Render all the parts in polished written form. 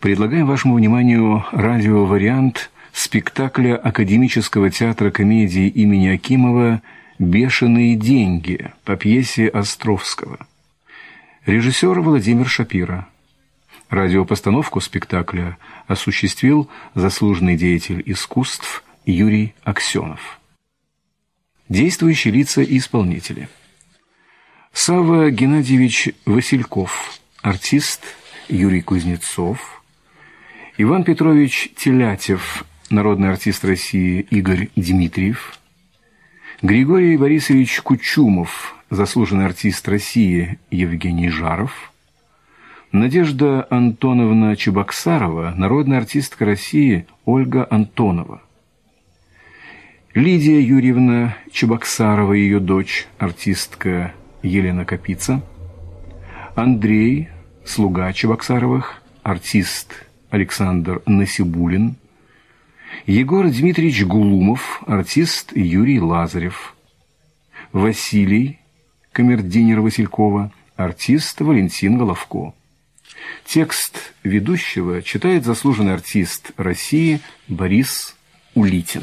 Предлагаем вашему вниманию радиовариант спектакля Академического театра комедии имени Акимова «Бешеные деньги» по пьесе Островского. Режиссер Владимир Шапира. Радиопостановку спектакля осуществил заслуженный деятель искусств Юрий Аксенов. Действующие лица и исполнители. Савва Геннадьевич Васильков, артист Юрий Кузнецов. Иван Петрович Телятев, народный артист России Игорь Дмитриев. Григорий Борисович Кучумов, заслуженный артист России Евгений Жаров. Надежда Антоновна Чебоксарова, народная артистка России Ольга Антонова. Лидия Юрьевна Чебоксарова и ее дочь, артистка Елена Капица. Андрей, слуга Чебоксаровых, артист Александр Насибулин. Егор Дмитриевич Гулумов, артист Юрий Лазарев. Василий, камердинер Василькова, артист Валентин Головко. Текст ведущего читает заслуженный артист России Борис Улитин.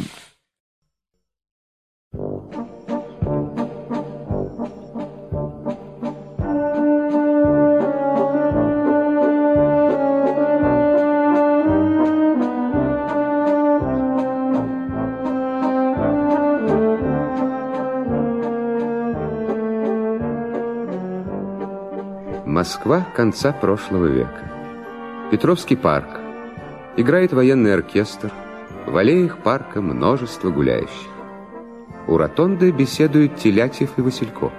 Москва конца прошлого века. Петровский парк. Играет военный оркестр. В аллеях парка множество гуляющих. У ротонды беседуют Телятев и Васильков.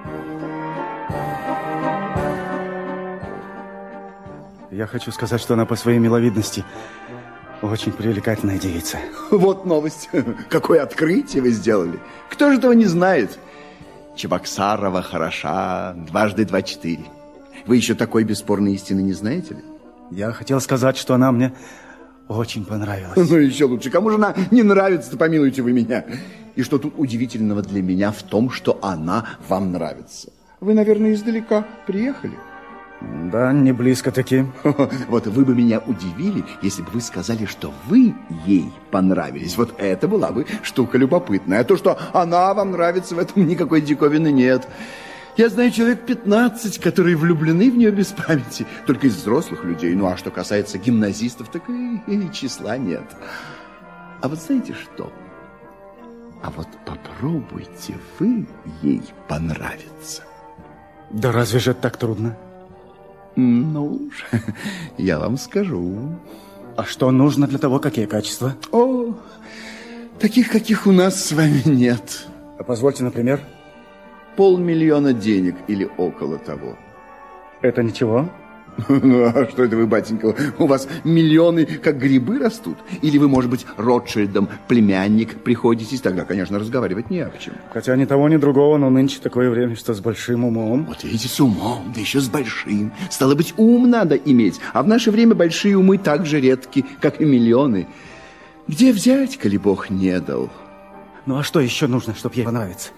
Я хочу сказать, что она по своей миловидности очень привлекательная девица. Вот новость. Какое открытие вы сделали. Кто же этого не знает? Чебоксарова хороша, дважды 2 – 4. Вы еще такой бесспорной истины не знаете ли? Я хотел сказать, что она мне очень понравилась. Ну, еще лучше. Кому же она не нравится-то, помилуйте вы меня. И что тут удивительного для меня в том, что она вам нравится? Вы, наверное, издалека приехали? Да, не близко-таки. Вот вы бы меня удивили, если бы вы сказали, что вы ей понравились. Вот это была бы штука любопытная. А то, что она вам нравится, в этом никакой диковины нет. Я знаю человек 15, которые влюблены в нее без памяти. Только из взрослых людей. Ну, а что касается гимназистов, так и числа нет. А вот знаете что? А вот попробуйте вы ей понравиться. Да разве же это так трудно? Ну уж, я вам скажу. А что нужно для того, какие качества? О, таких, каких у нас с вами нет. А позвольте, например? 500 000 денег или около того. Это ничего? Ну, а что это вы, батенька? У вас миллионы, как грибы, растут? Или вы, может быть, Ротшильдом племянник приходитесь? Тогда, конечно, разговаривать не о чем. Хотя ни того, ни другого, но нынче такое время, что с большим умом. Вот видите, с умом, да еще с большим. Стало быть, ум надо иметь. А в наше время большие умы так же редки, как и миллионы. Где взять, коли Бог не дал? Ну, а что еще нужно, чтобы ей понравиться?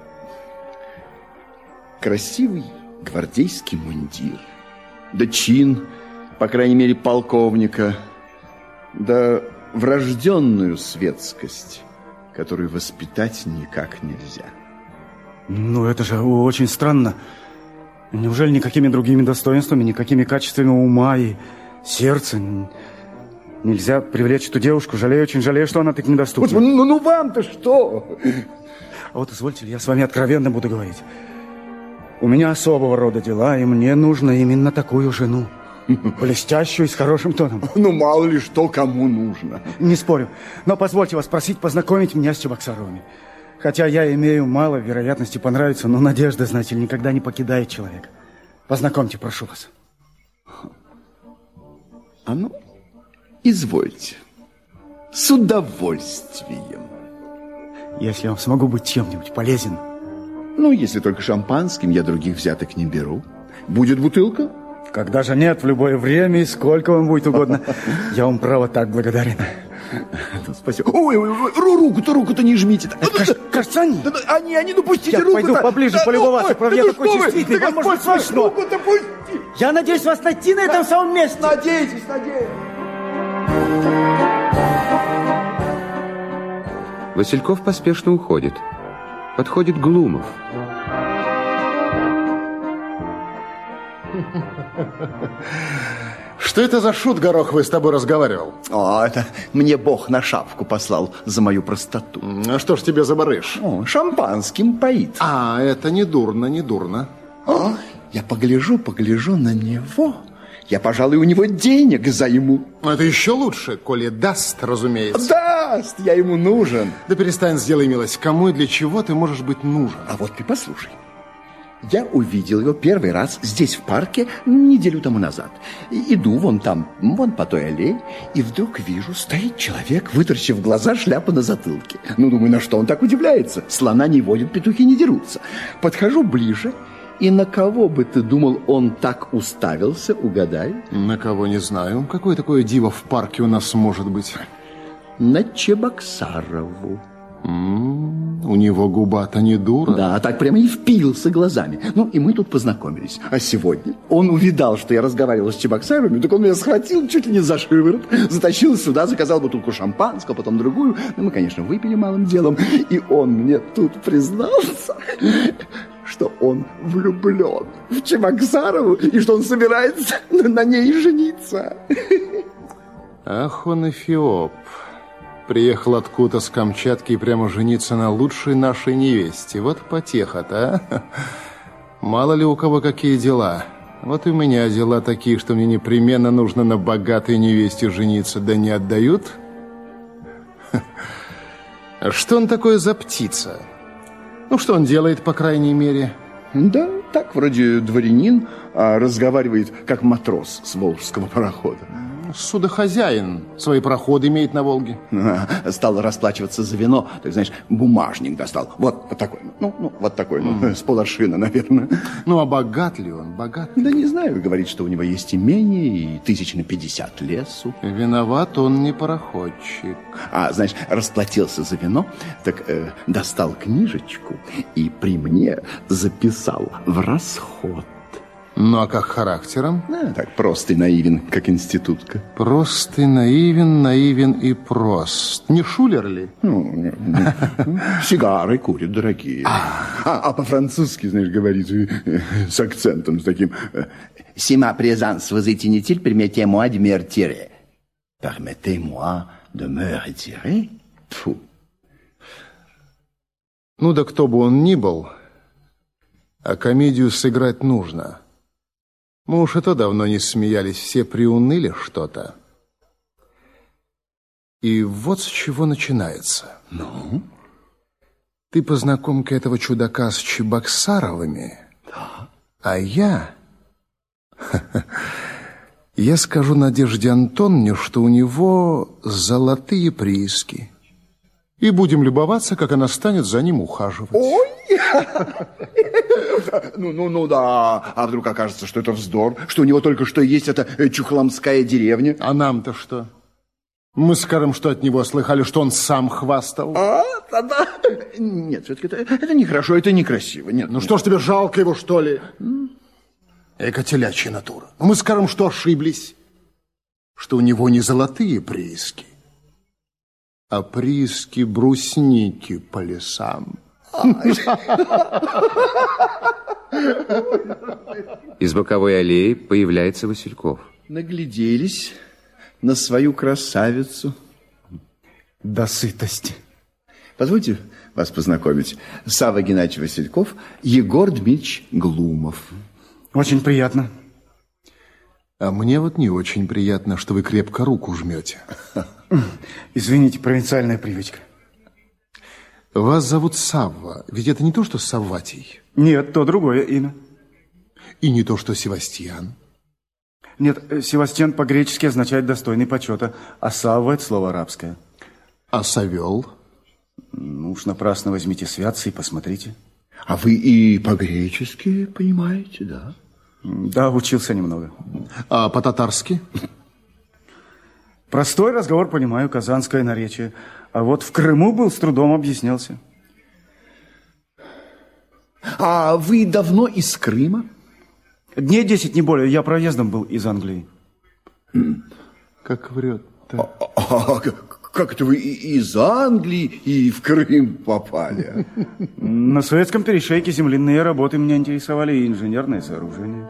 Красивый гвардейский мундир. Да чин, по крайней мере, полковника. Да врожденную светскость, которую воспитать никак нельзя. Ну, это же очень странно. Неужели никакими другими достоинствами, никакими качествами ума и сердца нельзя привлечь эту девушку? Жалею, очень жалею, что она так недоступна. Ну вам-то что? А вот, извольте, я с вами откровенно буду говорить. У меня особого рода дела, и мне нужно именно такую жену. Блестящую и с хорошим тоном. Ну, мало ли что кому нужно. Не спорю, но позвольте вас просить познакомить меня с Чебоксаровыми. Хотя я имею мало вероятности понравиться, но надежда, знаете ли, никогда не покидает человека. Познакомьте, прошу вас. А ну, извольте. С удовольствием. Если я вам смогу быть чем-нибудь полезен. Ну, если только шампанским, я других взяток не беру. Будет бутылка? Когда же нет, в любое время и сколько вам будет угодно. Я вам, право, так благодарен. Спасибо. Ой, руку-то не жмите. Кажется, они. Они, ну пустите руку-то. Я пойду поближе полюбоваться, правда, я такой чувствительный. Вам может быть смешно. Руку-то пустите. Я надеюсь вас найти на этом самом месте. Надейтесь, надейтесь. Васильков поспешно уходит. Подходит Глумов. Что это за шут гороховый с тобой разговаривал? О, это мне Бог на шапку послал за мою простоту. А что ж тебе за барыш? О, шампанским поит. А, это не дурно, не дурно. О, я погляжу на него. Я, пожалуй, у него денег займу. Это еще лучше, коли даст, разумеется. Даст, я ему нужен. Да перестань, сделай милость. Кому и для чего ты можешь быть нужен? А вот ты послушай. Я увидел его первый раз здесь, в парке, неделю тому назад. Иду вон там, вон по той аллее, и вдруг вижу, стоит человек, вытаращив глаза, шляпа на затылке. Ну, думаю, на что он так удивляется? Слона не водят, петухи не дерутся. Подхожу ближе, и на кого бы ты думал, он так уставился, угадай? На кого, не знаю. Какое такое диво в парке у нас может быть? На Чебоксарову. У него губа-то не дура. Да, так прямо и впился глазами. Ну, и мы тут познакомились. А сегодня он увидал, что я разговаривал с Чебоксаровыми, так он меня схватил чуть ли не за шиворот, затащил сюда, заказал бутылку шампанского, потом другую. Ну, мы, конечно, выпили малым делом. И он мне тут признался, что он влюблен в Чебоксарову и что он собирается на ней жениться. Ах, он эфиоп. Приехал откуда-то с Камчатки и прямо жениться на лучшей нашей невесте. Вот потеха-то, а? Мало ли у кого какие дела. Вот и у меня дела такие, что мне непременно нужно на богатой невесте жениться. Да не отдают? Что он такое за птица? Ну, что он делает, по крайней мере? Да, так, вроде дворянин, а разговаривает как матрос с волжского парохода. Судохозяин свои проходы имеет на Волге. Стал расплачиваться за вино, так, знаешь, бумажник достал. Вот такой, вот такой, с поларшина, наверное. Ну, а богат ли он, богат? Да не знаю, говорит, что у него есть имение и 50 лесу. Виноват он не пароходчик. А, знаешь, расплатился за вино, так достал книжечку и при мне записал в расход. Ну, а как характером? Так, прост и наивен, как институтка. Прост и наивен, наивен и прост. Не шулер ли? Сигары курит дорогие. А по-французски, знаешь, говорит с акцентом, с таким. «Сима présence vous est-il, permettez-moi de me retirer». «Permettez-moi de me retirer». Фу. Ну, да кто бы он ни был, а комедию сыграть нужно. Мы уж и то давно не смеялись, все приуныли что-то. И вот с чего начинается. Ну? Ты познакомь-ка этого чудака с Чебоксаровыми, Да. а я скажу Надежде Антоновне, что у него золотые прииски. И будем любоваться, как она станет за ним ухаживать. Ой! Ну да. А вдруг окажется, что это вздор, что у него только что есть эта чухломская деревня? А нам-то что? Мы скажем, что от него слыхали, что он сам хвастал. Тогда... Нет, все-таки это нехорошо, это некрасиво. Нет, Ну что ж тебе, жалко его, что ли? Эка телячья натура. Мы скажем, что ошиблись, что у него не золотые прииски, а прииски брусники по лесам. Из боковой аллеи появляется Васильков. Нагляделись на свою красавицу. До сытости. Позвольте вас познакомить. Савва Геннадьевич Васильков, Егор Дмитриевич Глумов. Очень приятно. А мне вот не очень приятно, что вы крепко руку жмете. Извините, провинциальная привычка. Вас зовут Савва, ведь это не то, что Савватий. Нет, то другое имя. И не то, что Севастьян. Нет, Севастьян по-гречески означает достойный почета, а Савва – это слово арабское. А Савел? Ну уж напрасно возьмите святцы и посмотрите. А вы и по-гречески понимаете, да? Да, учился немного. А по-татарски? Простой разговор понимаю, казанское наречие. А вот в Крыму был, с трудом объяснялся. А вы давно из Крыма? Дней 10, не более. Я проездом был из Англии. Как врет-то. Как это вы из Англии и в Крым попали? На советском перешейке земляные работы меня интересовали и инженерное сооружение.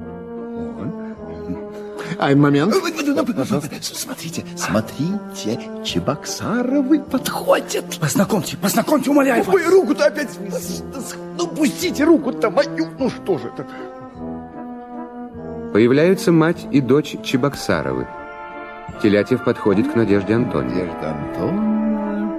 Момент. Смотрите, Чебоксаровы подходят. Познакомьте, умоляю вас. Ой, руку-то опять... Ну, пустите руку-то мою. Ну, что же это? Появляются мать и дочь Чебоксаровы. Телятьев подходит к Надежде Антоновне. Надежда Антоновна,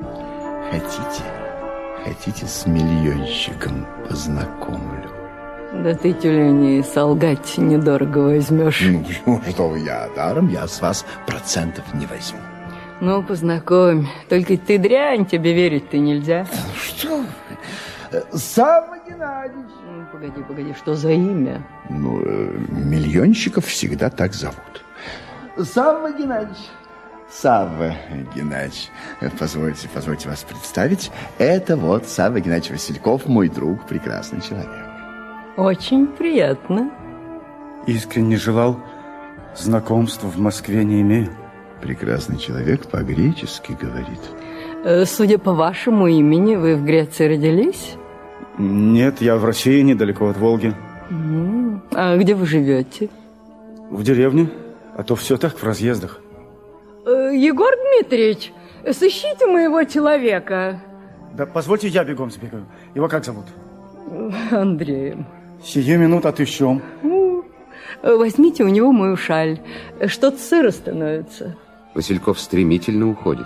хотите с миллионщиком познакомлю? Да ты, тюлень, солгать недорого возьмешь. Ну, что вы, я даром, я с вас процентов не возьму. Ну, познакомь. Только ты дрянь, тебе верить-то нельзя. Что вы? Савва Геннадьевич. Погоди, что за имя? Ну, миллионщиков всегда так зовут. Савва Геннадьевич. Савва Геннадьевич, позвольте вас представить. Это вот Савва Геннадьевич Васильков, мой друг, прекрасный человек. Очень приятно. Искренне желал, знакомства в Москве не имею. Прекрасный человек, по-гречески говорит. Судя по вашему имени, вы в Греции родились? Нет, я в России, недалеко от Волги. А где вы живете? В деревне, а то все так, в разъездах. Егор Дмитриевич, сыщите моего человека. Да позвольте, я бегом сбегаю. Его как зовут? Андреем. Сию минут отыщем. Возьмите у него мою шаль. Что-то сыро становится. Васильков стремительно уходит.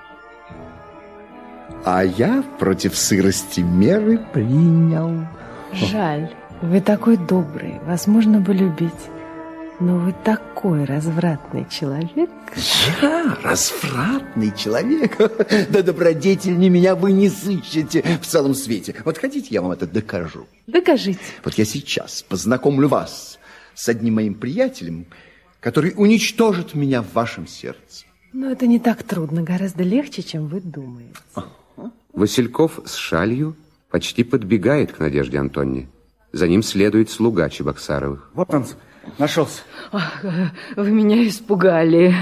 А я против сырости меры принял. Жаль, вы такой добрый, вас можно бы любить. Но вы такой развратный человек. Я развратный человек? Да добродетельнее меня вы не сыщете в целом свете. Вот хотите, я вам это докажу? Докажите. Вот я сейчас познакомлю вас с одним моим приятелем, который уничтожит меня в вашем сердце. Но это не так трудно, гораздо легче, чем вы думаете. Васильков с шалью почти подбегает к Надежде Антоновне. За ним следует слуга Чебоксаровых. Вот он, нашелся. Ах, вы меня испугали.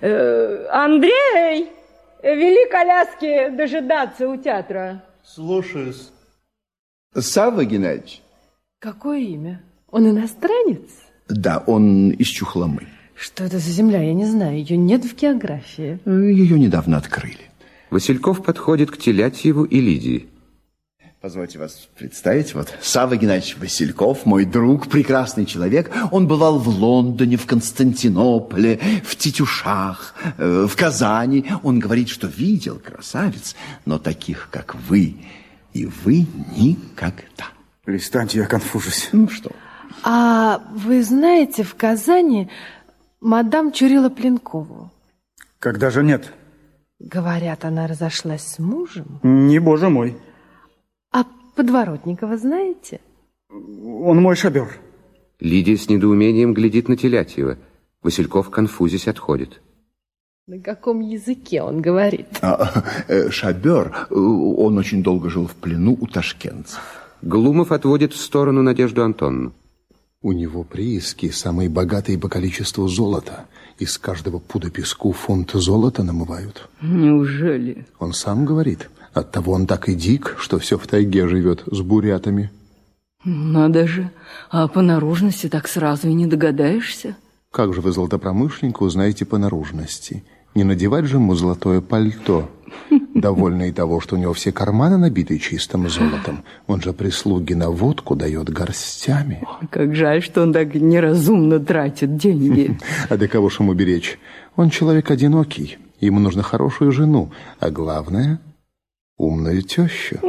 Андрей, вели коляски дожидаться у театра. Слушаюсь. Савва Геннадьевич? Какое имя? Он иностранец? Да, он из Чухломы. Что это за земля? Я не знаю. Ее нет в географии. Ее недавно открыли. Васильков подходит к Телятьеву и Лидии. Позвольте вас представить. Вот Савва Геннадьевич Васильков, мой друг, прекрасный человек. Он бывал в Лондоне, в Константинополе, в Тетюшах, в Казани. Он говорит, что видел красавиц, но таких, как вы, и вы никогда. Перестаньте, я конфужусь. Ну что? А вы знаете, в Казани мадам Чурила-Пленкову? Когда же нет? Говорят, она разошлась с мужем. Не, боже мой. А Подворотникова знаете? Он мой шабер. Лидия с недоумением глядит на Телятьева. Васильков, конфузясь, отходит. На каком языке он говорит? Шабер, он очень долго жил в плену у ташкентцев. Глумов отводит в сторону Надежду Антоновну. У него прииски самые богатые по количеству золота. Из каждого пуда песку фунт золота намывают. Неужели? Он сам говорит. Оттого он так и дик, что все в тайге живет с бурятами. Надо же. А по наружности так сразу и не догадаешься. Как же вы золотопромышленника узнаете по наружности? Не надевать же ему золотое пальто. Довольно и того, что у него все карманы набиты чистым золотом. Он же прислуги на водку дает горстями. Как жаль, что он так неразумно тратит деньги. А до кого ж ему беречь? Он человек одинокий. Ему нужна хорошую жену. А главное, умную тещу.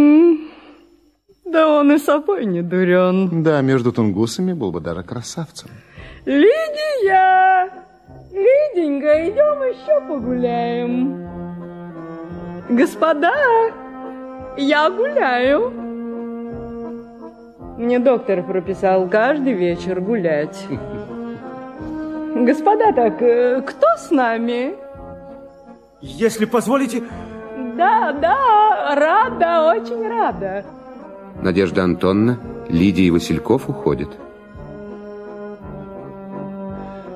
Да он и собой не дурен. Да, между тунгусами был бы даже красавцем. Лидия! Лиденька, идем еще погуляем. Господа, я гуляю. Мне доктор прописал каждый вечер гулять. Господа, так кто с нами? Если позволите... Да, рада, очень рада. Надежда Антоновна, Лидия и Васильков уходят.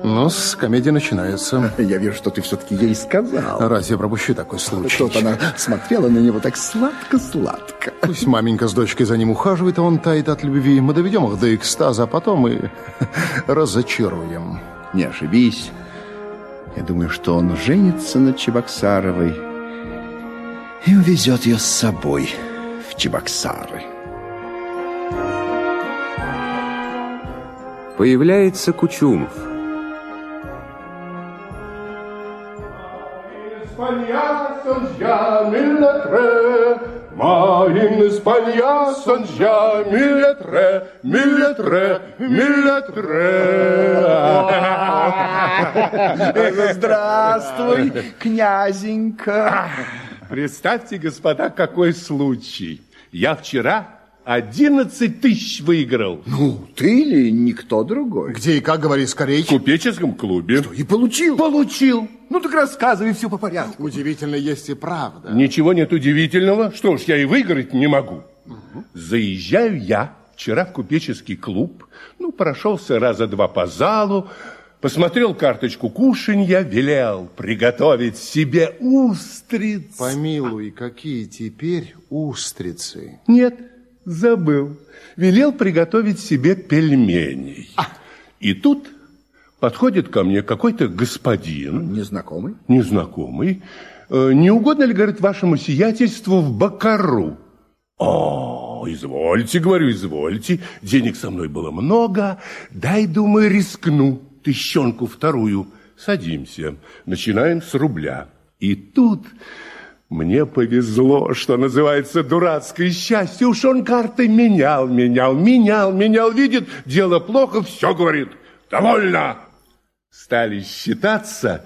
Ну, с комедии начинается. Я вижу, что ты все-таки ей сказал. Раз я пропущу такой случай. Тут она смотрела на него так сладко-сладко. Пусть маменька с дочкой за ним ухаживает, а он тает от любви. Мы доведем их до экстаза, а потом мы разочаруем. Не ошибись. Я думаю, что он женится на Чебоксаровой и увезет ее с собой в Чебоксары. Появляется Кучумов. Здравствуй, князенька. Представьте, господа, какой случай. Я вчера 11 тысяч выиграл. Ну, ты или никто другой? Где и как, говори скорее. В купеческом клубе. Что, и получил? Получил. Ну, так рассказывай все по порядку. Удивительно, есть и правда. Ничего нет удивительного. Что ж, я и выиграть не могу. Заезжаю я вчера в купеческий клуб. Ну, прошелся раза два по залу. Посмотрел карточку кушанья, велел приготовить себе устриц. Помилуй, какие теперь устрицы? Нет, забыл. Велел приготовить себе пельменей. И тут подходит ко мне какой-то господин. Незнакомый? Незнакомый. Не угодно ли, говорит, вашему сиятельству в Бакару? О, извольте, говорю, извольте. Денег со мной было много. Дай, думаю, рискну. Тыщенку вторую. Садимся. Начинаем с рубля. И тут мне повезло, что называется, дурацкое счастье. Уж он карты менял. Видит, дело плохо, все говорит. Довольно. Стали считаться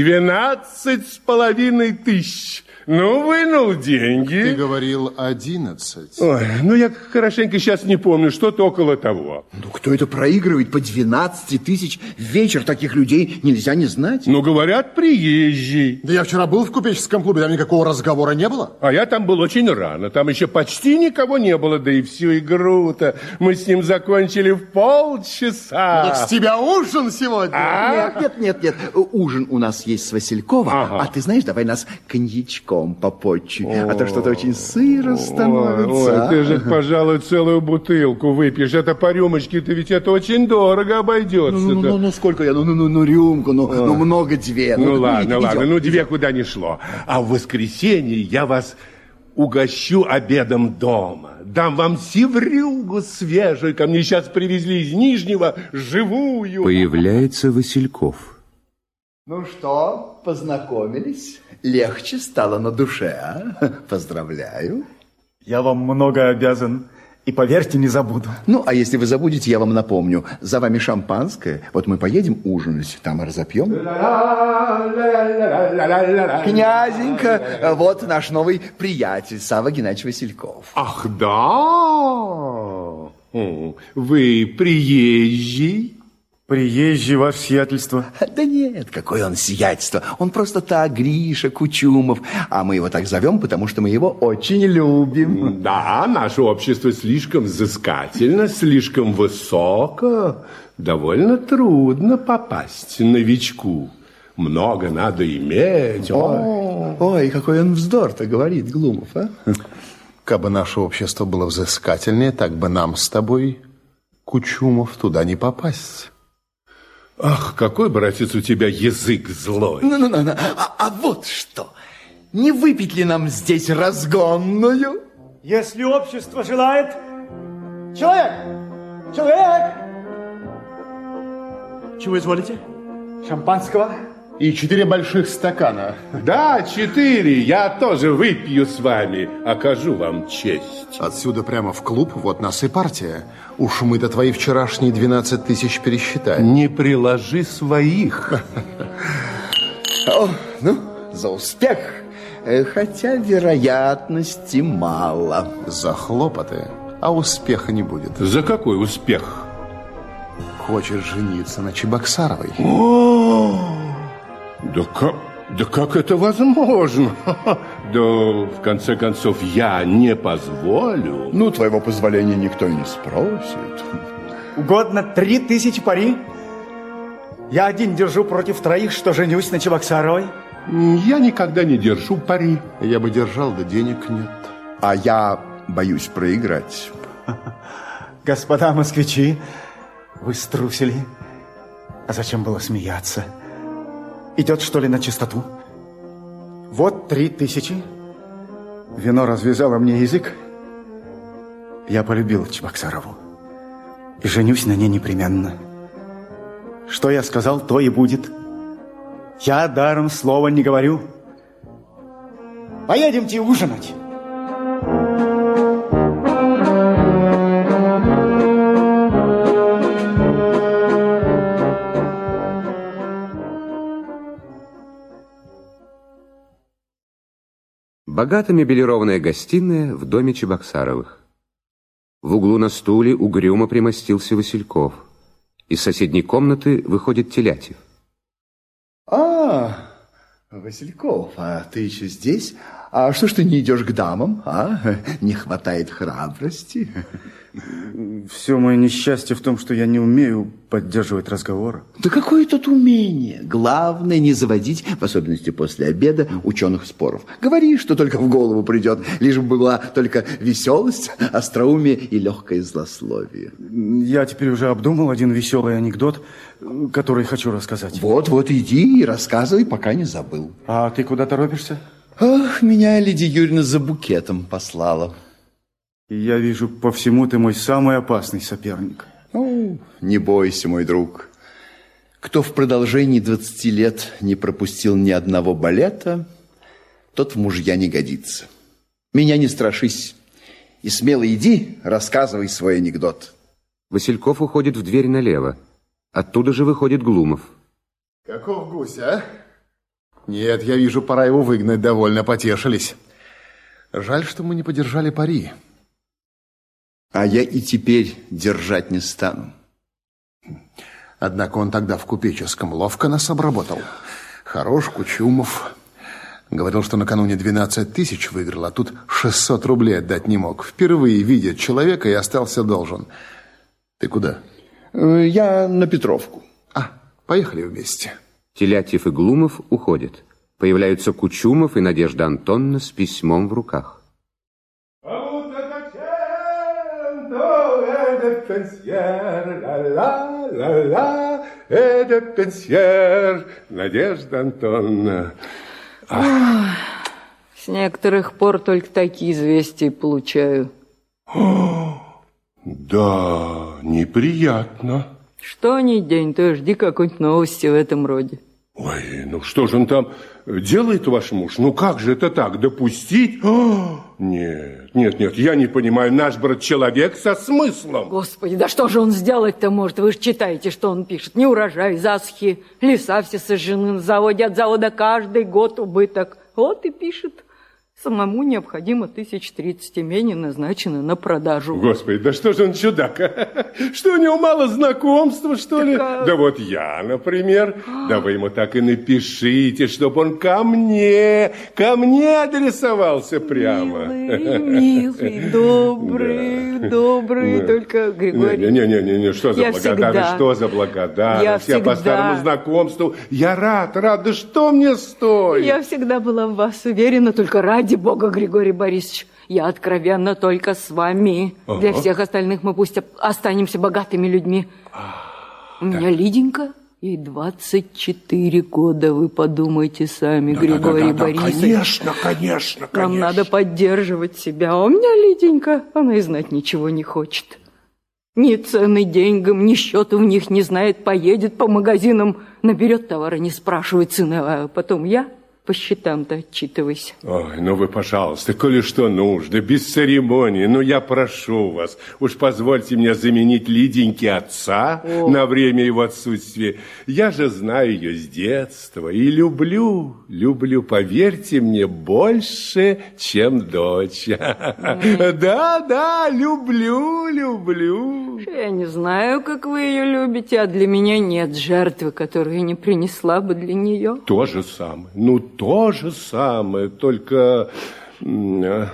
12,5 тысяч. Ну, вынул деньги. Ты говорил 11. Ой, ну я хорошенько сейчас не помню, что-то около того. Ну, кто это проигрывает по 12 тысяч в вечер? Таких людей нельзя не знать. Ну, говорят, приезжий. Да я вчера был в купеческом клубе, там никакого разговора не было. А я там был очень рано, там еще почти никого не было, да и всю игру-то мы с ним закончили в полчаса. Так с тебя ужин сегодня? Нет. Ужин у нас есть с Василькова. Ага. А ты знаешь, давай нас коньячком попотче, а то что-то очень сыро становится. Ой, ты же, пожалуй, целую бутылку выпьешь. Это по рюмочке-то ведь это очень дорого обойдется. Ну, сколько я? Ну, рюмку, ну, много две. Ну, ладно, ну, две куда ни шло. А в воскресенье я вас угощу обедом дома. Дам вам севрюгу свежую. Ко мне сейчас привезли из Нижнего живую. Появляется Васильков. Ну что, познакомились? Легче стало на душе, а? Поздравляю. Я вам много обязан. И поверьте, не забуду. Ну, а если вы забудете, я вам напомню. За вами шампанское. Вот мы поедем ужинать, там и разопьем. Князенька, вот наш новый приятель, Савва Геннадьевич Васильков. Ах, да? Вы приезжий? Приезжий, ваше сиятельство. Да нет, какое он сиятельство. Он просто так, Гриша Кучумов. А мы его так зовем, потому что мы его очень любим. Да, наше общество слишком взыскательно, слишком высоко. Довольно трудно попасть новичку. Много надо иметь. Ой, какой он вздор-то говорит, Глумов, а? Кабы наше общество было взыскательнее, так бы нам с тобой, Кучумов, туда не попасть. Ах, какой, братец, у тебя язык злой. А вот что, не выпить ли нам здесь разгонную? Если общество желает... Человек! Чего изволите? Шампанского? И 4 больших стакана. Да, 4. Я тоже выпью с вами. Окажу вам честь. Отсюда прямо в клуб, вот нас и партия. Уж мы-то твои вчерашние 12 тысяч пересчитаем. Не приложи своих. Ну, за успех. Хотя вероятности мало. За хлопоты, а успеха не будет. За какой успех? Хочешь жениться на Чебоксаровой? Да как это возможно? Да, в конце концов, я не позволю. Ну, твоего позволения никто и не спросит. Угодно 3000 пари? Я один держу против троих, что женюсь на Чебоксаровой. Я никогда не держу пари. Я бы держал, да денег нет. А я боюсь проиграть. Господа москвичи, вы струсили. А зачем было смеяться? Идет, что ли, на чистоту? Вот 3000. Вино развязало мне язык. Я полюбил Чебоксарову. И женюсь на ней непременно. Что я сказал, то и будет. Я даром слова не говорю. Поедемте ужинать. Богато мебелированная гостиная в доме Чебоксаровых. В углу на стуле угрюмо примостился Васильков. Из соседней комнаты выходит Телятьев. А, Васильков, а ты еще здесь? А что ж ты не идешь к дамам, а? Не хватает храбрости? Все мое несчастье в том, что я не умею поддерживать разговор. Да какое тут умение? Главное не заводить, в особенности после обеда, ученых споров. Говори, что только в голову придет, лишь бы была только веселость, остроумие и легкое злословие. Я теперь уже обдумал один веселый анекдот, который хочу рассказать. Вот, иди и рассказывай, пока не забыл. А ты куда торопишься? Ах, меня Лидия Юрьевна за букетом послала. Я вижу, по всему ты мой самый опасный соперник. Ну, не бойся, мой друг. Кто в продолжении 20 лет не пропустил ни одного балета, тот в мужья не годится. Меня не страшись. И смело иди, рассказывай свой анекдот. Васильков уходит в дверь налево. Оттуда же выходит Глумов. Каков гусь, а? Нет, я вижу, пора его выгнать, довольно потешились. Жаль, что мы не подержали пари. А я и теперь держать не стану. Однако он тогда в купеческом ловко нас обработал. Хорош Кучумов. Говорил, что накануне 12 000 выиграл, а тут 600 рублей отдать не мог. Впервые видит человека и остался должен. Ты куда? Я на Петровку. А, поехали вместе. Телятьев и Глумов уходят. Появляются Кучумов и Надежда Антоновна с письмом в руках. Надежда Антоновна. С некоторых пор только такие известия получаю. Да, неприятно. Что ни день, то жди какой-нибудь новости в этом роде. Ой, ну что же он там делает, ваш муж? Ну как же это так, допустить? Нет, я не понимаю, наш брат человек со смыслом. Господи, да что же он сделать-то может? Вы же читаете, что он пишет. Неурожай, засухи, леса все сожжены на заводе, от завода каждый год убыток. Вот и пишет. Самому необходимо 1030 имений назначено на продажу. Господи, да что же он чудак? Что у него мало знакомства, что ли? Да вот я, например. Да вы ему так и напишите, чтобы он ко мне адресовался прямо. Милый, добрый, только Григорий. Не, что за благодарность, что за благодарность? Я по старому знакомству. Я рад, да что мне стоит? Я всегда была в вас уверена, только ради Бога, Григорий Борисович, я откровенно только с вами. Ага. Для всех остальных мы пусть останемся богатыми людьми. У меня Лиденька, ей 24 года, вы подумайте сами, Григорий Борисович. Конечно. Нам надо поддерживать себя. А у меня Лиденька, она и знать ничего не хочет. Ни цены деньгам, ни счета в них не знает, поедет по магазинам, наберет товара, не спрашивает цены, а потом я... По счетам-то отчитывайся. Ой, ну вы, пожалуйста, коли что нужно, без церемонии, ну я прошу вас, уж позвольте мне заменить Лиденьке отца на время его отсутствия. Я же знаю ее с детства и люблю, поверьте мне, больше, чем дочь. Да, люблю. Я не знаю, как вы ее любите, а для меня нет жертвы, которую я не принесла бы для нее. То же самое, только... Ну,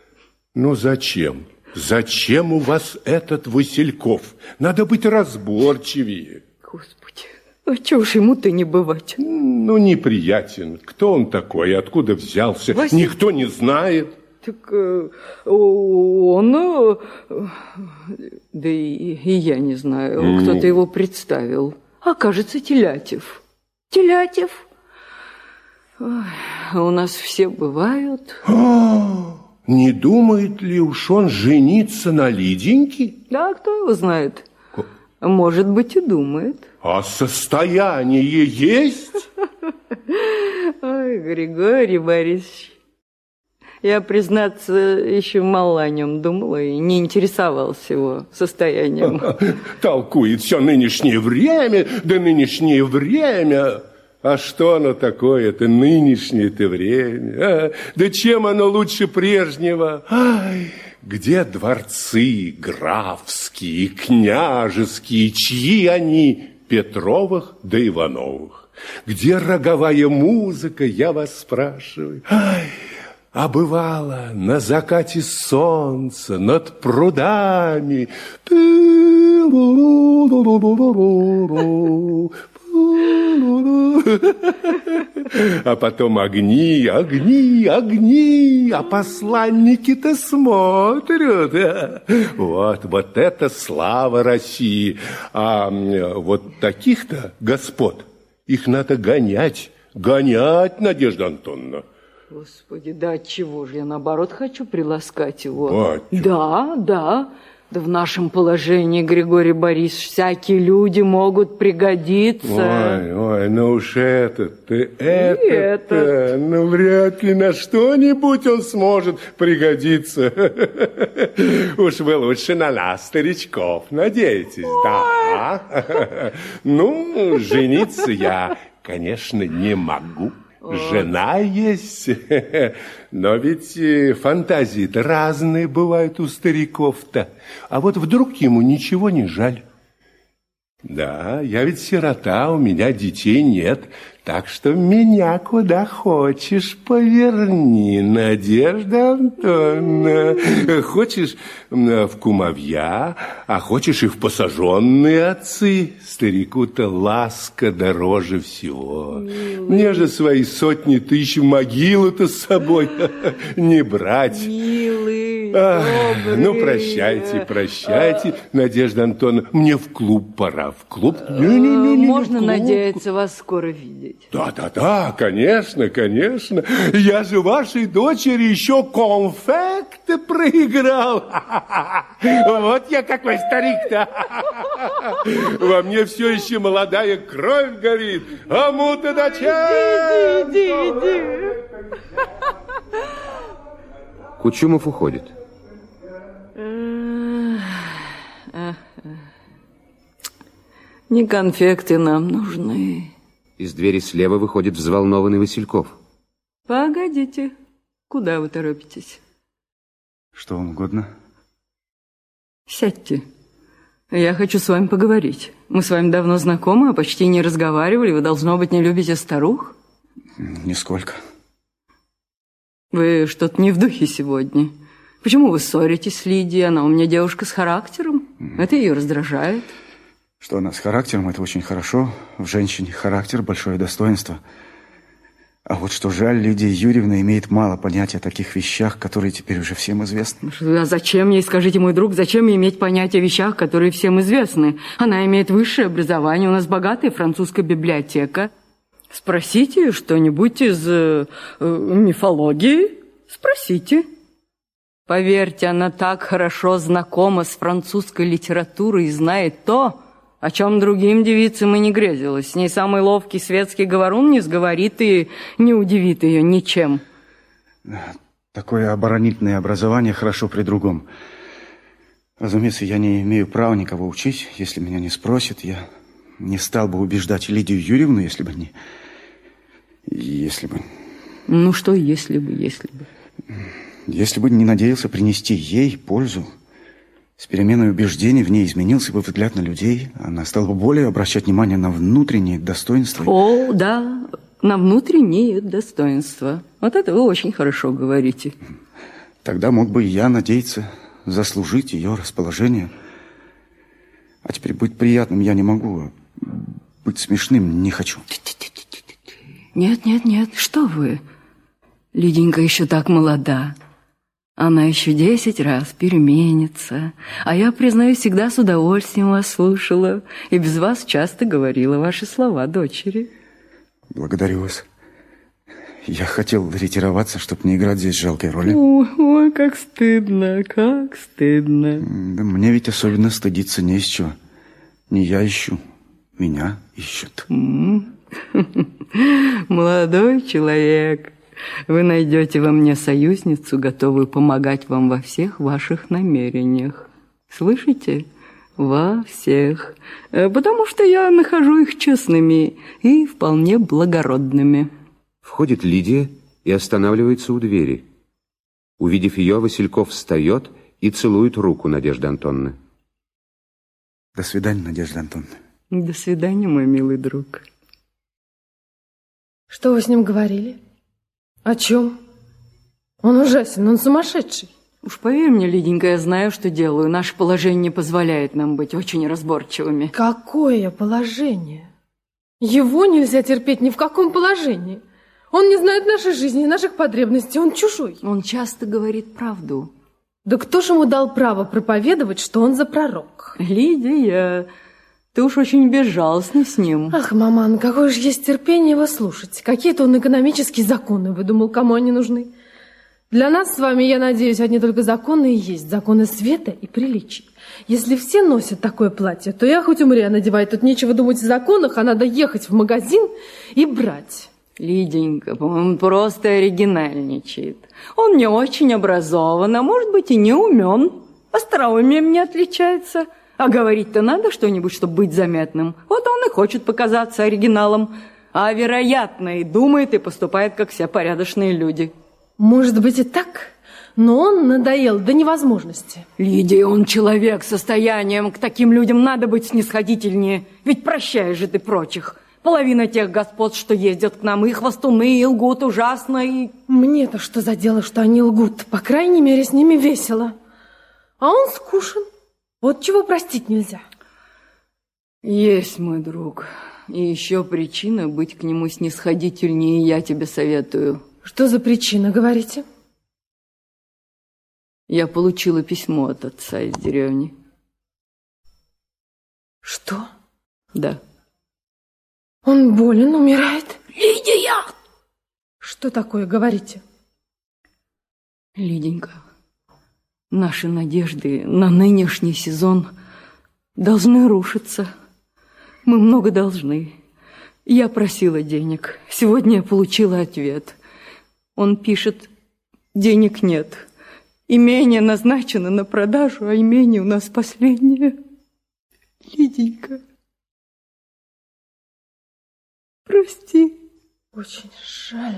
зачем? Зачем у вас этот Васильков? Надо быть разборчивее. Господи, А чего ж ему-то не бывать? Ну, неприятен. Кто он такой, откуда взялся, никто не знает. Так он... Да и я не знаю, кто-то его представил. А, кажется, Телятев. Телятев? Ой, у нас все бывают. Не думает ли уж он жениться на Лиденьке? Да, кто его знает. Может быть, и думает. А состояние есть? Ой, Григорий Борисович, я, признаться, еще мало о нем думала и не интересовалась его состоянием. Толкует все нынешнее время, да нынешнее время. А что оно такое-то, нынешнее-то время? А? Да чем оно лучше прежнего? Ай, где дворцы графские, княжеские, чьи они, Петровых да Ивановых? Где роговая музыка, я вас спрашиваю? Ай, а бывало на закате солнца над прудами. А потом огни, огни, огни, а посланники-то смотрят. Вот это слава России. А вот таких-то господ, их надо гонять, Надежда Антоновна. Господи, да отчего же я, наоборот, хочу приласкать его. Батюшка. Да. Да в нашем положении, Григорий Борисович, всякие люди могут пригодиться. Ой, ну уж этот-то, ну вряд ли на что-нибудь он сможет пригодиться. Уж вы лучше на нас, старичков, надеетесь, да. Ну, жениться я, конечно, не могу. Жена есть, но ведь фантазии-то разные бывают у стариков-то. А вот вдруг ему ничего не жаль. Да, я ведь сирота, у меня детей нет, так что меня куда хочешь поверни, Надежда Антоновна. Хочешь в кумовья, а хочешь и в посаженные отцы. Старику-то ласка дороже всего. Мне же свои сотни тысяч в могилу-то с собой не брать. Милый, Ну, прощайте, Надежда Антоновна, мне в клуб пора. В клуб? Можно надеяться вас скоро видеть. Да, конечно. Я же вашей дочери еще конфекты проиграл. Вот я какой старик-то. Во мне все еще молодая кровь горит. А му-то доча! Иди. Кучумов уходит. Не конфекты нам нужны. Из двери слева выходит взволнованный Васильков. Погодите, куда вы торопитесь? Что вам угодно? Сядьте. Я хочу с вами поговорить. Мы с вами давно знакомы, а почти не разговаривали. Вы, должно быть, не любите старух? Нисколько. Вы что-то не в духе сегодня. Почему вы ссоритесь с Лидией? Она у меня девушка с характером. Это ее раздражает. Что она с характером, это очень хорошо. В женщине характер – большое достоинство. А вот что жаль, Лидия Юрьевна имеет мало понятия о таких вещах, которые теперь уже всем известны. А зачем ей, скажите, мой друг, зачем ей иметь понятие о вещах, которые всем известны? Она имеет высшее образование, у нас богатая французская библиотека. Спросите что-нибудь из мифологии. Спросите. Поверьте, она так хорошо знакома с французской литературой и знает то, о чем другим девицам и не грезилось. С ней самый ловкий светский говорун не сговорит и не удивит ее ничем. Такое оборонительное образование хорошо при другом. Разумеется, я не имею права никого учить. Если меня не спросят, я не стал бы убеждать Лидию Юрьевну, если бы не... Ну что, если бы? Если бы не надеялся принести ей пользу. С переменой убеждений в ней изменился бы взгляд на людей. Она стала бы более обращать внимание на внутренние достоинства. О, да, на внутренние достоинства. Вот это вы очень хорошо говорите. Тогда мог бы и я надеяться заслужить ее расположение. А теперь быть приятным я не могу. быть смешным не хочу. Нет, нет, нет, что вы? Лиденька еще так молода. Она еще 10 раз переменится. А я, признаюсь, всегда с удовольствием вас слушала. И без вас часто говорила ваши слова дочери. Благодарю вас. Я хотел ретироваться, чтобы не играть здесь жалкой роли. Ой, как стыдно, как стыдно. Да мне ведь особенно стыдиться не из чего. Не я ищу, меня ищут. Молодой человек, вы найдете во мне союзницу, готовую помогать вам во всех ваших намерениях. Слышите? Во всех. Потому что я нахожу их честными и вполне благородными. Входит Лидия и останавливается у двери. Увидев ее, Васильков встает и целует руку Надежды Антоновны. До свидания, Надежда Антоновна. До свидания, мой милый друг. Что вы с ним говорили? О чем? Он ужасен, он сумасшедший. Уж поверь мне, Лиденька, я знаю, что делаю. Наше положение не позволяет нам быть очень разборчивыми. Какое положение? Его нельзя терпеть ни в каком положении. Он не знает нашей жизни, наших потребностей, он чужой. Он часто говорит правду. Да кто же ему дал право проповедовать, что он за пророк? Лидия, ты уж очень безжалостна с ним. Ах, маман, какое же есть терпение его слушать. Какие-то он экономические законы выдумал, кому они нужны. Для нас с вами, я надеюсь, одни только законы и есть. Законы света и приличий. Если все носят такое платье, то я хоть умри, надеваю. Тут нечего думать о законах, а надо ехать в магазин и брать. Лиденька, он просто оригинальничает. Он не очень образован, а может быть и не умен. Остроумием не отличается. А говорить-то надо что-нибудь, чтобы быть заметным. Вот он и хочет показаться оригиналом. А вероятно и думает, и поступает, как все порядочные люди. Может быть и так, но он надоел до невозможности. Лидия, он человек с состоянием. К таким людям надо быть снисходительнее. Ведь прощаешь же ты прочих. Половина тех господ, что ездят к нам, и хвостуны, и лгут ужасно, и... Мне-то что за дело, что они лгут? По крайней мере, с ними весело. А он скучен. Вот чего простить нельзя. Есть, мой друг. И еще причина быть к нему снисходительнее, я тебе советую. Что за причина, говорите? Я получила письмо от отца из деревни. Что? Да. Он болен, умирает? Лидия! Что такое, говорите? Лиденька, наши надежды на нынешний сезон должны рушиться. Мы много должны. Я просила денег. Сегодня я получила ответ. Он пишет, денег нет. Имение назначено на продажу, а имение у нас последнее. Лиденька, прости. Очень жаль.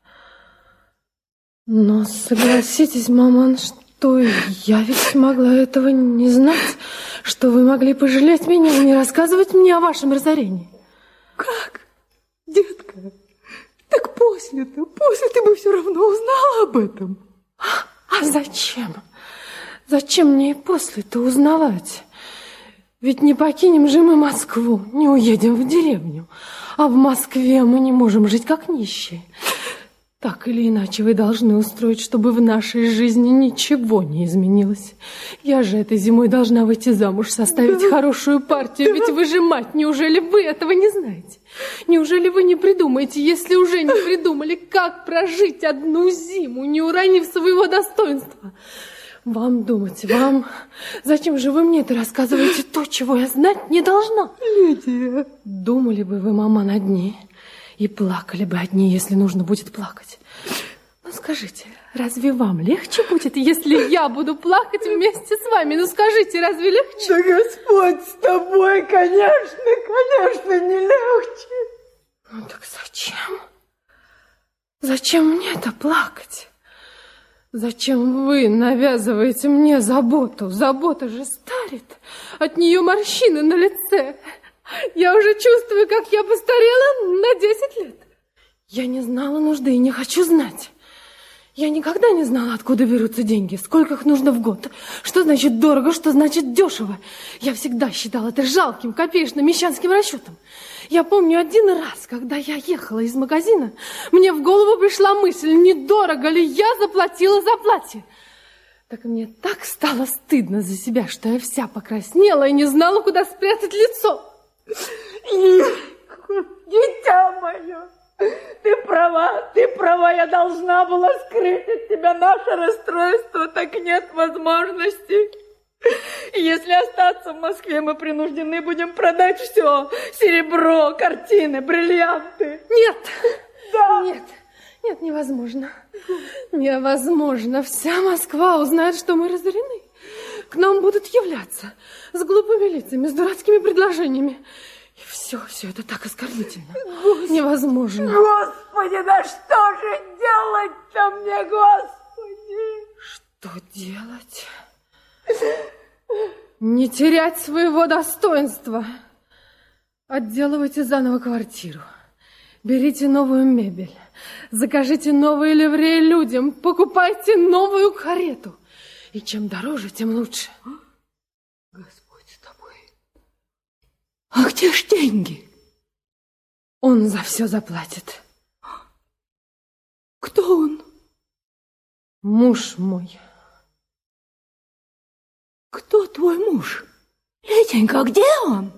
Но согласитесь, маман, что я ведь могла этого не знать, что вы могли пожалеть меня и не рассказывать мне о вашем разорении. Как? Детка, так после ты бы все равно узнала об этом. А зачем? Зачем мне и после-то узнавать? Ведь не покинем же мы Москву, не уедем в деревню. А в Москве мы не можем жить как нищие. Так или иначе вы должны устроить, чтобы в нашей жизни ничего не изменилось. Я же этой зимой должна выйти замуж, составить хорошую партию. Ведь вы же мать, неужели вы этого не знаете? Неужели вы не придумаете, если уже не придумали, как прожить одну зиму, не уронив своего достоинства? Вам думать, вам... Зачем же вы мне это рассказываете, то, чего я знать не должна? Лидия... Думали бы вы, мама, над ней, и плакали бы одни, если нужно будет плакать. Ну, скажите, разве вам легче будет, если я буду плакать вместе с вами? Ну, скажите, разве легче? Да Господь с тобой, конечно, не легче. Ну, так зачем? Зачем мне-то плакать? Зачем вы навязываете мне заботу? Забота же старит. От нее морщины на лице. Я уже чувствую, как я постарела на 10 лет. Я не знала нужды и не хочу знать. Я никогда не знала, откуда берутся деньги, сколько их нужно в год, что значит дорого, что значит дешево. Я всегда считала это жалким, копеечным, мещанским расчетом. Я помню один раз, когда я ехала из магазина, мне в голову пришла мысль, недорого ли я заплатила за платье. Так мне так стало стыдно за себя, что я вся покраснела и не знала, куда спрятать лицо. Дитя мое! Ты права, я должна была скрыть от тебя наше расстройство, так нет возможности. Если остаться в Москве, мы принуждены будем продать все. Серебро, картины, бриллианты. Нет, да. Нет, невозможно. Невозможно. Вся Москва узнает, что мы разорены. К нам будут являться с глупыми лицами, с дурацкими предложениями. И все это так оскорбительно. Невозможно. Господи, да что же делать-то мне, Господи? Что делать? Не терять своего достоинства. Отделывайте заново квартиру. Берите новую мебель. Закажите новые ливреи людям. Покупайте новую карету. И чем дороже, тем лучше. Господь с тобой. А где ж деньги? Он за все заплатит. Кто он? Муж мой. Кто твой муж? Леденька, где он?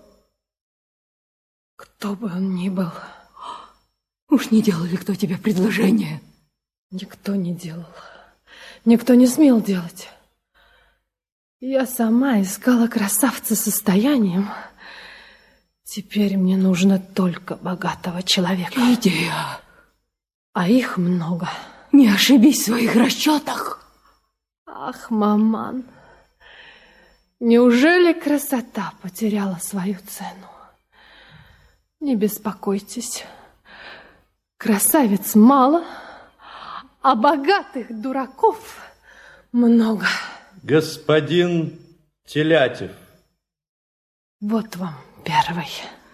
Кто бы он ни был. Уж не делал ли кто тебе предложение? Никто не делал. Никто не смел делать. Я сама искала красавца с состоянием. Теперь мне нужно только богатого человека. Идея. А их много. Не ошибись в своих расчетах. Ах, маман, неужели красота потеряла свою цену? Не беспокойтесь. Красавиц мало, а богатых дураков много. Господин Телятев. Вот вам первый.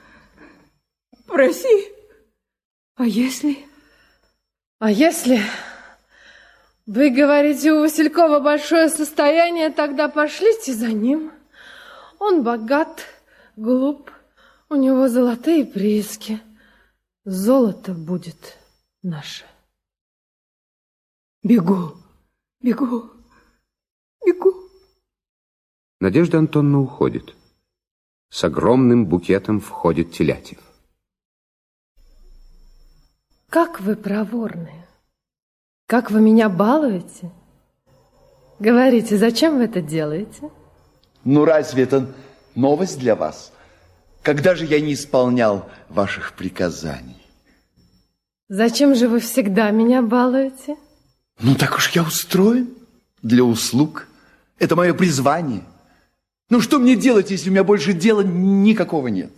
Проси. А если? А если вы говорите, у Василькова большое состояние, тогда пошлите за ним. Он богат, глуп, у него золотые прииски. Золото будет наше. Бегу. Надежда Антоновна уходит. С огромным букетом входит Телятев. Как вы проворны. Как вы меня балуете. Говорите, зачем вы это делаете? Ну, разве это новость для вас? Когда же я не исполнял ваших приказаний? Зачем же вы всегда меня балуете? Ну, так уж я устроен для услуг. Это мое призвание. Ну, что мне делать, если у меня больше дела никакого нет?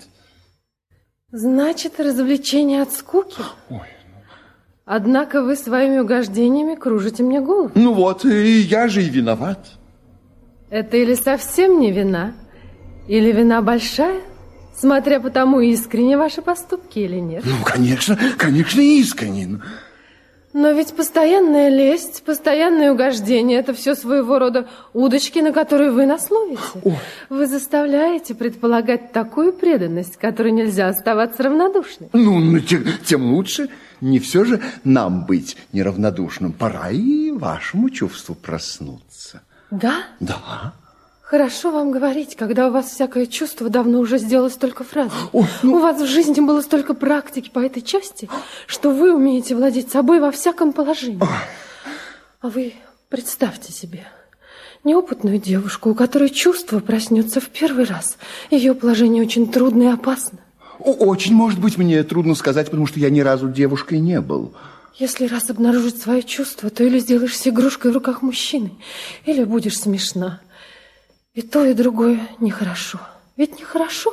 Значит, развлечение от скуки? Ой. Однако вы своими угождениями кружите мне голову. Ну вот, и я же и виноват. Это или совсем не вина, или вина большая, смотря по тому, искренне ваши поступки или нет. Ну, конечно, искренне. Но ведь постоянная лесть, постоянное угождение – это все своего рода удочки, на которые вы нас ловите. Ой. Вы заставляете предполагать такую преданность, которой нельзя оставаться равнодушным. Ну, тем лучше. Не все же нам быть неравнодушным. Пора и вашему чувству проснуться. Да? Да. Хорошо вам говорить, когда у вас всякое чувство давно уже сделалось только фразой. Ой, ну... У вас в жизни было столько практики по этой части, что вы умеете владеть собой во всяком положении. А вы представьте себе неопытную девушку, у которой чувство проснется в первый раз. Ее положение очень трудно и опасно. Очень, может быть, мне трудно сказать, потому что я ни разу девушкой не был. Если раз обнаружить свои чувства, то или сделаешься игрушкой в руках мужчины, или будешь смешна. И то, и другое нехорошо. Ведь нехорошо?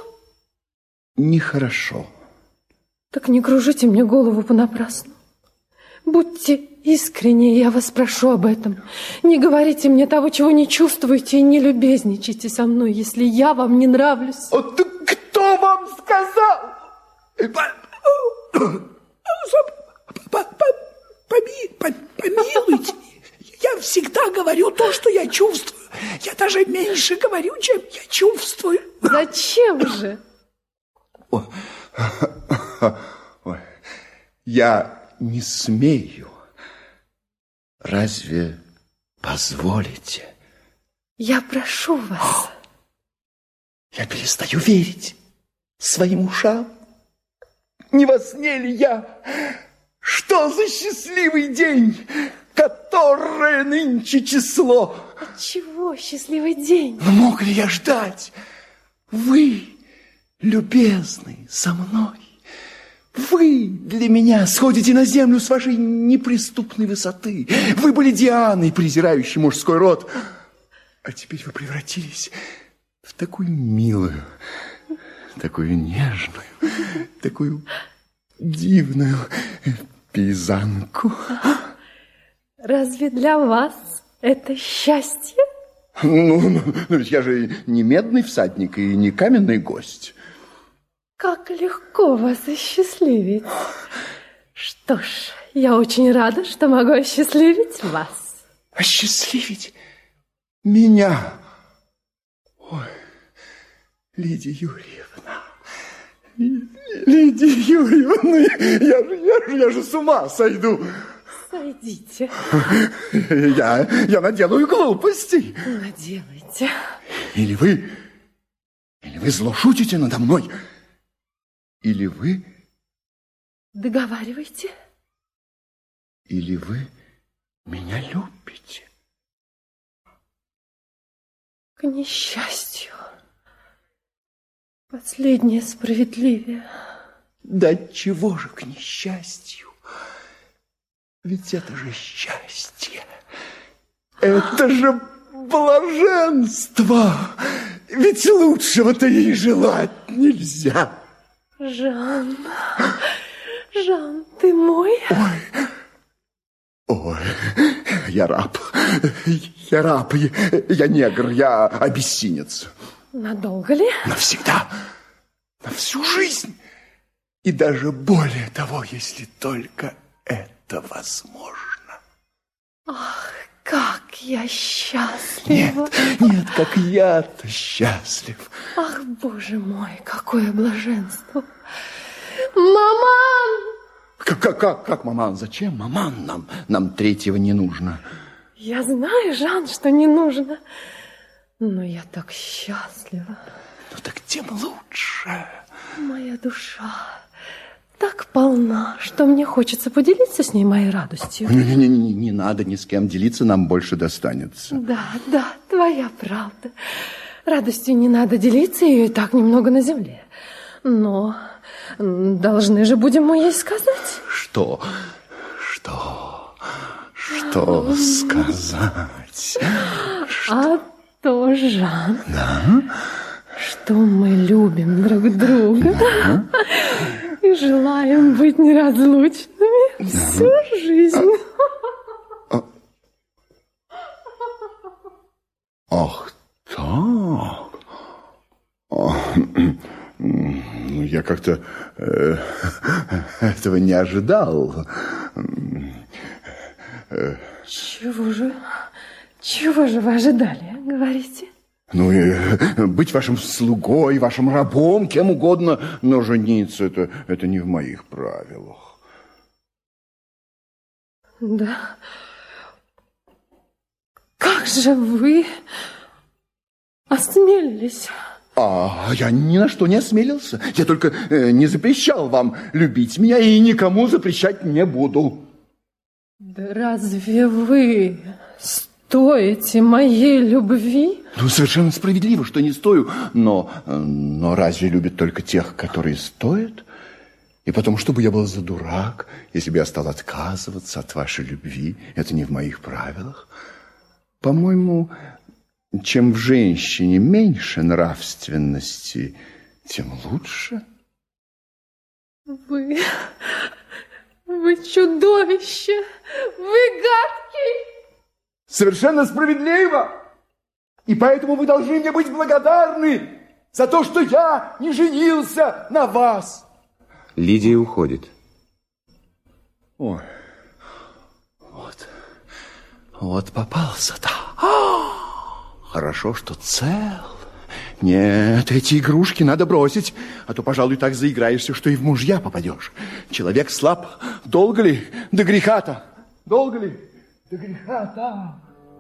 Нехорошо. Так не кружите мне голову понапрасну. Будьте искренни, я вас прошу об этом. Не говорите мне того, чего не чувствуете, и не любезничайте со мной, если я вам не нравлюсь. Вот кто вам сказал? Помилуйте меня. Я всегда говорю то, что я чувствую. Я даже меньше говорю, чем я чувствую. Зачем же? Ой, я не смею. Разве позволите? Я прошу вас. Я перестаю верить своим ушам. Не во сне ли я? Что за счастливый день, которое нынче число? Отчего счастливый день? Но мог ли я ждать? Вы, любезный, со мной. Вы для меня сходите на землю с вашей неприступной высоты. Вы были Дианой, презирающей мужской род. А теперь вы превратились в такую милую, такую нежную, такую дивную пейзанку. Разве для вас это счастье? Ну, ведь я же не медный всадник и не каменный гость. Как легко вас осчастливить. Что ж, я очень рада, что могу осчастливить вас. Осчастливить меня? Ой, Лидия Юрьевна, Лидия Юрьевна, я же с ума сойду. Сойдите. Я наделаю глупостей. Наделайте. Или вы зло шутите надо мной, или вы... Договаривайте. Или вы меня любите. К несчастью. Последнее справедливее. Да чего же к несчастью? Ведь это же счастье. Это же блаженство. Ведь лучшего-то и желать нельзя. Жан, ты мой? Ой, я раб, я негр, я абиссинец. Надолго ли? Навсегда, на всю жизнь. И даже более того, если только это возможно. Ах, как я счастлива. Нет, как я-то счастлив. Ах, Боже мой, какое блаженство. Маман! Как маман? Зачем маман? Нам третьего не нужно. Я знаю, Жан, что не нужно. Но я так счастлива. Ну так тем лучше. Моя душа так полна, что мне хочется поделиться с ней моей радостью. Не надо ни с кем делиться, нам больше достанется. Да, твоя правда. Радостью не надо делиться, ее и так немного на земле. Но должны же будем мы ей сказать. Что сказать? А то, Жан, да? Что мы любим друг друга, и желаем быть неразлучными всю жизнь. Ах, так. Я как-то этого не ожидал. Чего же вы ожидали, говорите? Ну, быть вашим слугой, вашим рабом, кем угодно, но жениться это не в моих правилах. Да. Как же вы осмелились? Я ни на что не осмелился. Я только не запрещал вам любить меня и никому запрещать не буду. Да разве вы стоите моей любви? Ну, совершенно справедливо, что не стою. Но разве любят только тех, которые стоят? И потом, что бы я был за дурак, если бы я стал отказываться от вашей любви? Это не в моих правилах. По-моему, чем в женщине меньше нравственности, тем лучше. Вы чудовище! Вы гадкий! Совершенно справедливо! И поэтому вы должны мне быть благодарны за то, что я не женился на вас. Лидия уходит. Ой, Вот попался-то. Хорошо, что цел. Нет, эти игрушки надо бросить, а то, пожалуй, так заиграешься, что и в мужья попадешь. Человек слаб. Долго ли до греха-то? Долго ли до греха-то?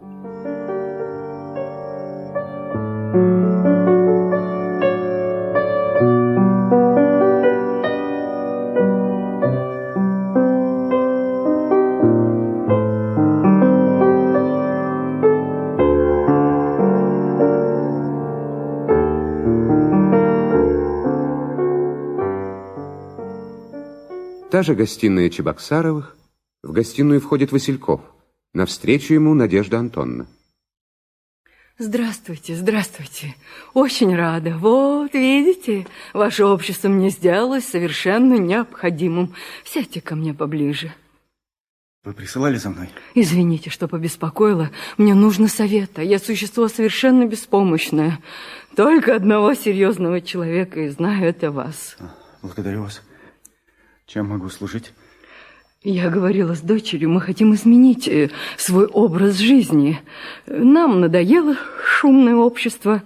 Та же гостиная Чебоксаровых. В гостиную входит Васильков. Навстречу ему Надежда Антоновна. Здравствуйте, здравствуйте. Очень рада. Вот, видите, ваше общество мне сделалось совершенно необходимым. Сядьте ко мне поближе. Вы присылали за мной? Извините, что побеспокоила. Мне нужно совета. Я существо совершенно беспомощное. Только одного серьезного человека, и знаю, это вас. Благодарю вас. Чем могу служить? Я говорила с дочерью, мы хотим изменить свой образ жизни. Нам надоело шумное общество,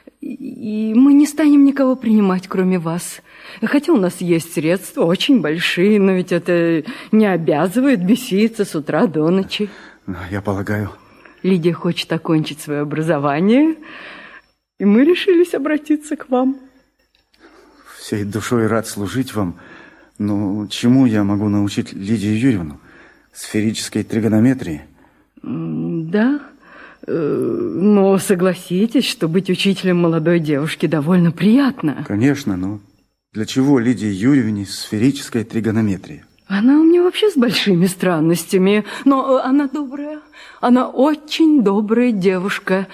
и мы не станем никого принимать, кроме вас. Хотя у нас есть средства, очень большие, но ведь это не обязывает беситься с утра до ночи. Я полагаю... Лидия хочет окончить свое образование, и мы решились обратиться к вам. Всей душой рад служить вам. Но чему я могу научить Лидию Юрьевну? Сферической тригонометрии? Да, но согласитесь, что быть учителем молодой девушки довольно приятно. Конечно, но для чего Лидии Юрьевне сферическая тригонометрия? Она у меня вообще с большими странностями, но она добрая, она очень добрая девушка.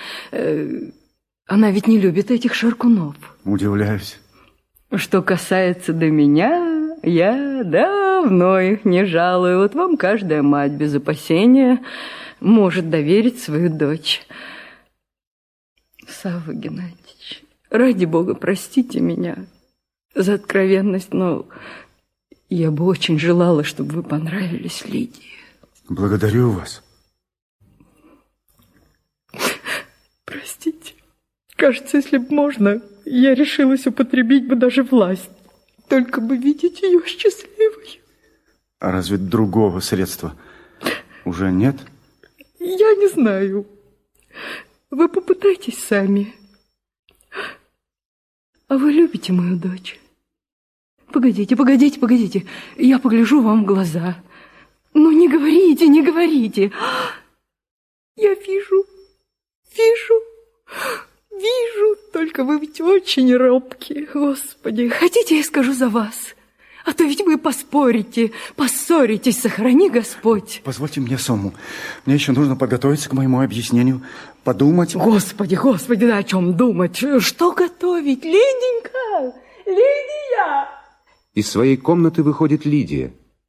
Она ведь не любит этих шаркунов. Удивляюсь. Что касается до меня... Я давно их не жалую. Вот вам каждая мать без опасения может доверить свою дочь. Савва Геннадьевич, ради Бога, простите меня за откровенность, но я бы очень желала, чтобы вы понравились Лидии. Благодарю вас. Простите. Кажется, если бы можно, я решилась употребить бы даже власть. Только бы видеть ее счастливой. А разве другого средства уже нет? Я не знаю. Вы попытайтесь сами. А вы любите мою дочь? Погодите, погодите, погодите. Я погляжу вам в глаза. Ну, не говорите, не говорите. Я вижу, только вы ведь очень робкие, Господи. Хотите, я скажу за вас? А то ведь вы поспорите, поссоритесь, сохрани Господь. Позвольте мне самому. Мне еще нужно подготовиться к моему объяснению, подумать. Господи, Господи, да о чем думать? Что готовить? Лиденька! Лидия! Из своей комнаты выходит Лидия.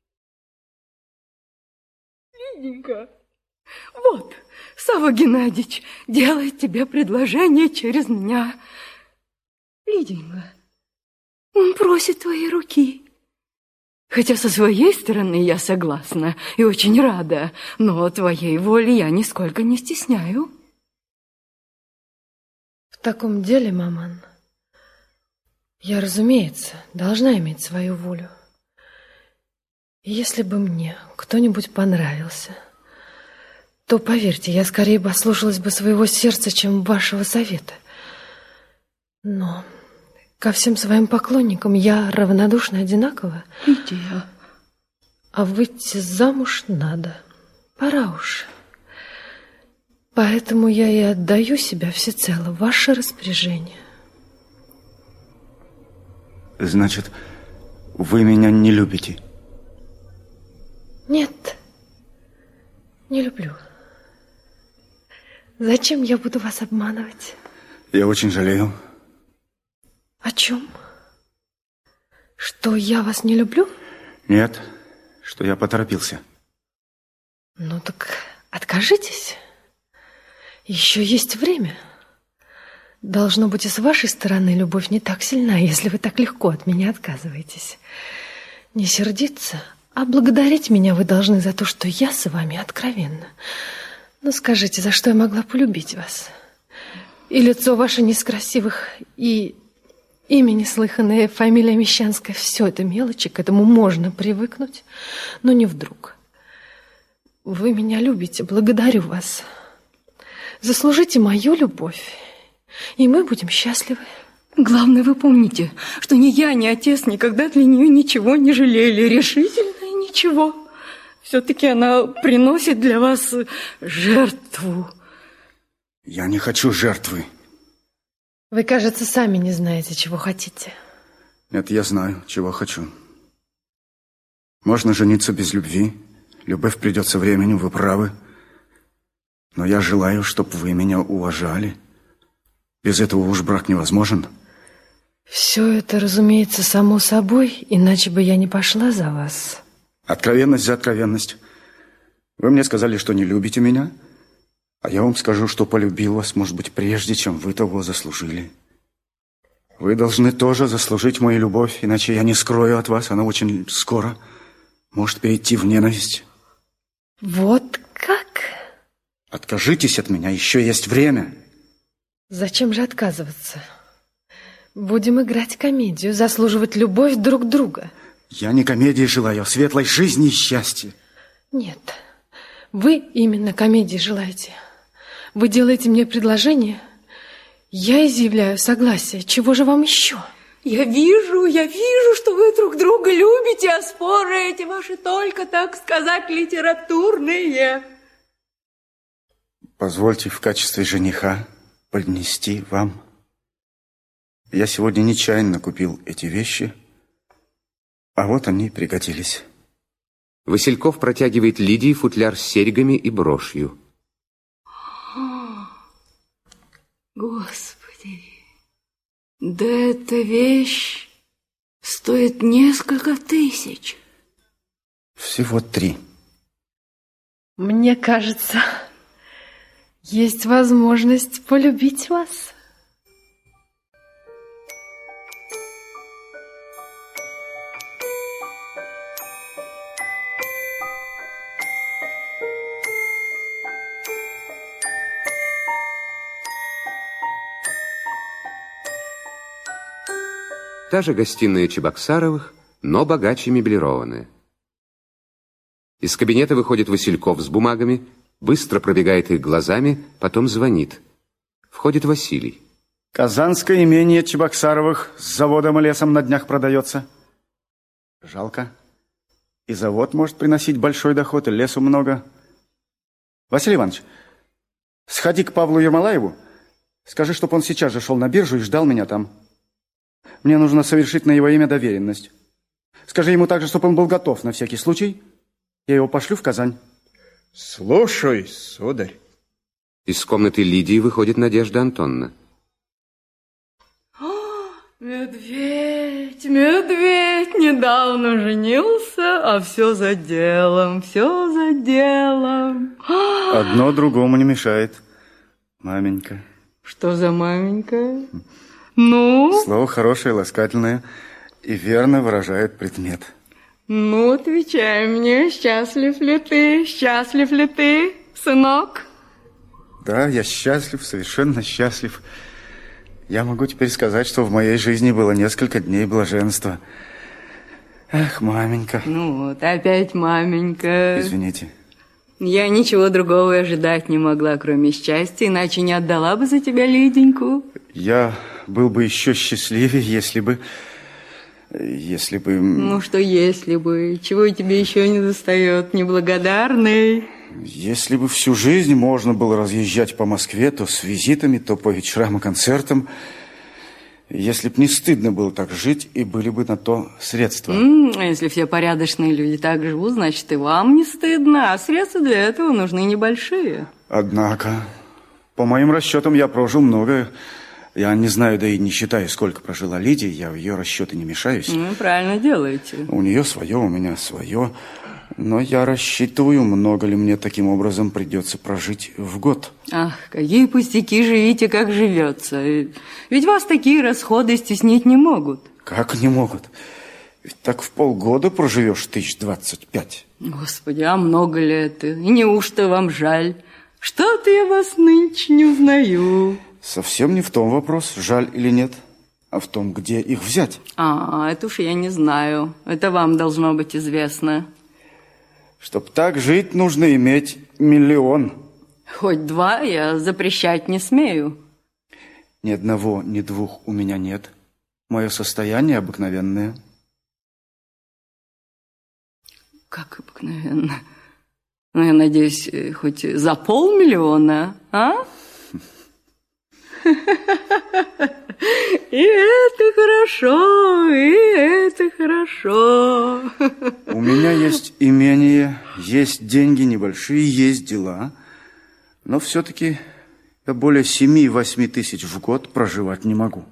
Лиденька, вот... Савва Геннадьевич делает тебе предложение через меня. Лиденька, он просит твоей руки. Хотя со своей стороны я согласна и очень рада, но твоей воли я нисколько не стесняю. В таком деле, маман, я, разумеется, должна иметь свою волю. И если бы мне кто-нибудь понравился... то, поверьте, я скорее бы ослушалась бы своего сердца, чем вашего совета. Но ко всем своим поклонникам я равнодушна одинаково. Лидия. А выйти замуж надо. Пора уж. Поэтому я и отдаю себя всецело в ваше распоряжение. Значит, вы меня не любите? Нет, не люблю. Зачем я буду вас обманывать? Я очень жалею. О чем? Что я вас не люблю? Нет, что я поторопился. Ну так откажитесь. Еще есть время. Должно быть, и с вашей стороны любовь не так сильна, если вы так легко от меня отказываетесь. Не сердиться, а благодарить меня вы должны за то, что я с вами откровенна. Ну, скажите, за что я могла полюбить вас? И лицо ваше не из красивых, и имя неслыханное, фамилия мещанская. Все это мелочи, к этому можно привыкнуть, но не вдруг. Вы меня любите, благодарю вас. Заслужите мою любовь, и мы будем счастливы. Главное, вы помните, что ни я, ни отец никогда для нее ничего не жалели. Решительно ничего. Все-таки она приносит для вас жертву. Я не хочу жертвы. Вы, кажется, сами не знаете, чего хотите. Нет, я знаю, чего хочу. Можно жениться без любви. Любовь придет со временем, вы правы. Но я желаю, чтобы вы меня уважали. Без этого уж брак невозможен. Все это, разумеется, само собой, иначе бы я не пошла за вас. Откровенность за откровенность. Вы мне сказали, что не любите меня, а я вам скажу, что полюбил вас, может быть, прежде, чем вы того заслужили. Вы должны тоже заслужить мою любовь, иначе я не скрою от вас, она очень скоро может перейти в ненависть. Вот как? Откажитесь от меня, еще есть время. Зачем же отказываться? Будем играть комедию, заслуживать любовь друг друга. Я не комедии желаю, а светлой жизни и счастья. Нет, вы именно комедии желаете. Вы делаете мне предложение, я изъявляю согласие. Чего же вам еще? Я вижу, что вы друг друга любите, а споры эти ваши только, так сказать, литературные. Позвольте в качестве жениха поднести вам. Я сегодня нечаянно купил эти вещи, а вот они пригодились. Васильков протягивает Лидии футляр с серьгами и брошью. Господи, да эта вещь стоит несколько тысяч. Всего 3. Мне кажется, есть возможность полюбить вас. Та же гостиная Чебоксаровых, но богаче меблированная. Из кабинета выходит Васильков с бумагами, быстро пробегает их глазами, потом звонит. Входит Василий. Казанское имение Чебоксаровых с заводом и лесом на днях продается. Жалко. И завод может приносить большой доход, и лесу много. Василий Иванович, сходи к Павлу Ермолаеву, скажи, чтобы он сейчас же шел на биржу и ждал меня там. Мне нужно совершить на его имя доверенность. Скажи ему также, чтобы он был готов на всякий случай. Я его пошлю в Казань. Слушай, сударь. Из комнаты Лидии выходит Надежда Антоновна. Медведь, недавно женился, а все за делом, все за делом. Одно другому не мешает, маменька. Что за маменька? Ну? Слово хорошее, ласкательное и верно выражает предмет. Ну, отвечай мне, счастлив ли ты, сынок? Да, я счастлив, совершенно счастлив. Я могу теперь сказать, что в моей жизни было несколько дней блаженства. Эх, маменька. Ну вот, опять маменька. Извините. Я ничего другого ожидать не могла, кроме счастья, иначе не отдала бы за тебя Лиденьку. Я был бы еще счастливее, если бы... Ну, что если бы? Чего тебе еще не достает, неблагодарный? Если бы всю жизнь можно было разъезжать по Москве то с визитами, то по вечерам и концертам. Если бы не стыдно было так жить, и были бы на то средства. А если все порядочные люди так живут, значит, и вам не стыдно, а средства для этого нужны небольшие. Однако, по моим расчетам, я прожил много. Я не знаю, да и не считаю, сколько прожила Лидия. Я в ее расчеты не мешаюсь. Правильно делаете. У нее свое, у меня свое. Но я рассчитываю, много ли мне таким образом придется прожить в год. Ах, какие пустяки, живите, как живется. Ведь вас такие расходы стеснить не могут. Как не могут? Ведь так в полгода проживешь 1025. Господи, а много ли это? И неужто вам жаль, Что-то я вас нынче не узнаю. Совсем не в том вопрос, жаль или нет, а в том, где их взять. Это уж я не знаю. Это вам должно быть известно. Чтоб так жить, нужно иметь 1 миллион. Хоть 2 я запрещать не смею. Ни одного, ни 2 у меня нет. Мое состояние обыкновенное. Как обыкновенно? Ну, я надеюсь, хоть за 500 000, а? И это хорошо, и это хорошо. У меня есть имение, есть деньги небольшие, есть дела. Но все-таки я более 7-8 тысяч в год проживать не могу.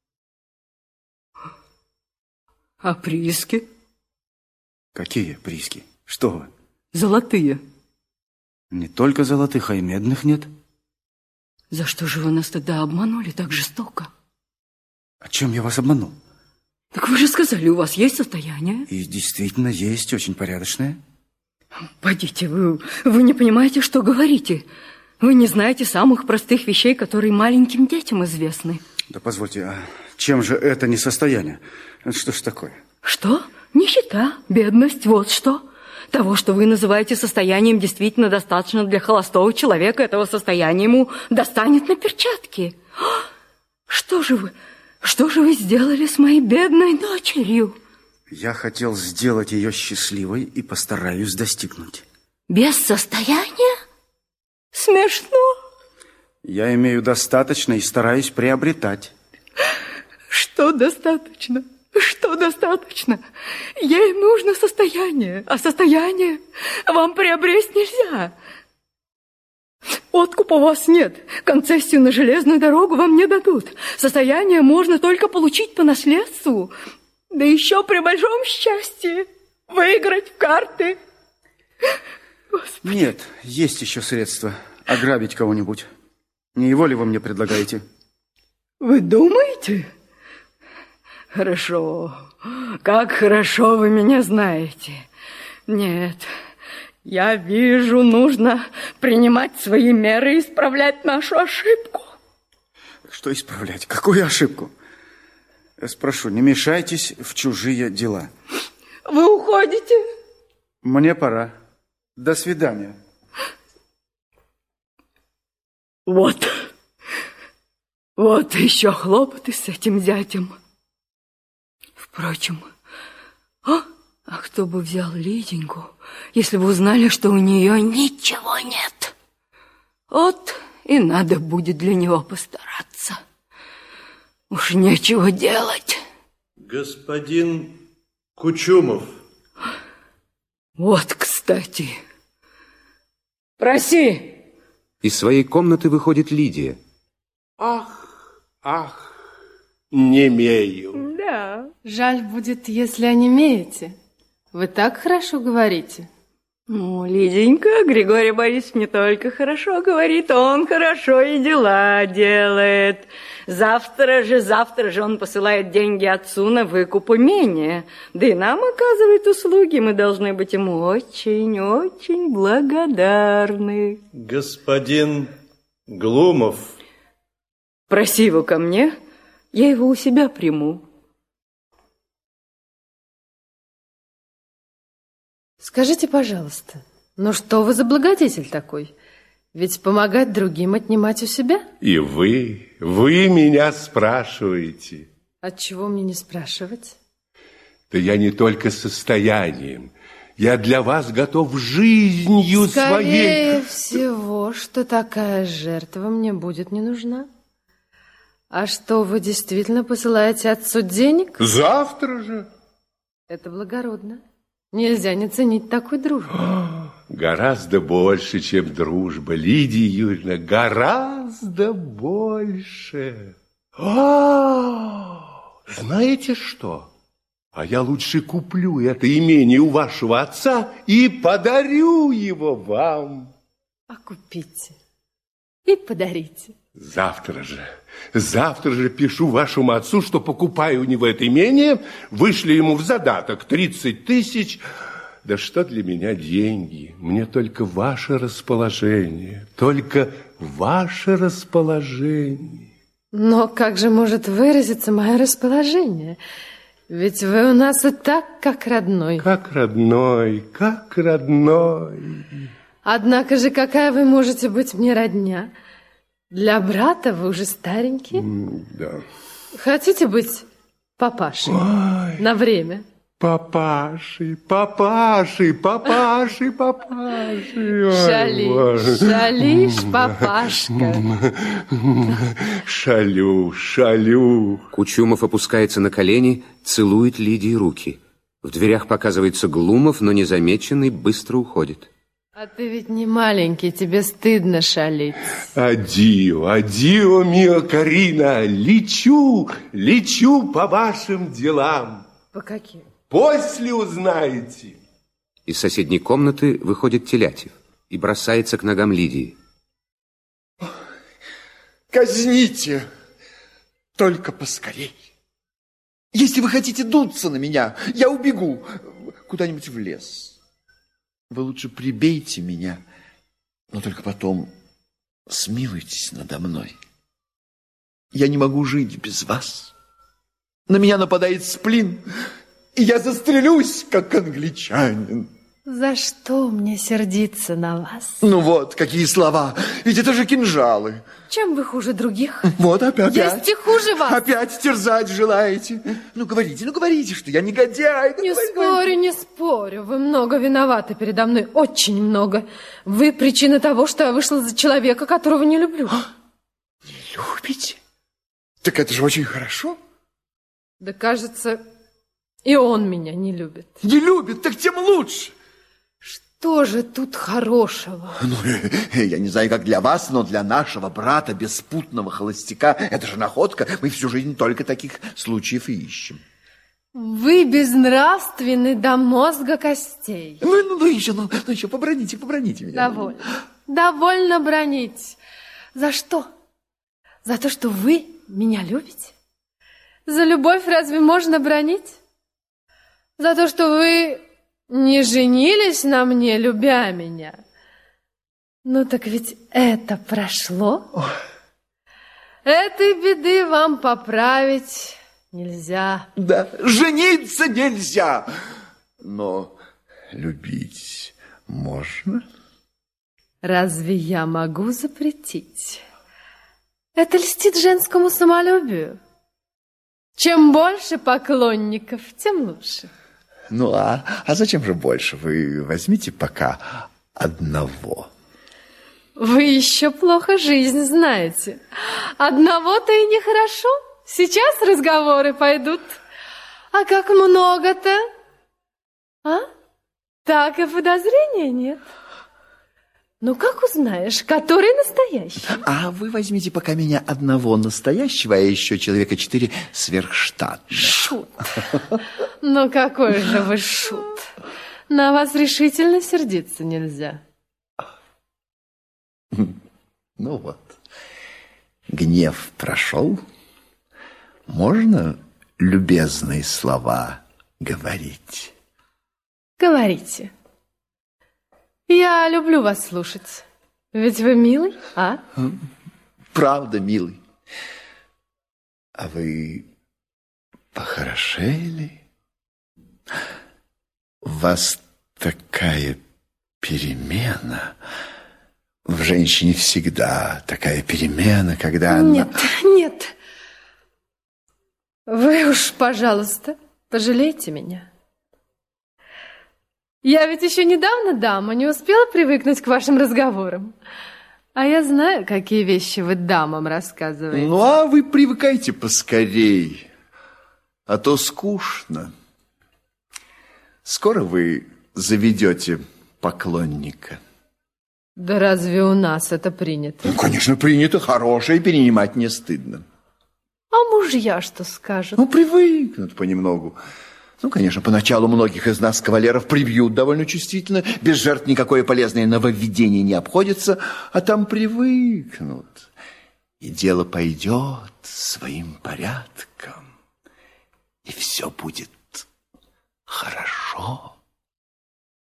А прииски? Какие прииски? Что вы? Золотые. Не только золотых, а и медных нет. За что же вы нас тогда обманули так жестоко? А чем я вас обманул? Так вы же сказали, у вас есть состояние? И действительно есть, очень порядочное. Пойдите, вы не понимаете, что говорите. Вы не знаете самых простых вещей, которые маленьким детям известны. Да позвольте, а чем же это не состояние? Что ж такое? Что? Нищета, бедность, вот что. Того, что вы называете состоянием, действительно достаточно для холостого человека. Этого состояния ему достанет на перчатки. Что же вы сделали с моей бедной дочерью? Я хотел сделать ее счастливой и постараюсь достигнуть. Без состояния? Смешно. Я имею достаточно и стараюсь приобретать. Что достаточно? Что достаточно? Ей нужно состояние, а состояние вам приобрести нельзя. Откупа у вас нет, концессию на железную дорогу вам не дадут. Состояние можно только получить по наследству, да еще при большом счастье выиграть в карты. Господи. Нет, есть еще средства ограбить кого-нибудь. Не его ли вы мне предлагаете? Вы думаете? Хорошо, как хорошо вы меня знаете. Нет, я вижу, нужно принимать свои меры и исправлять нашу ошибку. Что исправлять? Какую ошибку? Я спрошу, не мешайтесь в чужие дела. Вы уходите? Мне пора. До свидания. Вот еще хлопоты с этим зятем. Впрочем, а кто бы взял Лиденьку, если бы узнали, что у нее ничего нет? Вот и надо будет для него постараться. Уж нечего делать. Господин Кучумов. Вот, кстати. Проси. Из своей комнаты выходит Лидия. Ах, немею. Да. Жаль будет, если онемеете. Вы так хорошо говорите. Ну, Лиденька, Григорий Борисович не только хорошо говорит, он хорошо и дела делает. Завтра же он посылает деньги отцу на выкуп имения. Да и нам оказывает услуги, мы должны быть ему очень-очень благодарны. Господин Глумов. Проси его ко мне, я его у себя приму. Скажите, пожалуйста, ну что вы за благодетель такой? Ведь помогать другим отнимать у себя? И вы меня спрашиваете. Отчего мне не спрашивать? Да я не только состоянием. Я для вас готов жизнью своей. Скорее всего, что такая жертва мне будет не нужна. А что, вы действительно посылаете отцу денег? Завтра же. Это благородно. Нельзя не ценить такой дружбы. Гораздо больше, чем дружба, Лидия Юрьевна, гораздо больше. Знаете что? А я лучше куплю это имение у вашего отца и подарю его вам. А купите и подарите. Завтра же пишу вашему отцу, что покупаю у него это имение, вышли ему в задаток 30 000, Да что для меня деньги? Мне только ваше расположение. Только ваше расположение. Но как же может выразиться мое расположение? Ведь вы у нас и так, как родной. Как родной, как родной. Однако же, какая вы можете быть мне родня? Для брата вы уже старенький. Да. Хотите быть папашей? Ой. На время? Папашей, папашей, папашей, папашей. Шалишь, шалишь, папашка. Шалю, шалю. Кучумов опускается на колени, целует Лидии руки. В дверях показывается Глумов, но незамеченный быстро уходит. А ты ведь не маленький, тебе стыдно шалить. Адио, адио, мио Карина. Лечу, лечу по вашим делам. По каким? После узнаете. Из соседней комнаты выходит Телятьев и бросается к ногам Лидии. Казните, только поскорей. Если вы хотите дуться на меня, я убегу куда-нибудь в лес. Вы лучше прибейте меня, но только потом смилуйтесь надо мной. Я не могу жить без вас. На меня нападает сплин, и я застрелюсь, как англичанин. За что мне сердиться на вас? Ну вот, какие слова. Ведь это же кинжалы. Чем вы хуже других? Вот опять. Есть и хуже вас. Опять терзать желаете. Ну говорите, что я негодяй. Не спорю, не спорю. Вы много виноваты передо мной, очень много. Вы причина того, что я вышла за человека, которого не люблю. Не любите? Так это же очень хорошо. Да кажется, и он меня не любит. Не любит, так тем лучше. Что же тут хорошего? Ну, я не знаю, как для вас, но для нашего брата, беспутного холостяка, это же находка. Мы всю жизнь только таких случаев и ищем. Вы безнравственны до мозга костей. Ну еще поброните меня. Довольно бронить. За что? За то, что вы меня любите? За любовь разве можно бронить? За то, что вы не женились на мне, любя меня? Ну так ведь это прошло. Этой беды вам поправить нельзя. Да, жениться нельзя, но любить можно. Разве я могу запретить? Это льстит женскому самолюбию. Чем больше поклонников, тем лучше. Ну, а зачем же больше? Вы возьмите пока одного. Вы еще плохо жизнь знаете. Одного-то и нехорошо. Сейчас разговоры пойдут. А как много-то? А? Так и подозрения нет. Ну, как узнаешь, который настоящий? А вы возьмите пока меня одного настоящего, а еще человека 4 сверхштатных. Шут. Ну, какой же вы шут. На вас решительно сердиться нельзя. Ну вот, гнев прошел. Можно любезные слова говорить? Говорите. Я люблю вас слушать. Ведь вы милый, а? Правда, милый. А вы похорошели? У вас такая перемена. В женщине всегда такая перемена, когда она... Нет. Вы уж, пожалуйста, пожалейте меня. Я ведь еще недавно дама, не успела привыкнуть к вашим разговорам. А я знаю, какие вещи вы дамам рассказываете. Ну, а вы привыкайте поскорей, а то скучно. Скоро вы заведете поклонника. Да разве у нас это принято? Ну, конечно, принято. Хорошее перенимать не стыдно. А мужья что скажут? Ну, привыкнут понемногу. Ну, конечно, поначалу многих из нас, кавалеров, прибьют довольно чувствительно. Без жертв никакое полезное нововведение не обходится, а там привыкнут. И дело пойдет своим порядком. И все будет хорошо.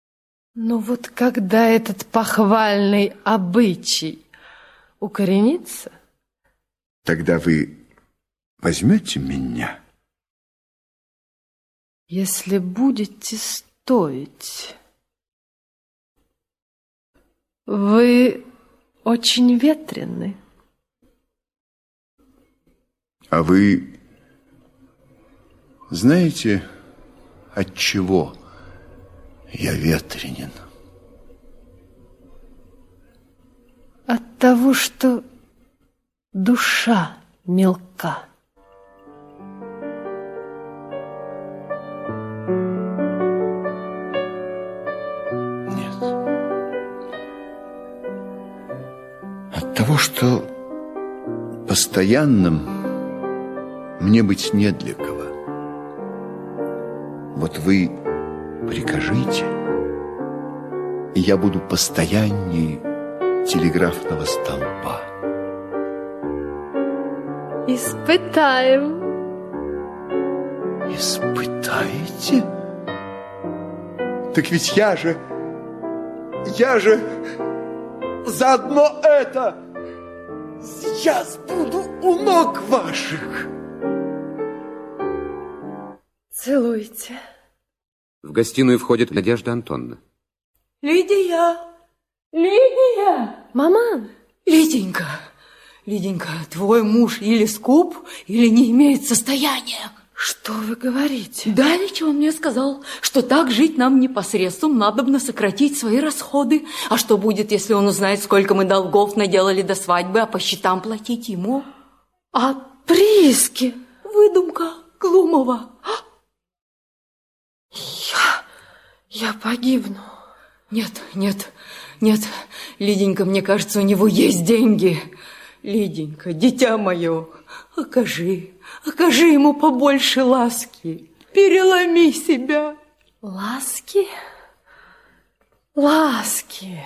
Но вот когда этот похвальный обычай укоренится... Тогда вы возьмете меня? Если будете стоить... Вы очень ветрены. А вы знаете, от чего я ветренен? От того, что душа мелка. Того, что постоянным мне быть не для кого. Вот вы прикажите, и я буду постоянней телеграфного столба. Испытаем. Испытаете? Так ведь я же заодно это... Сейчас буду у ног ваших. Целуйте. В гостиную входит Надежда Антоновна. Лидия! Лидия! Мама! Лиденька! Лиденька, твой муж или скуп, или не имеет состояния. Что вы говорите? Давеча он мне сказал, что так жить нам непосредством надобно сократить свои расходы. А что будет, если он узнает, сколько мы долгов наделали до свадьбы, а по счетам платить ему? А прииски? Выдумка Глумова. Я погибну. Нет, Лиденька, мне кажется, у него есть деньги. Лиденька, дитя мое, окажи ему побольше ласки. Переломи себя. Ласки? Ласки.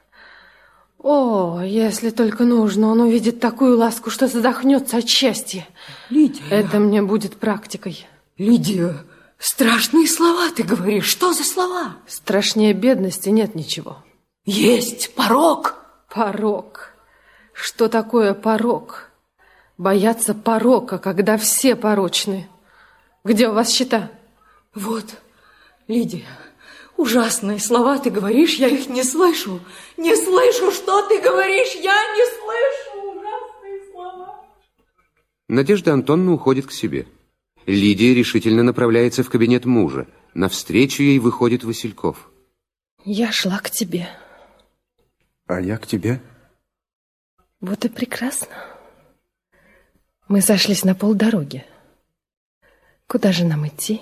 О, если только нужно, он увидит такую ласку, что задохнется от счастья. Лидия. Это мне будет практикой. Лидия, страшные слова ты говоришь. Что за слова? Страшнее бедности нет ничего. Есть порок. Порок. Что такое порок? Бояться порока, когда все порочны. Где у вас счета? Вот, Лидия, ужасные слова ты говоришь, я их не слышу. Не слышу, что ты говоришь, я не слышу ужасные слова. Надежда Антоновна уходит к себе. Лидия решительно направляется в кабинет мужа. Навстречу ей выходит Васильков. Я шла к тебе. А я к тебе. Вот и прекрасно. Мы сошлись на полдороги. Куда же нам идти?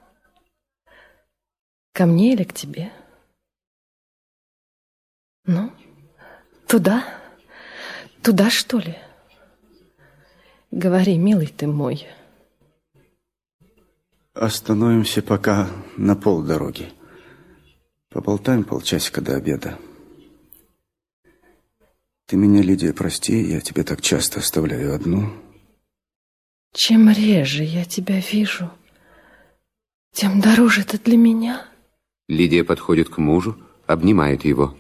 Ко мне или к тебе? Ну, туда? Туда, что ли? Говори, милый ты мой. Остановимся пока на полдороги. Поболтаем полчасика до обеда. Ты меня, Лидия, прости, я тебя так часто оставляю одну. Чем реже я тебя вижу, тем дороже ты для меня. Лидия подходит к мужу, обнимает его.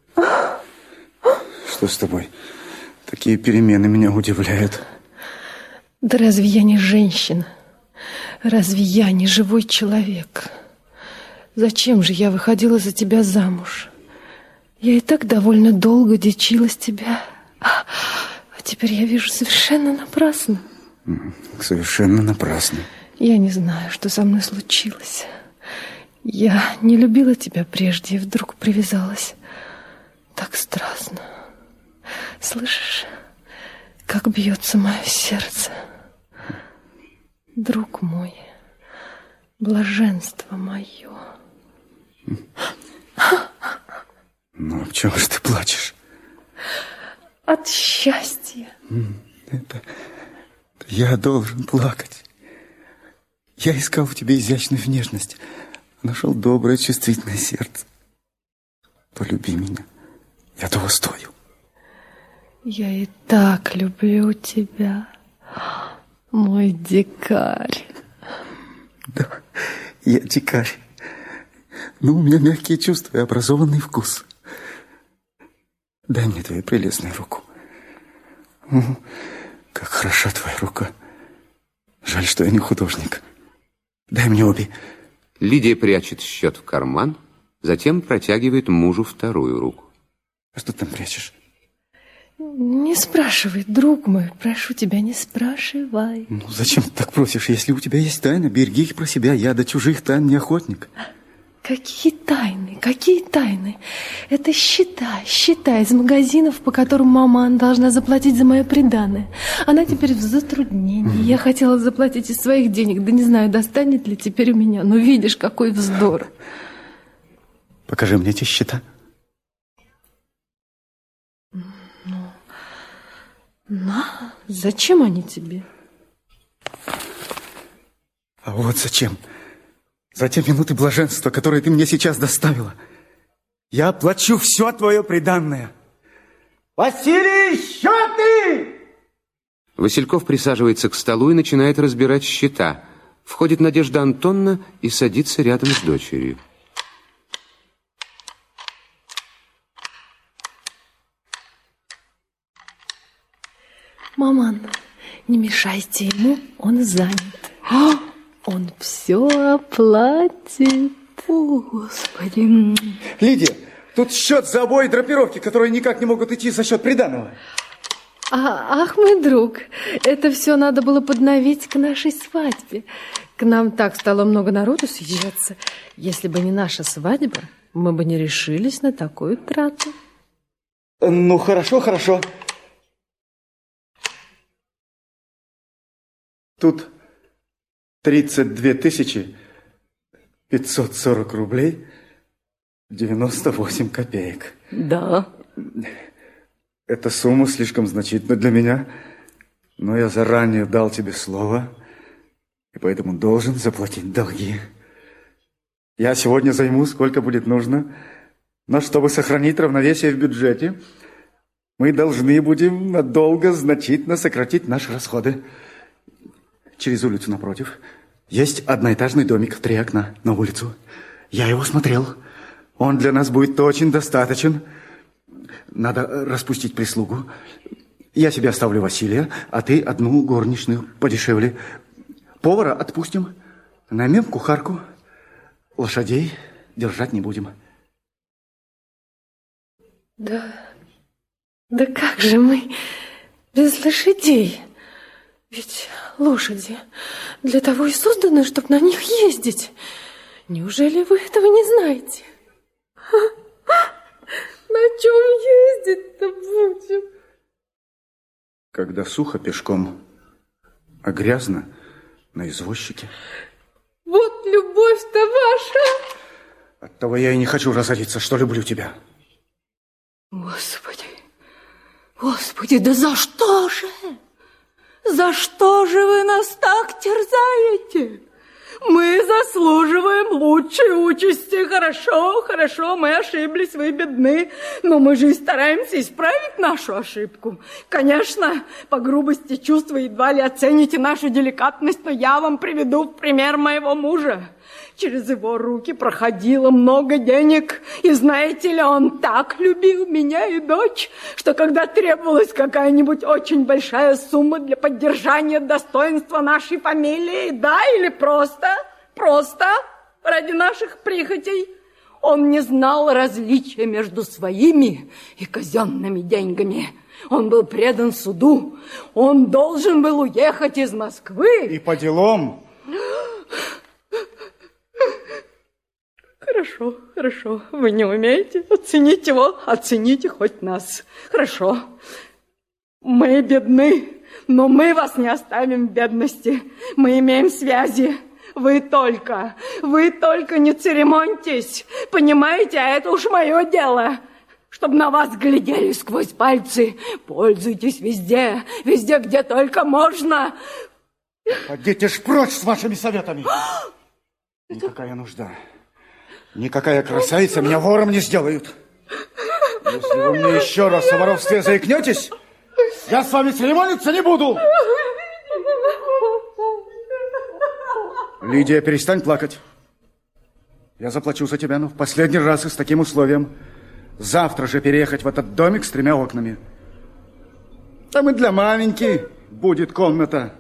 Что с тобой? Такие перемены меня удивляют. Да разве я не женщина? Разве я не живой человек? Зачем же я выходила за тебя замуж? Я и так довольно долго дичилась тебя. А теперь я вижу совершенно напрасно. Совершенно напрасно. Я не знаю, что со мной случилось. Я не любила тебя прежде и вдруг привязалась. Так страстно. Слышишь, как бьется мое сердце? Друг мой, блаженство мое. Ну, а чего же ты плачешь? От счастья. Это я должен плакать. Я искал в тебе изящную внешность, нашел доброе, чувствительное сердце. Полюби меня, я того стою. Я и так люблю тебя, мой дикарь. Да, я дикарь. но у меня мягкие чувства и образованный вкус. Дай мне твою прелестную руку. Как хороша твоя рука. Жаль, что я не художник. Дай мне обе. Лидия прячет счет в карман, затем протягивает мужу вторую руку. А что ты там прячешь? Не спрашивай, друг мой, прошу тебя, не спрашивай. Ну, зачем ты так просишь? Если у тебя есть тайны, береги их про себя. Я до чужих тайн не охотник. Какие тайны, какие тайны? Это счета из магазинов, по которым маман должна заплатить за мое приданое. Она теперь в затруднении. Я хотела заплатить из своих денег, да не знаю, достанет ли теперь у меня. Но видишь, какой вздор. Покажи мне эти счета. На, зачем они тебе? А вот зачем. За те минуты блаженства, которые ты мне сейчас доставила. Я плачу все твое приданное. Василий, счеты! Васильков присаживается к столу и начинает разбирать счета. Входит Надежда Антоновна и садится рядом с дочерью. Маман, не мешайте ему, он занят. Он все оплатит. О, Господи. Лидия, тут счет за обои и драпировки, которые никак не могут идти за счет приданого. Ах, мой друг, это все надо было подновить к нашей свадьбе. К нам так стало много народу съезжаться. Если бы не наша свадьба, мы бы не решились на такую трату. Ну, хорошо, хорошо. Тут 32 540 рублей 98 копеек. Да. Эта сумма слишком значительна для меня, но я заранее дал тебе слово, и поэтому должен заплатить долги. Я сегодня займу, сколько будет нужно, но чтобы сохранить равновесие в бюджете, мы должны будем надолго значительно сократить наши расходы. Через улицу напротив есть одноэтажный домик, 3 окна на улицу. Я его смотрел. Он для нас будет очень достаточен. Надо распустить прислугу. Я себе оставлю Василия, а ты одну горничную подешевле. Повара отпустим. Наймем кухарку. Лошадей держать не будем. Да как же мы без лошадей? Ведь лошади для того и созданы, чтобы на них ездить. Неужели вы этого не знаете? На чем ездить-то будем? Когда сухо пешком, а грязно на извозчике. Вот любовь-то ваша. Оттого я и не хочу разориться, что люблю тебя. Господи, Господи, да за что же? За что же вы нас так терзаете? Мы заслуживаем лучшей участи. Хорошо, хорошо, мы ошиблись, вы бедны, но мы же и стараемся исправить нашу ошибку. Конечно, по грубости чувств вы едва ли оцените нашу деликатность, но я вам приведу в пример моего мужа. Через его руки проходило много денег, и знаете ли, он так любил меня и дочь, что когда требовалась какая-нибудь очень большая сумма для поддержания достоинства нашей фамилии, да, или просто ради наших прихотей, он не знал различия между своими и казенными деньгами. Он был предан суду, он должен был уехать из Москвы. И по делам. Хорошо, хорошо, вы не умеете оценить его, оцените хоть нас. Хорошо, мы бедны, но мы вас не оставим в бедности. Мы имеем связи. Вы только не церемоньтесь, понимаете, а это уж мое дело. Чтобы на вас глядели сквозь пальцы. Пользуйтесь везде, где только можно. Пойдите ж прочь с вашими советами. Никакая нужда. Никакая красавица меня вором не сделают. Если вы мне еще раз о воровстве заикнетесь, я с вами церемониться не буду. Лидия, перестань плакать. Я заплачу за тебя, но в последний раз и с таким условием. Завтра же переехать в этот домик с 3 окнами. Там и для маменьки будет комната.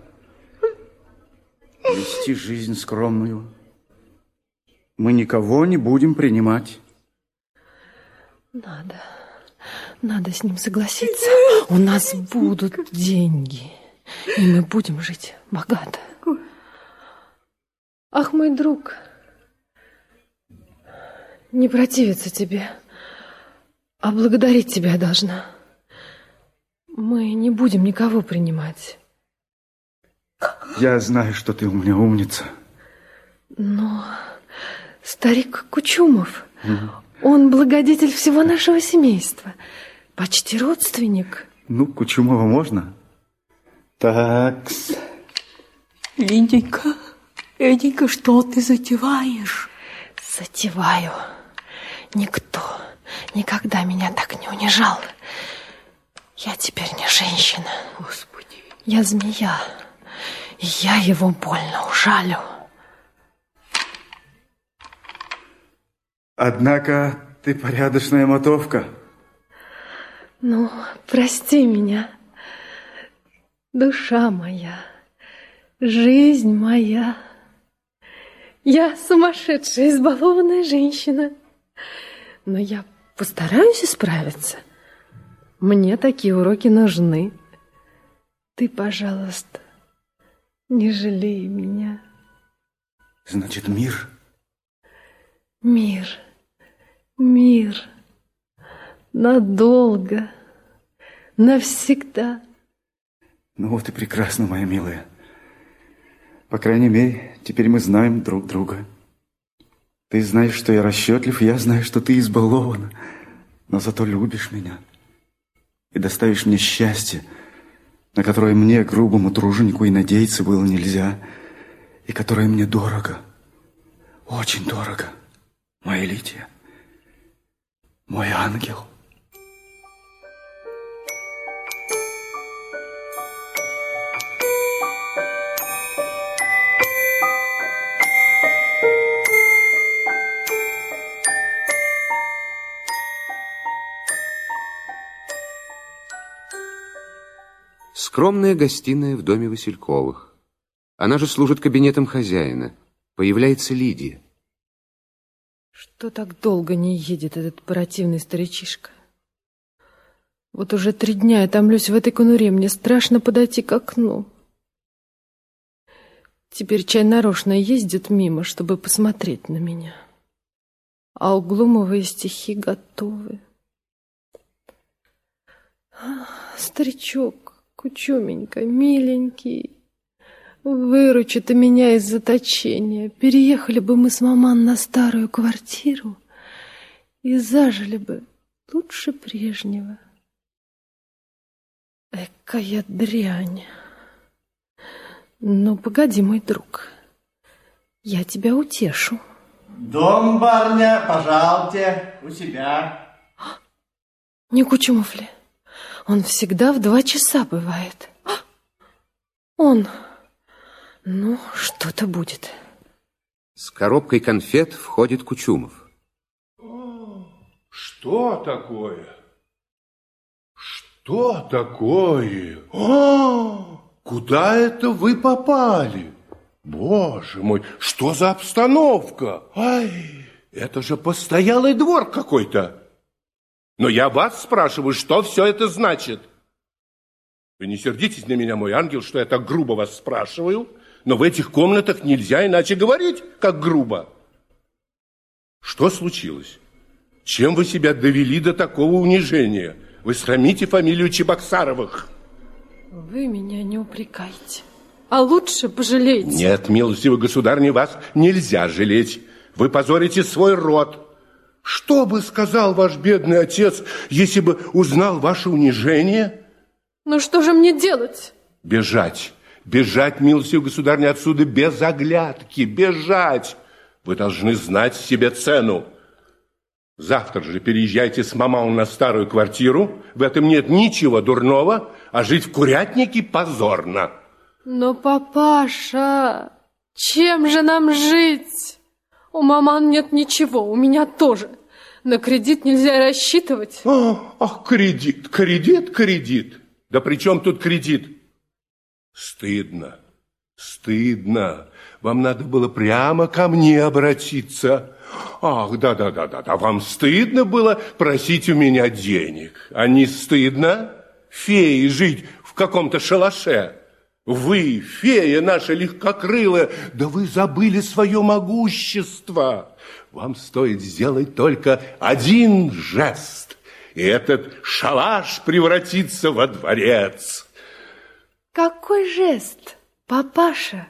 Вести жизнь скромную. Мы никого не будем принимать. Надо с ним согласиться. У нас будут деньги, и мы будем жить богато. Ах, мой друг, не противиться тебе, а благодарить тебя должна. Мы не будем никого принимать. Я знаю, что ты у меня умница. Но старик Кучумов, он благодетель всего нашего семейства, почти родственник. Ну, Кучумова можно? Такс. Лиденька, Эденька, что ты затеваешь? Затеваю. Никто никогда меня так не унижал. Я теперь не женщина. Господи. Я змея. И я его больно ужалю. Однако ты порядочная мотовка. Ну, прости меня. Душа моя, жизнь моя. Я сумасшедшая, избалованная женщина. Но я постараюсь исправиться. Мне такие уроки нужны. Ты, пожалуйста, не жалей меня. Значит, мир? Мир. Мир. Надолго. Навсегда. Ну вот и прекрасно, моя милая. По крайней мере, теперь мы знаем друг друга. Ты знаешь, что я расчетлив, я знаю, что ты избалована. Но зато любишь меня. И доставишь мне счастье, на которое мне, грубому труженику, и надеяться было нельзя, и которое мне дорого, очень дорого, моя Лидия, мой ангел. Скромная гостиная в доме Васильковых. Она же служит кабинетом хозяина. Появляется Лидия. Что так долго не едет этот противный старичишка? Вот уже 3 дня я томлюсь в этой конуре. Мне страшно подойти к окну. Теперь чай нарочно ездит мимо, чтобы посмотреть на меня. А у Глумовой стихи готовы. Старичок, Кучуменька, миленький, выручи ты меня из заточения. Переехали бы мы с маман на старую квартиру и зажили бы лучше прежнего. Экая дрянь. Ну, погоди, мой друг, я тебя утешу. Дом, барыня, пожалуйте, у себя. Не Кучумов ли? Он всегда в 2 часа бывает. Он. Ну, что-то будет. С коробкой конфет входит Кучумов. Что такое? Что такое? Куда это вы попали? Боже мой, что за обстановка? Ай, это же постоялый двор какой-то. Но я вас спрашиваю, что все это значит? Вы не сердитесь на меня, мой ангел, что я так грубо вас спрашиваю, но в этих комнатах нельзя иначе говорить, как грубо. Что случилось? Чем вы себя довели до такого унижения? Вы срамите фамилию Чебоксаровых. Вы меня не упрекайте, а лучше пожалейте. Нет, милостивый государь, вас нельзя жалеть. Вы позорите свой род. Что бы сказал ваш бедный отец, если бы узнал ваше унижение? Ну что же мне делать? Бежать. Бежать, милостивый государь, отсюда без оглядки. Бежать. Вы должны знать себе цену. Завтра же переезжайте с мамой на старую квартиру. В этом нет ничего дурного, а жить в курятнике позорно. Но, папаша, чем же нам жить? У маман нет ничего, у меня тоже. На кредит нельзя рассчитывать. Ах, кредит. Да при чем тут кредит? Стыдно. Вам надо было прямо ко мне обратиться. Ах, да. Вам стыдно было просить у меня денег. А не стыдно феи жить в каком-то шалаше? Вы, фея наша легкокрылая, да вы забыли свое могущество. Вам стоит сделать только один жест, и этот шалаш превратится во дворец. Какой жест, папаша?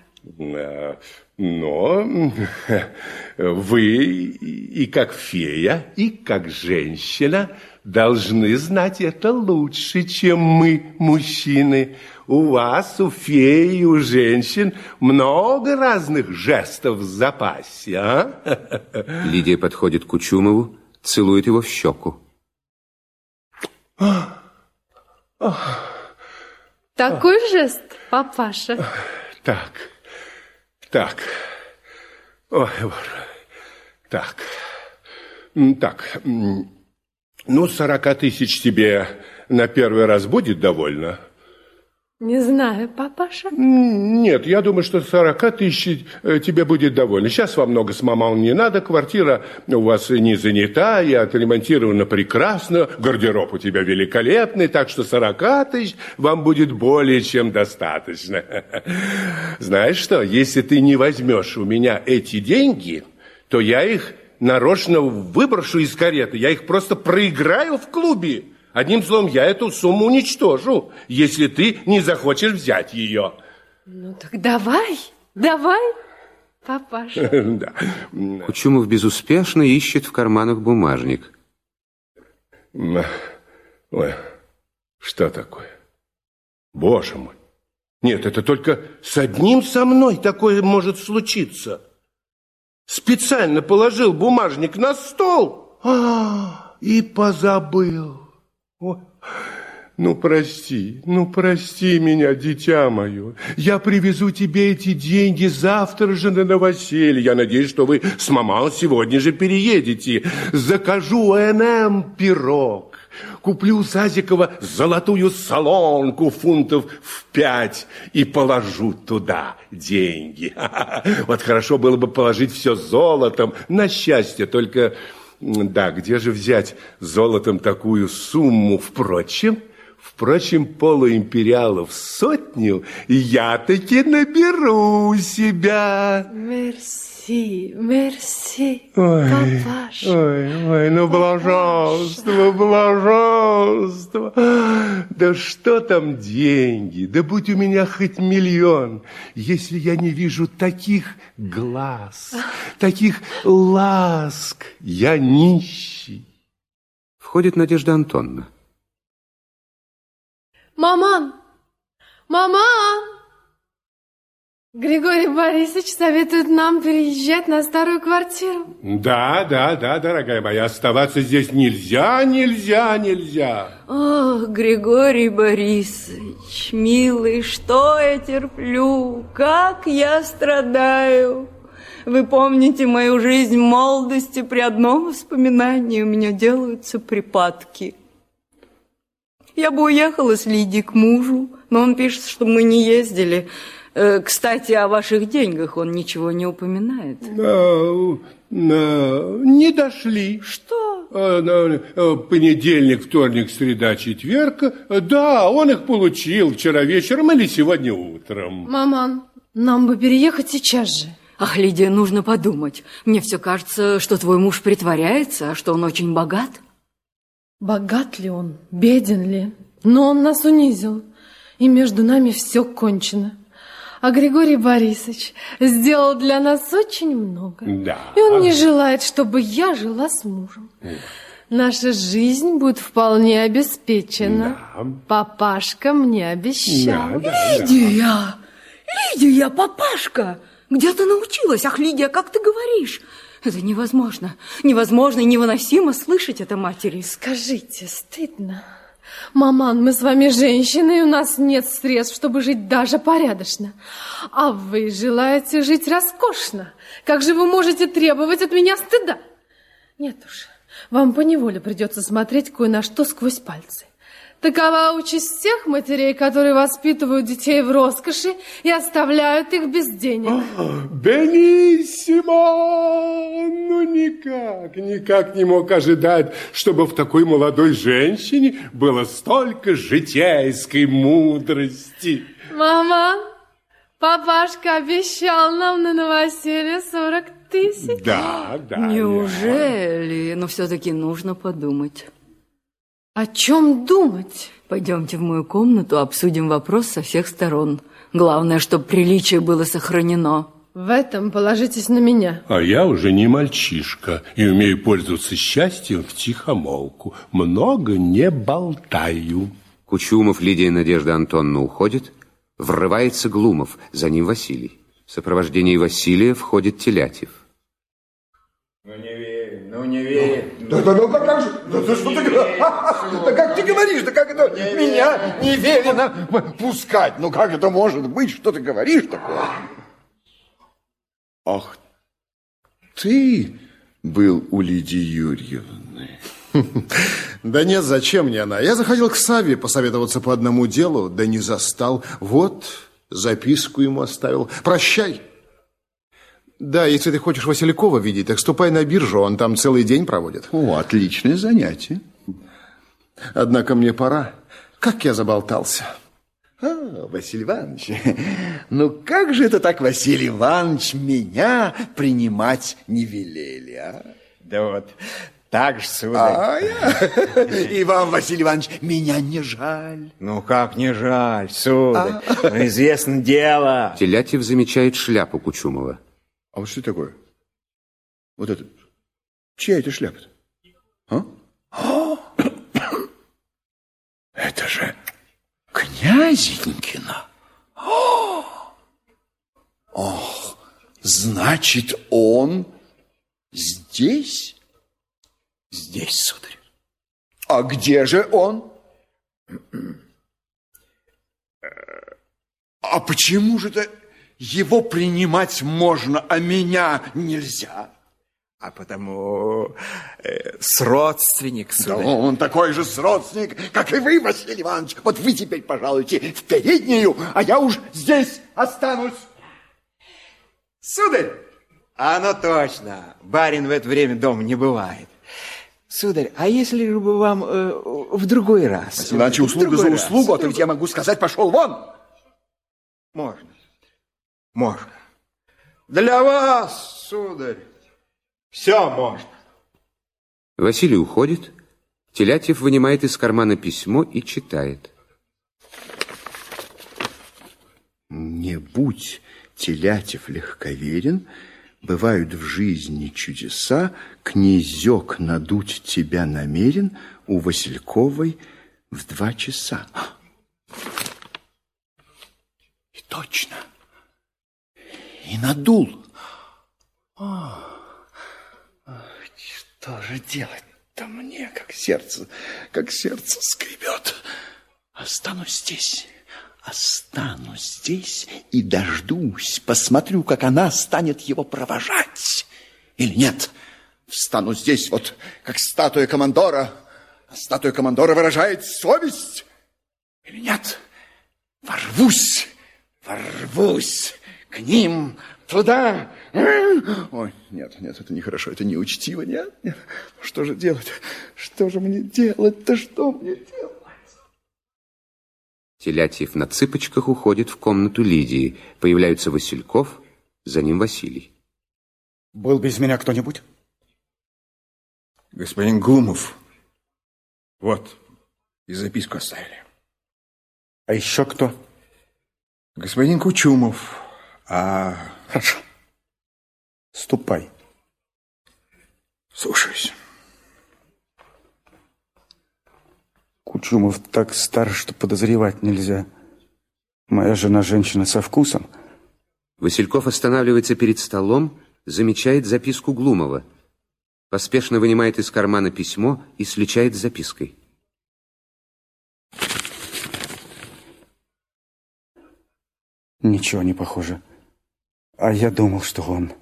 Но вы и как фея, и как женщина должны знать это лучше, чем мы, мужчины. У вас, у феи, у женщин много разных жестов в запасе, а? Лидия подходит к Кучумову, целует его в щеку. Такой жест, папаша? Так. Ой, так. 40 тысяч тебе на первый раз будет довольно? Не знаю, папаша. Нет, я думаю, что 40 тысяч тебе будет довольно. Сейчас вам много с мамой не надо. Квартира у вас не занята и отремонтирована прекрасно. Гардероб у тебя великолепный. Так что 40 тысяч вам будет более чем достаточно. Знаешь что, если ты не возьмешь у меня эти деньги, то я их нарочно выброшу из кареты. Я их просто проиграю в клубе. Одним словом, я эту сумму уничтожу, если ты не захочешь взять ее. Ну так давай, папаша. Да. Кучумов безуспешно ищет в карманах бумажник. Ой, что такое? Боже мой. Нет, это только с одним со мной такое может случиться. Специально положил бумажник на стол и позабыл. Ой, ну прости меня, дитя мое. Я привезу тебе эти деньги завтра же на новоселье. Я надеюсь, что вы с мамой сегодня же переедете. Закажу НМ пирог. Куплю у Сазикова золотую солонку фунтов в 5 и положу туда деньги. Вот хорошо было бы положить все золотом на счастье, только... Да, где же взять золотом такую сумму? Впрочем, полуимпериалов 100 я таки наберу себя. Мерси, папаша. Ой, ну блаженство. Да что там деньги? Да будь у меня хоть миллион, если я не вижу таких глаз, таких ласк, я нищий. Входит Надежда Антоновна. Маман! Григорий Борисович советует нам переезжать на старую квартиру. Да, дорогая моя, оставаться здесь нельзя. Ох, Григорий Борисович, милый, что я терплю, как я страдаю. Вы помните мою жизнь в молодости, при одном воспоминании у меня делаются припадки. Я бы уехала с Лидией к мужу, но он пишет, что мы не ездили. Кстати, о ваших деньгах он ничего не упоминает. Не дошли. Что? Понедельник, вторник, среда, четверг. Да, он их получил вчера вечером или сегодня утром. Маман, нам бы переехать сейчас же. Ах, Лидия, нужно подумать. Мне все кажется, что твой муж притворяется, что он очень богат. Богат ли он, беден ли? Но он нас унизил, и между нами все кончено. А Григорий Борисович сделал для нас очень много. Да. И он не желает, чтобы я жила с мужем. Наша жизнь будет вполне обеспечена. Да. Папашка мне обещал. Лидия, папашка! Где ты научилась? Ах, Лидия, как ты говоришь? Это невозможно. Невозможно и невыносимо слышать это матери. Скажите, стыдно? Маман, мы с вами женщины, и у нас нет средств, чтобы жить даже порядочно. А вы желаете жить роскошно. Как же вы можете требовать от меня стыда? Нет уж, вам поневоле придется смотреть кое на что сквозь пальцы. Такова участь всех матерей, которые воспитывают детей в роскоши и оставляют их без денег. Бениссимо! Ну, никак не мог ожидать, чтобы в такой молодой женщине было столько житейской мудрости. Мама, папашка обещал нам на новоселье 40 тысяч. Да. Неужели? Но все-таки нужно подумать. О чем думать? Пойдемте в мою комнату, обсудим вопрос со всех сторон. Главное, чтобы приличие было сохранено. В этом положитесь на меня. А я уже не мальчишка и умею пользоваться счастьем втихомолку. Много не болтаю. Кучумов, Лидия, Надежда Антоновна уходит. Врывается Глумов, за ним Василий. В сопровождении Василия входит Телятьев. Ну не верю. Да как же? Да что ты говоришь? Да как ты говоришь? Да как это меня не велено пускать? Ну как это может быть? Что ты говоришь такое? Ах, ты был у Лидии Юрьевны. Да нет, зачем мне она? Я заходил к Савве посоветоваться по одному делу, да не застал. Вот, записку ему оставил. Прощай. Да, если ты хочешь Василькова видеть, так ступай на биржу, он там целый день проводит. О, отличное занятие. Однако мне пора. Как я заболтался. Василий Иванович, ну как же это так, Василий Иванович, меня принимать не велели, а? Да вот, так же, сударь. И вам, Василий Иванович, меня не жаль. Ну как не жаль, сударь, ну, известно дело. Телятьев замечает шляпу Кучумова. А вот что такое? Вот это. Чья это шляпа-то? А? Это же Князенькина. Ох, значит, он здесь? Здесь, сударь. А где же он? А почему же это его принимать можно, а меня нельзя? А потому сродственник, сударь. Да он такой же сродственник, как и вы, Василий Иванович. Вот вы теперь пожалуйте в переднюю, а я уж здесь останусь. Сударь, оно точно. Барин в это время дома не бывает. Сударь, а если же бы вам в другой раз? Василий Иванович, услуга за услугу, а то ведь я могу сказать, пошел вон. Можно. Для вас, сударь, все можно. Василий уходит. Телятьев вынимает из кармана письмо и читает. Не будь Телятьев легковерен, бывают в жизни чудеса, князек надуть тебя намерен у Васильковой в 2 часа. И точно. И надул. Что же делать-то мне, как сердце скребет. Останусь здесь и дождусь, посмотрю, как она станет его провожать. Или нет, встану здесь вот, как статуя командора, а статуя командора выражает совесть. Или нет, ворвусь к ним туда. Ой, нет, это нехорошо, это неучтиво, нет. Что же делать? Что же мне делать-то, что мне делать? Телятьев на цыпочках уходит в комнату Лидии. Появляются Васильков, за ним Василий. Был без меня кто-нибудь? Господин Глумов. Вот, и записку оставили. А еще кто? Господин Кучумов. Хорошо. Ступай. Слушаюсь. Кучумов так стар, что подозревать нельзя. Моя жена женщина со вкусом. Васильков останавливается перед столом, замечает записку Глумова. Поспешно вынимает из кармана письмо и сличает с запиской. Ничего не похоже. А я думал, что он.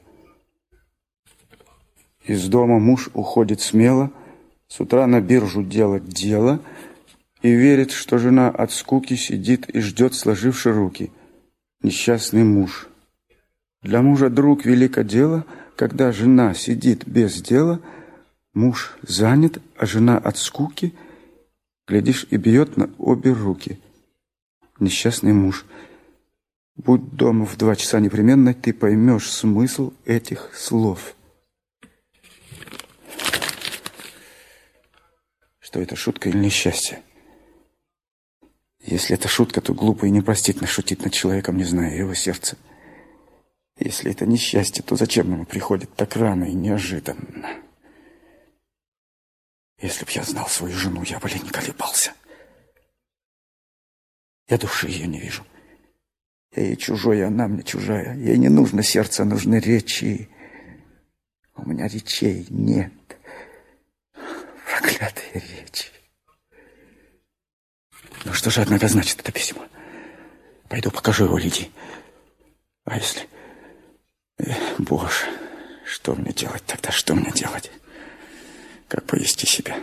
Из дома муж уходит смело, с утра на биржу делать дело и верит, что жена от скуки сидит и ждет, сложивши руки. Несчастный муж. Для мужа друг велико дело, когда жена сидит без дела, муж занят, а жена от скуки, глядишь, и бьет на обе руки. Несчастный муж. Будь дома в 2 часа непременно, ты поймешь смысл этих слов. Что это, шутка или несчастье? Если это шутка, то глупо и непростительно шутить над человеком, не зная его сердца. Если это несчастье, то зачем ему приходит так рано и неожиданно? Если б я знал свою жену, я бы не колебался. Я души ее не вижу. Я ей чужой, и она мне чужая. Ей не нужно сердце, нужны речи. У меня речей нет. Проклятые речи. Ну что же, однако, значит это письмо? Пойду покажу его Лидии. А если... Боже, что мне делать тогда? Что мне делать? Как повести себя?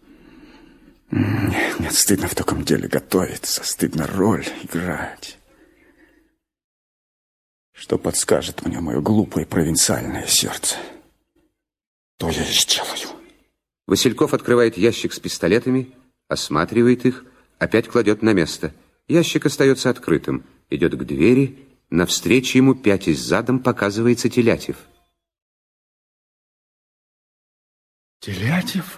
Нет, стыдно в таком деле готовиться. Стыдно роль играть. Что подскажет мне мое глупое провинциальное сердце? То я и сделаю. Васильков открывает ящик с пистолетами, осматривает их, опять кладет на место. Ящик остается открытым. Идет к двери. Навстречу ему, пятясь задом, показывается Телятьев. Телятьев?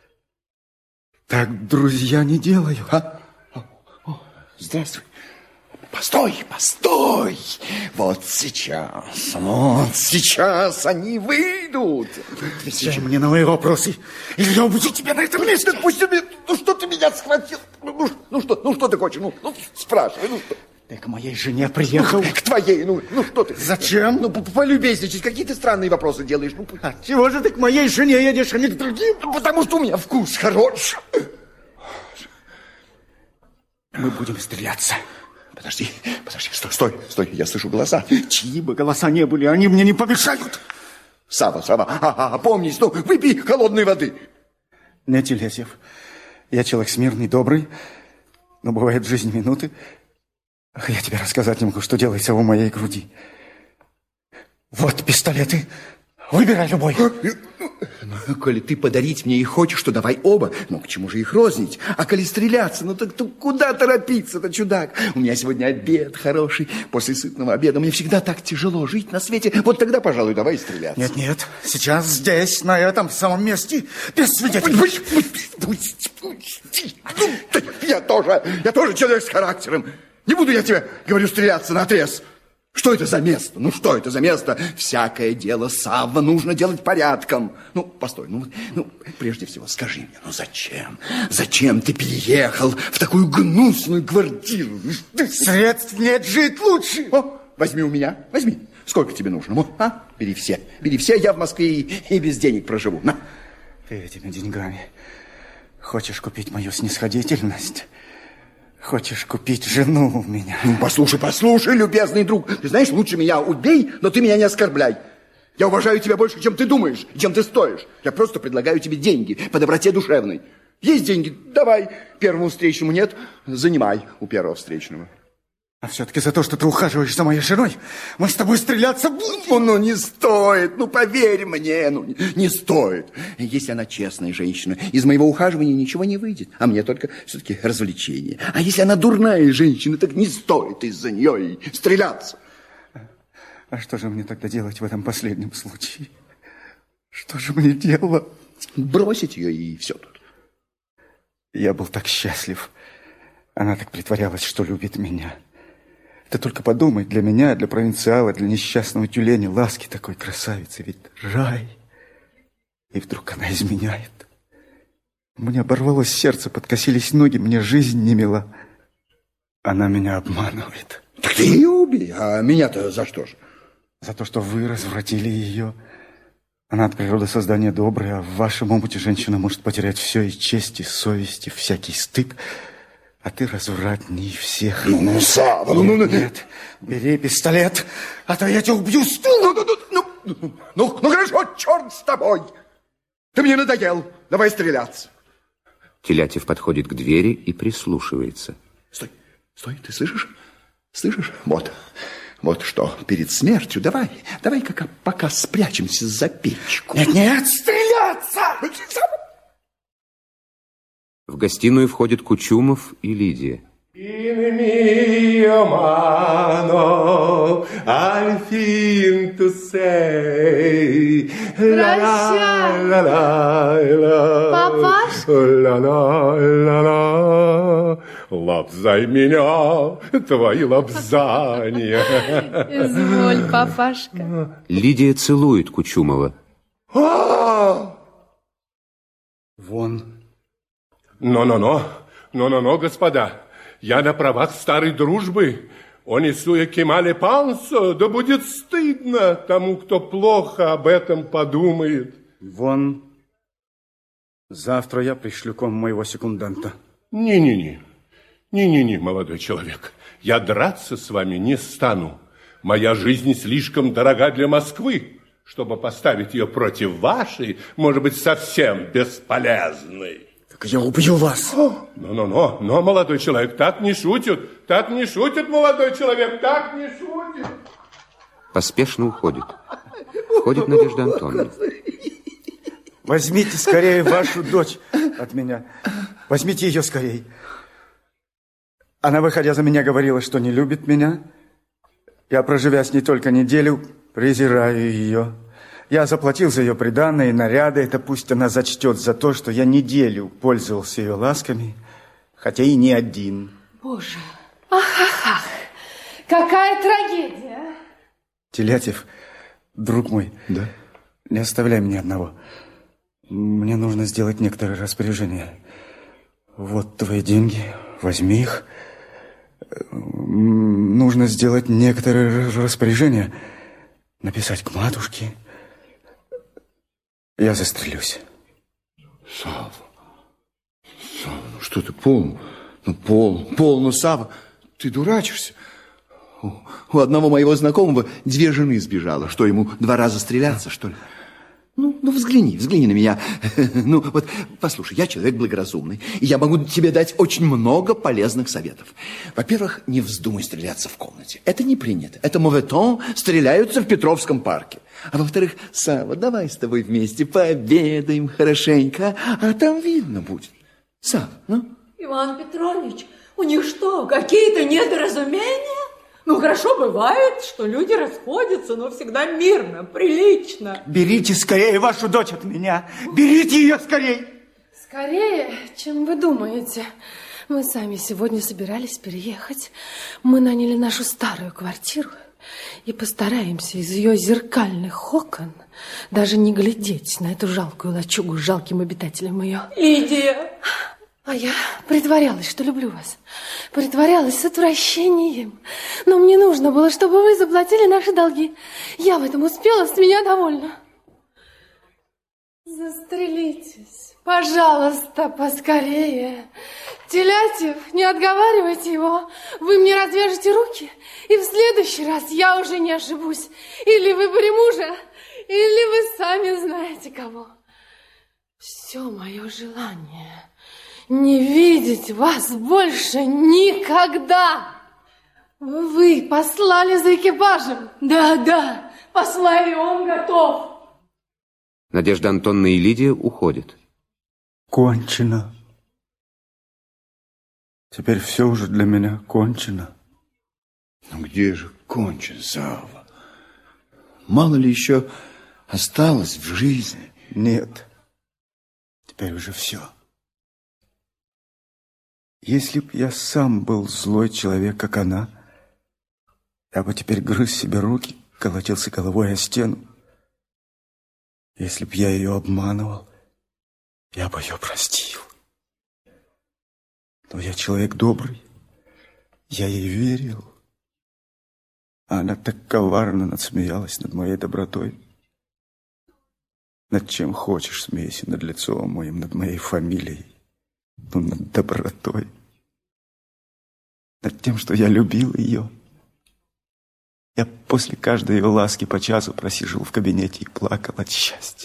Так друзья не делают. Здравствуй. Постой, постой! Вот сейчас они выйдут. Отвечай мне на мои вопросы, или я убью тебя на этом месте. Пусть тебе... Ну что ты меня схватил? Ну что ты хочешь? Ну спрашивай, ну что? Ты к моей жене приехал. К твоей, ну что ты? Зачем? Ну полюбезничать, какие ты странные вопросы делаешь. Ну, чего же ты к моей жене едешь, а не к другим? Ну, потому что у меня вкус хорош. Мы будем стреляться. Подожди, стой, я слышу голоса. Чьи бы голоса не были, они мне не помешают. Сава, опомнись, ну, выпей холодной воды. Нет, Телятьев, я человек смирный, добрый, но бывают в жизни минуты. Я тебе рассказать не могу, что делается в моей груди. Вот пистолеты, выбирай любой. Ну, коли ты подарить мне их хочешь, то давай оба. Ну, к чему же их рознить? А коли стреляться, ну так куда торопиться-то, чудак? У меня сегодня обед хороший. После сытного обеда мне всегда так тяжело жить на свете. Вот тогда, пожалуй, давай стреляться. Нет, сейчас здесь, на этом самом месте, без свидетелей. Я тоже человек с характером. Не буду я тебе, говорю, стреляться наотрез. Что это за место? Ну, что это за место? Всякое дело, Савва, нужно делать порядком. Ну, постой, ну, прежде всего, скажи мне, ну, зачем? Зачем ты переехал в такую гнусную квартиру? Средств нет, жить лучше. Возьми у меня, возьми. Сколько тебе нужно? Бери все, я в Москве и без денег проживу. На. Ты этими деньгами хочешь купить мою снисходительность? Хочешь купить жену у меня? Ну, послушай, любезный друг. Ты знаешь, лучше меня убей, но ты меня не оскорбляй. Я уважаю тебя больше, чем ты думаешь, чем ты стоишь. Я просто предлагаю тебе деньги по доброте душевной. Есть деньги? Давай. Первому встречному нет? Занимай у первого встречного. А все-таки за то, что ты ухаживаешь за моей женой, мы с тобой стреляться будем. Ну, не стоит, ну, поверь мне, не стоит. Если она честная женщина, из моего ухаживания ничего не выйдет, а мне только все-таки развлечение. А если она дурная женщина, так не стоит из-за нее и стреляться. А что же мне тогда делать в этом последнем случае? Что же мне делать? Бросить ее и все тут. Я был так счастлив. Она так притворялась, что любит меня. Ты только подумай, для меня, для провинциала, для несчастного тюленя, ласки такой красавицы, ведь рай. И вдруг она изменяет. Мне оборвалось сердце, подкосились ноги, мне жизнь не мила. Она меня обманывает. Так ты ее убей, а меня-то за что же? За то, что вы развратили ее. Она от природы создания добрая, а в вашем опыте женщина может потерять все, и честь, и совесть, и всякий стыд. А ты развратней всех. Ну, Сава, ну. Нет, бери пистолет, а то я тебя убью. Ну, хорошо, черт с тобой. Ты мне надоел. Давай стреляться. Телятев подходит к двери и прислушивается. Стой, ты слышишь? Слышишь? Вот что, перед смертью давай-ка пока спрячемся за печку. Нет, стреляться! В гостиную входят Кучумов и Лидия. In mio mano al fin tu sei. Прощай. Папашка. Лапзай меня, твои лапзания. Изволь, папашка. Лидия целует Кучумова. Вон. Но, господа, я на правах старой дружбы. Онесуя кемале пансо, да будет стыдно тому, кто плохо об этом подумает. Вон. Завтра я пришлю к вам моего секунданта. Не, молодой человек. Я драться с вами не стану. Моя жизнь слишком дорога для Москвы, чтобы поставить ее против вашей, может быть, совсем бесполезной. Так я убью вас. Но, молодой человек, так не шутят, молодой человек, так не шутят. Поспешно уходит. Входит Надежда Антоновна. Возьмите скорее вашу дочь от меня. Возьмите ее скорее. Она, выходя за меня, говорила, что не любит меня. Я, проживя с ней только неделю, презираю ее. Я заплатил за ее приданое и наряды. Это пусть она зачтет за то, что я неделю пользовался ее ласками, хотя и не один. Боже, ах, какая трагедия. Телятев, друг мой, да? Не оставляй меня одного. Мне нужно сделать некоторые распоряжения. Вот твои деньги, возьми их. Нужно сделать некоторые распоряжения. Написать к матушке. Я застрелюсь. Сава, ну что ты, полно, Сава, ты дурачишься. У одного моего знакомого 2 жены сбежало. Что, ему 2 раза стреляться, что ли? Ну, взгляни на меня. Ну, вот, послушай, я человек благоразумный, и я могу тебе дать очень много полезных советов. Во-первых, не вздумай стреляться в комнате. Это не принято. Это моветон, стреляются в Петровском парке. А во-вторых, Сава, давай с тобой вместе пообедаем хорошенько, а там видно будет. Сава, ну? Иван Петрович, у них что, какие-то недоразумения? Ну, хорошо бывает, что люди расходятся, но всегда мирно, прилично. Берите скорее вашу дочь от меня. Берите ее скорее. Скорее, чем вы думаете. Мы сами сегодня собирались переехать. Мы наняли нашу старую квартиру и постараемся из ее зеркальных окон даже не глядеть на эту жалкую лачугу с жалким обитателем ее. Лидия! А я притворялась, что люблю вас. Притворялась с отвращением. Но мне нужно было, чтобы вы заплатили наши долги. Я в этом успела, с меня довольна. Застрелитесь, пожалуйста, поскорее. Телятев, не отговаривайте его. Вы мне развяжете руки, и в следующий раз я уже не ошибусь. Или выберем мужа, или вы сами знаете кого. Все мое желание не видеть вас больше никогда. Вы послали за экипажем? Да, послали, он готов. Надежда Антоновна и Лидия уходят. Кончено. Теперь все уже для меня кончено. Ну где же кончено, Сава? Мало ли еще осталось в жизни. Нет, теперь уже все. Если б я сам был злой человек, как она, я бы теперь грыз себе руки, колотился головой о стену. Если б я ее обманывал, я бы ее простил. Но я человек добрый, я ей верил. А она так коварно надсмеялась над моей добротой. Над чем хочешь смейся, над лицом моим, над моей фамилией. Ну, над добротой. над тем, что я любил ее. Я после каждой ее ласки по часу просиживал в кабинете и плакал от счастья.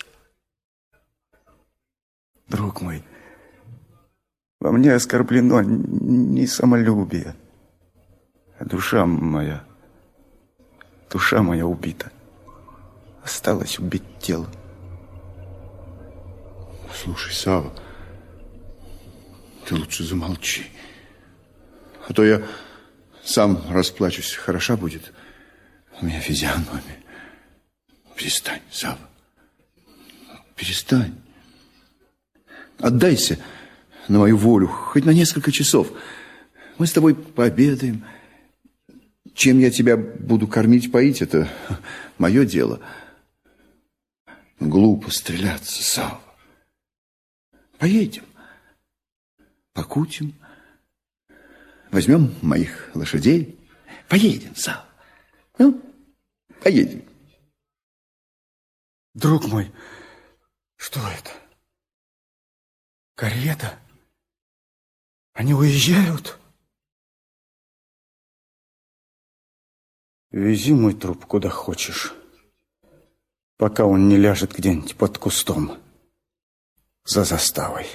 Друг мой, во мне оскорблено не самолюбие, а душа моя убита. Осталось убить тело. Слушай, Сава, ты лучше замолчи. А то я сам расплачусь. Хороша будет у меня физиономия. Перестань, Сава. Перестань. Отдайся на мою волю, хоть на несколько часов. Мы с тобой пообедаем. Чем я тебя буду кормить, поить, это мое дело. Глупо стреляться, Сава. Поедем, покутим, возьмем моих лошадей. Поедем, Сава. Ну, поедем. Друг мой, что это? Карета? Они уезжают? Вези мой труп куда хочешь, пока он не ляжет где-нибудь под кустом за заставой.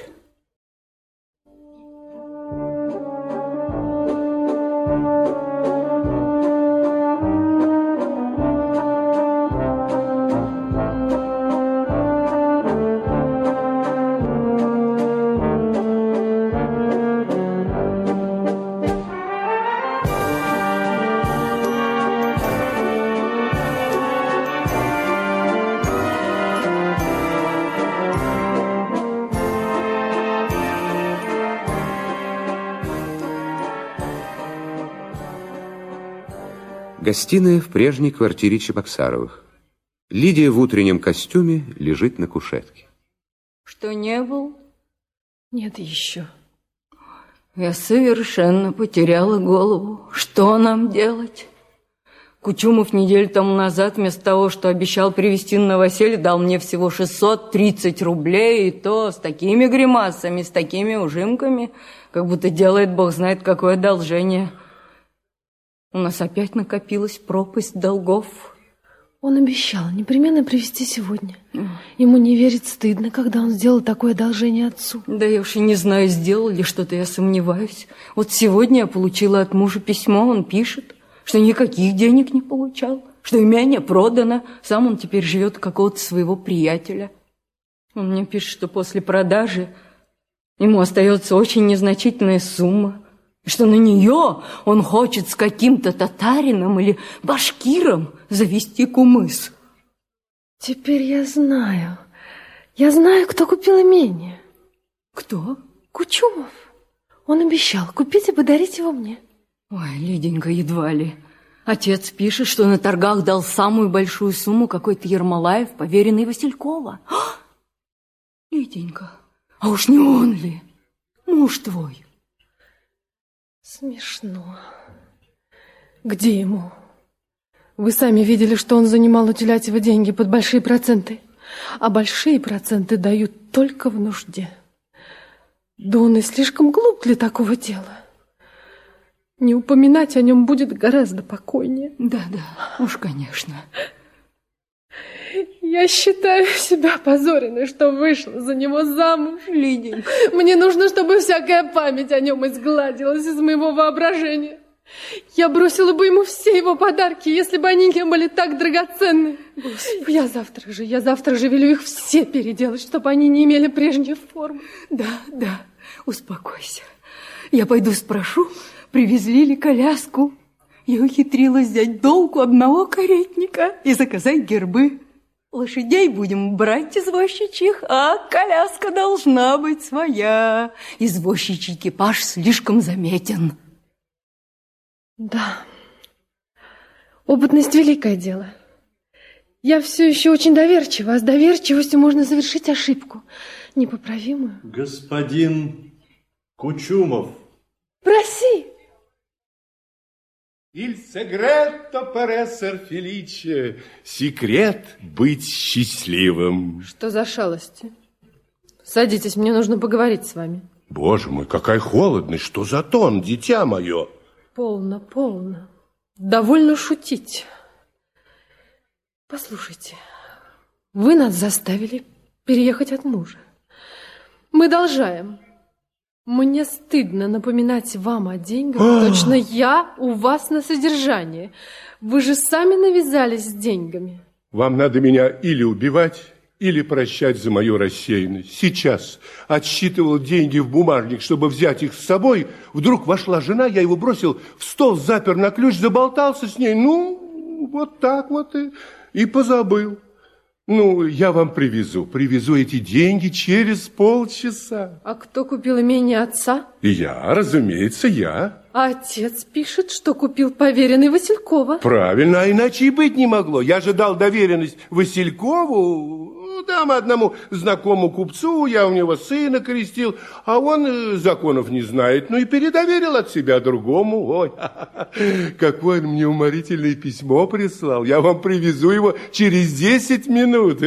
Гостиная в прежней квартире Чебоксаровых. Лидия в утреннем костюме лежит на кушетке. Что, не был? Нет еще. Я совершенно потеряла голову. Что нам делать? Кучумов неделю тому назад вместо того, что обещал привезти на новоселье, дал мне всего 630 рублей, и то с такими гримасами, с такими ужимками, как будто делает бог знает какое одолжение. У нас опять накопилась пропасть долгов. Он обещал непременно привезти сегодня. Ему не верить стыдно, когда он сделал такое одолжение отцу. Да я уж и не знаю, сделал ли что-то, я сомневаюсь. Вот сегодня я получила от мужа письмо, он пишет, что никаких денег не получал, что имение продано, сам он теперь живет у какого-то своего приятеля. Он мне пишет, что после продажи ему остается очень незначительная сумма, что на нее он хочет с каким-то татарином или башкиром завести кумыс. Теперь я знаю. Я знаю, кто купил имение. Кто? Кучумов. Он обещал купить и подарить его мне. Ой, Лиденька, едва ли. Отец пишет, что на торгах дал самую большую сумму какой-то Ермолаев, поверенный Василькова. Лиденька, а уж не он ли? Муж твой. Смешно. Где ему? Вы сами видели, что он занимал у Телятьева деньги под большие проценты. А большие проценты дают только в нужде. Да он и слишком глуп для такого дела. Не упоминать о нем будет гораздо покойнее. Да, уж конечно. Я считаю себя опозоренной, что вышла за него замуж. Лиденька. Мне нужно, чтобы всякая память о нем изгладилась из моего воображения. Я бросила бы ему все его подарки, если бы они не были так драгоценны. Господи. Я завтра же велю их все переделать, чтобы они не имели прежней формы. Да, успокойся. Я пойду спрошу, привезли ли коляску. Я ухитрилась взять долг у одного каретника и заказать гербы. Лошадей будем брать извозчичьих, а коляска должна быть своя. Извозчичий экипаж слишком заметен. Да, опытность — великое дело. Я все еще очень доверчива, а с доверчивостью можно совершить ошибку непоправимую. Господин Кучумов. Проси. Il segreto per esser felice. Секрет быть счастливым. Что за шалости? Садитесь, мне нужно поговорить с вами. Боже мой, какая холодность, что за тон, дитя мое? полно, полно. Довольно шутить. Послушайте, вы нас заставили переехать от мужа. Мы должаем. Мне стыдно напоминать вам о деньгах. Точно я у вас на содержании. Вы же сами навязались с деньгами. Вам надо меня или убивать, или прощать за мою рассеянность. Сейчас отсчитывал деньги в бумажник, чтобы взять их с собой. Вдруг вошла жена, я его бросил в стол, запер на ключ, заболтался с ней. Ну, вот так вот и позабыл. Ну, я вам привезу эти деньги через полчаса. А кто купил имение отца? Я, разумеется, я. А отец пишет, что купил поверенный Василькова. Правильно, а иначе и быть не могло. Я же дал доверенность Василькову, там одному знакомому купцу, я у него сына крестил, а он законов не знает, ну и передоверил от себя другому. Ой, какое он мне уморительное письмо прислал. Я вам привезу его через 10 минут.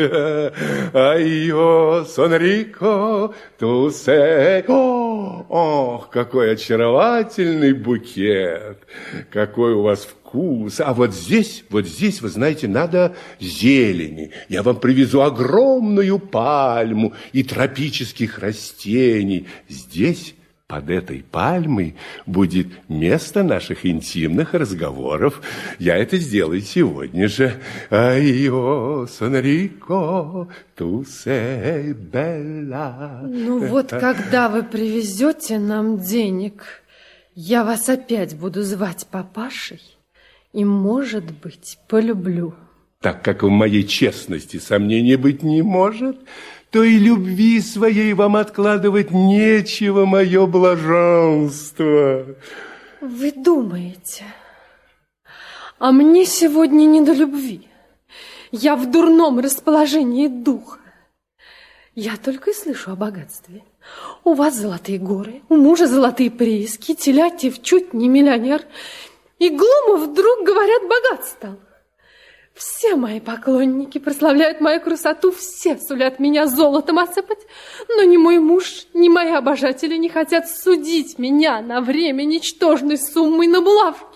Айо, Сонрико, тусе. Ох, какой очаровательный букет. Какой у вас вкус. А вот здесь, вы знаете, надо зелени. Я вам привезу огромную пальму и тропических растений. Здесь, под этой пальмой, будет место наших интимных разговоров. Я это сделаю сегодня же. Айо, Сонрико, ту сей белла. Ну вот, когда вы привезете нам денег, я вас опять буду звать папашей и, может быть, полюблю. Так как в моей честности сомнений быть не может, то и любви своей вам откладывать нечего, мое блаженство. Вы думаете, а мне сегодня не до любви. Я в дурном расположении духа. Я только и слышу о богатстве. У вас золотые горы, у мужа золотые прииски, Телятьев чуть не миллионер. И Глумов вдруг, говорят, богат стал. Все мои поклонники прославляют мою красоту, все сулят меня золотом осыпать, но ни мой муж, ни мои обожатели не хотят судить меня на время ничтожной суммой на булавки.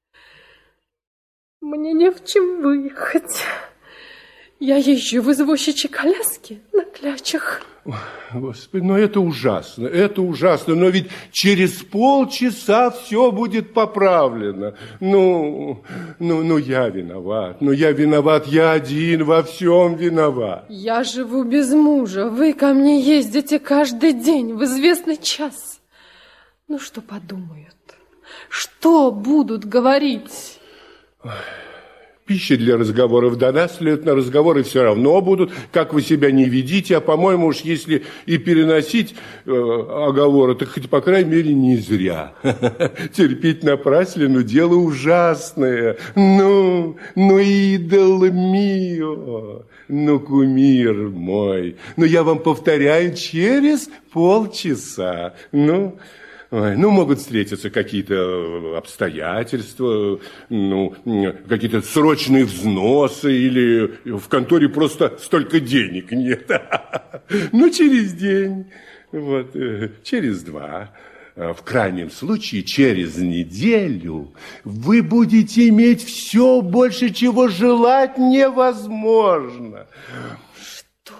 Мне не в чем выехать. Я езжу в извозчичьей коляске на клячах. Господи, но это ужасно, но ведь через полчаса все будет поправлено. Ну, я виноват, я один во всем виноват. Я живу без мужа, вы ко мне ездите каждый день в известный час. Ну, что подумают? Что будут говорить? Пища для разговоров дана, следовательно, разговоры все равно будут, как вы себя не ведите, а, по-моему, уж если и переносить оговоры, так хоть, по крайней мере, не зря. Терпеть напраслину дело ужасное. Ну, идол мио, ну, кумир мой, ну, я вам повторяю, через полчаса, могут встретиться какие-то обстоятельства, какие-то срочные взносы, или в конторе просто столько денег нет. Через день, через 2, в крайнем случае через неделю вы будете иметь все больше, чего желать невозможно. Что?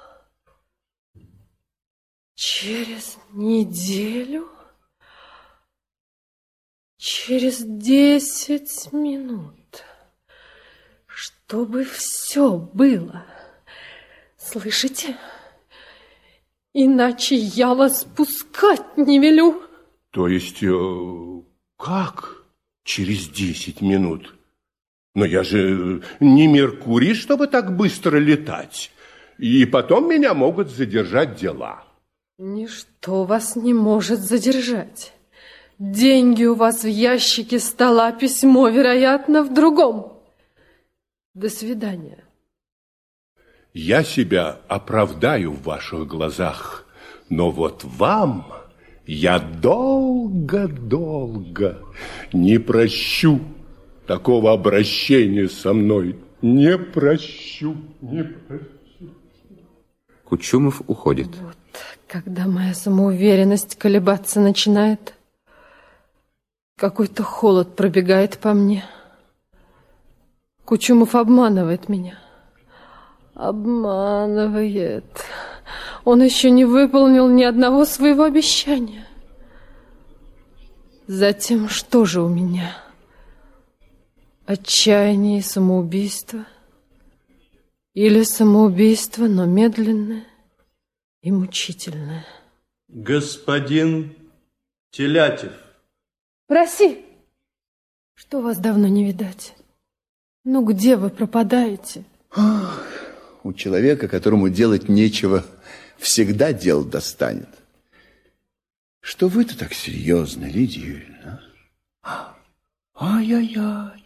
Через неделю? Через 10 минут, чтобы все было. Слышите? Иначе я вас пускать не велю. То есть, как через 10 минут? Но я же не Меркурий, чтобы так быстро летать. И потом меня могут задержать дела. Ничто вас не может задержать. Деньги у вас в ящике стола, письмо, вероятно, в другом. До свидания. Я себя оправдаю в ваших глазах, но вот вам я долго-долго не прощу такого обращения со мной. Не прощу. Кучумов уходит. Вот, когда моя самоуверенность колебаться начинает, Какой-то холод пробегает по мне. Кучумов обманывает меня. Обманывает. Он еще не выполнил ни одного своего обещания. Затем что же у меня? Отчаяние и самоубийство? Или самоубийство, но медленное и мучительное? Господин Телятев. Проси. Что вас давно не видать? Ну, где вы пропадаете? Ах, у человека, которому делать нечего, всегда дело достанет. Что вы-то так серьезно, Лидия Юрьевна? Ай-яй-яй.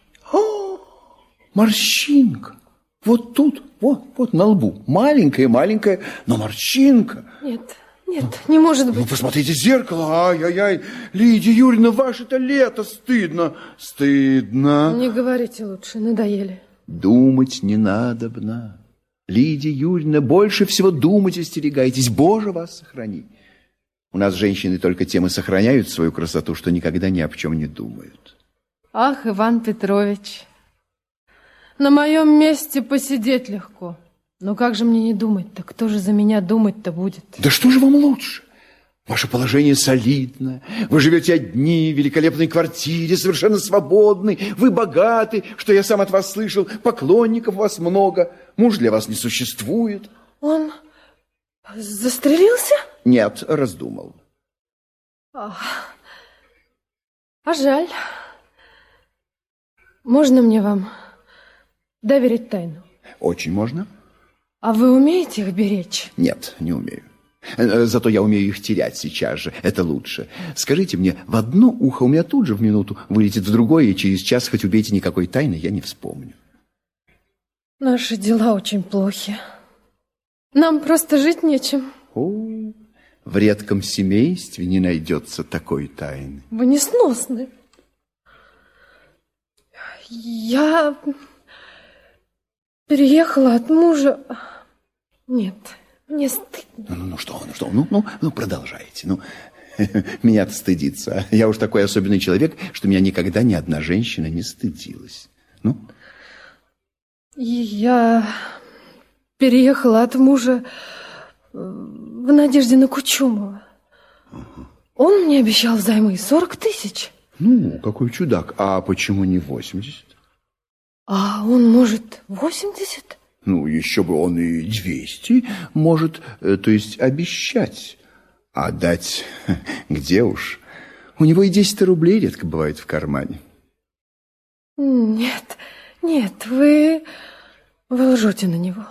Морщинка. Вот тут, вот на лбу. Маленькая, но морщинка. Нет, не может быть. Ну, посмотрите в зеркало. Ай-яй-яй. Лидия Юрьевна, ваше-то лето. Стыдно. Не говорите лучше, надоели. Думать не надобно. Лидия Юрьевна, больше всего думать остерегайтесь. Боже, вас сохрани. У нас женщины только тем и сохраняют свою красоту, что никогда ни о чем не думают. Ах, Иван Петрович, на моем месте посидеть легко. Но как же мне не думать-то? Кто же за меня думать-то будет? Да что же вам лучше? Ваше положение солидное. Вы живете одни в великолепной квартире, совершенно свободны. Вы богаты, что я сам от вас слышал. Поклонников у вас много. Муж для вас не существует. Он застрелился? Нет, раздумал. А жаль. Можно мне вам доверить тайну? Очень можно. А вы умеете их беречь? Нет, не умею. Зато я умею их терять сейчас же. Это лучше. Скажите мне, в одно ухо у меня тут же в минуту вылетит в другое, и через час, хоть убейте, никакой тайны я не вспомню. Наши дела очень плохи. Нам просто жить нечем. В редком семействе не найдется такой тайны. Вы несносны. Я переехала от мужа. Нет, мне стыдно. Ну, продолжайте. Меня-то стыдиться. Я уж такой особенный человек, что меня никогда ни одна женщина не стыдилась. Я переехала от мужа в надежде на Кучумова. Он мне обещал взаймы 40 тысяч. Какой чудак. А почему не 80? А он может 80? Еще бы он и 200 может, то есть обещать. А дать где уж? У него и 10 рублей редко бывает в кармане. Нет, вы лжете на него.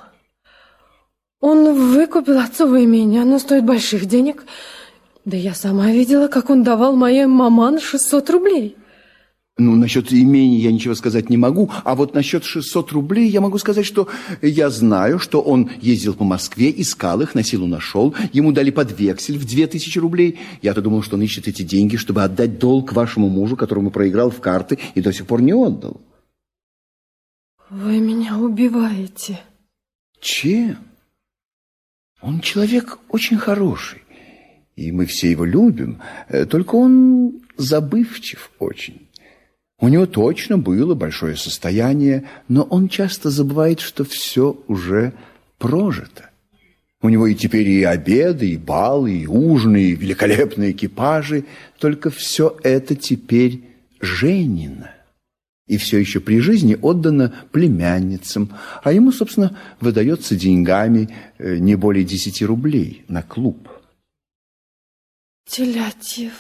Он выкупил отцово имение, оно стоит больших денег. Да я сама видела, как он давал моей маман 600 рублей. Насчет имения я ничего сказать не могу, а вот насчет 600 рублей я могу сказать, что я знаю, что он ездил по Москве, искал их, на силу нашел, ему дали под вексель в 2000 рублей. Я-то думал, что он ищет эти деньги, чтобы отдать долг вашему мужу, которому проиграл в карты и до сих пор не отдал. Вы меня убиваете. Чем? Он человек очень хороший, и мы все его любим, только он забывчив очень. У него точно было большое состояние, но он часто забывает, что все уже прожито. У него и теперь и обеды, и балы, и ужины, и великолепные экипажи, только все это теперь Женино. И все еще при жизни отдано племянницам, а ему, собственно, выдается деньгами не более 10 рублей на клуб. Телятьев,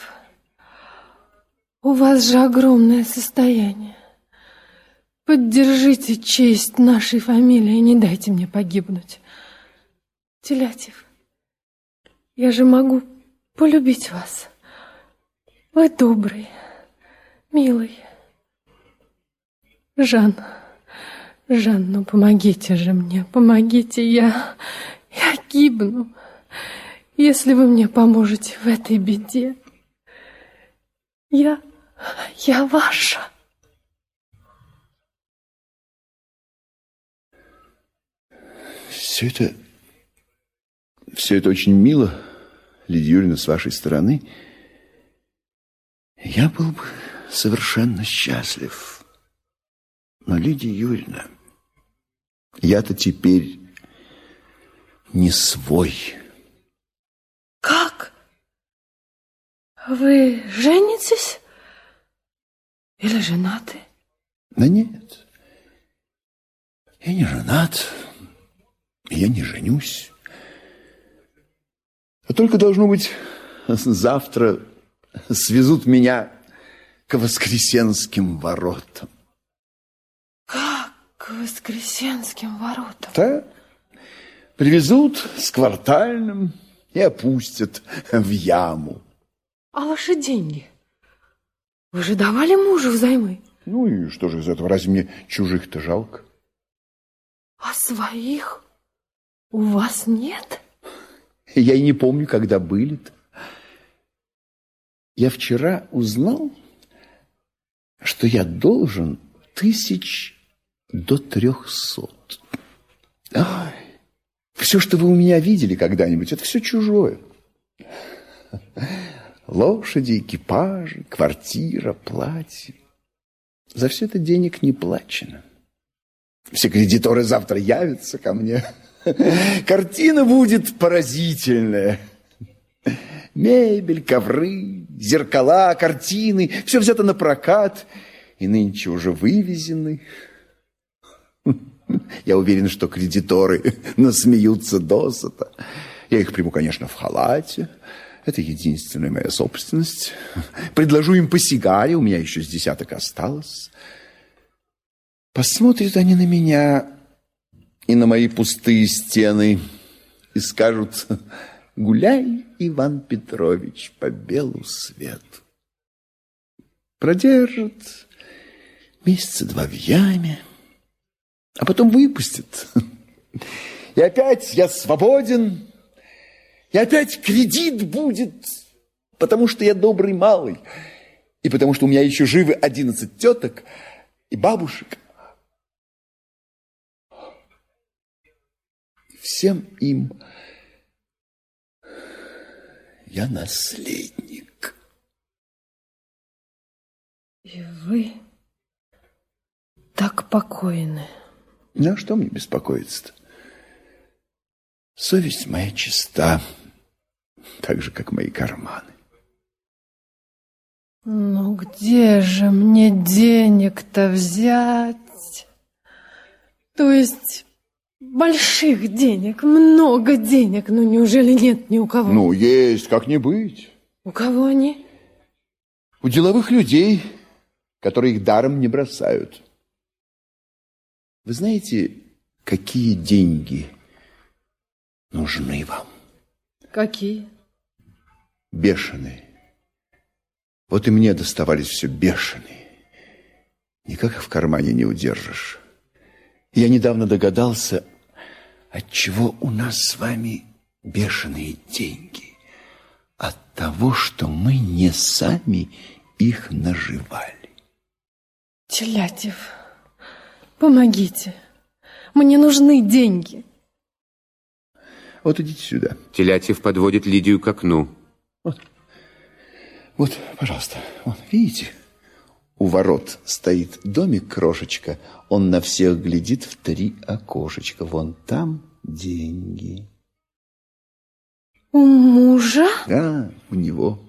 у вас же огромное состояние. Поддержите честь нашей фамилии и не дайте мне погибнуть. Телятьев, я же могу полюбить вас. Вы добрый, милый. Жан, ну помогите же мне, помогите, я гибну. Если вы мне поможете в этой беде, я ваша. Все это очень мило, Лидия Юрьевна, с вашей стороны. Я был бы совершенно счастлив. Но, Лидия Юрьевна, я-то теперь не свой. Как? Вы женитесь? Или женаты? Да нет, я не женат, я не женюсь. А только, должно быть, завтра свезут меня к Воскресенским воротам. Как к Воскресенским воротам? Да, привезут с квартальным и опустят в яму. А ваши деньги? Вы же давали мужу взаймы? Ну и что же из этого? Разве мне чужих-то жалко? А своих у вас нет? Я и не помню, когда были-то. Я вчера узнал, что я должен 1000 до 300. Ой, все, что вы у меня видели когда-нибудь, это все чужое. Лошади, экипажи, квартира, платье. За все это денег не плачено. Все кредиторы завтра явятся ко мне. Картина будет поразительная. Мебель, ковры, зеркала, картины. Все взято на прокат и нынче уже вывезены. Я уверен, что кредиторы насмеются досыта. Я их приму, конечно, в халате. Это единственная моя собственность. Предложу им по сигаре, у меня еще с десяток осталось. Посмотрят они на меня и на мои пустые стены и скажут: гуляй, Иван Петрович, по белу свету. Продержат месяца 2 в яме, а потом выпустят. И опять я свободен, и опять кредит будет, потому что я добрый малый, и потому что у меня еще живы 11 теток и бабушек. Всем им я наследник. И вы так покойны. Ну, а что мне беспокоиться-то? Совесть моя чиста, так же, как мои карманы. Ну, где же мне денег-то взять? То есть больших денег, много денег, ну, неужели нет ни у кого? Ну, есть, как не быть. У кого они? У деловых людей, которые их даром не бросают. Вы знаете, какие деньги нужны вам? Какие? Бешеные. Вот и мне доставались все бешеные. Никак их в кармане не удержишь. Я недавно догадался, отчего у нас с вами бешеные деньги. От того, что мы не сами их наживали. Телятев, помогите. Мне нужны деньги. Вот идите сюда. Телятев подводит Лидию к окну. Вот, пожалуйста, вот, видите? У ворот стоит домик, крошечка. Он на всех глядит в 3 окошечка. Вон там деньги. У мужа? Да, у него.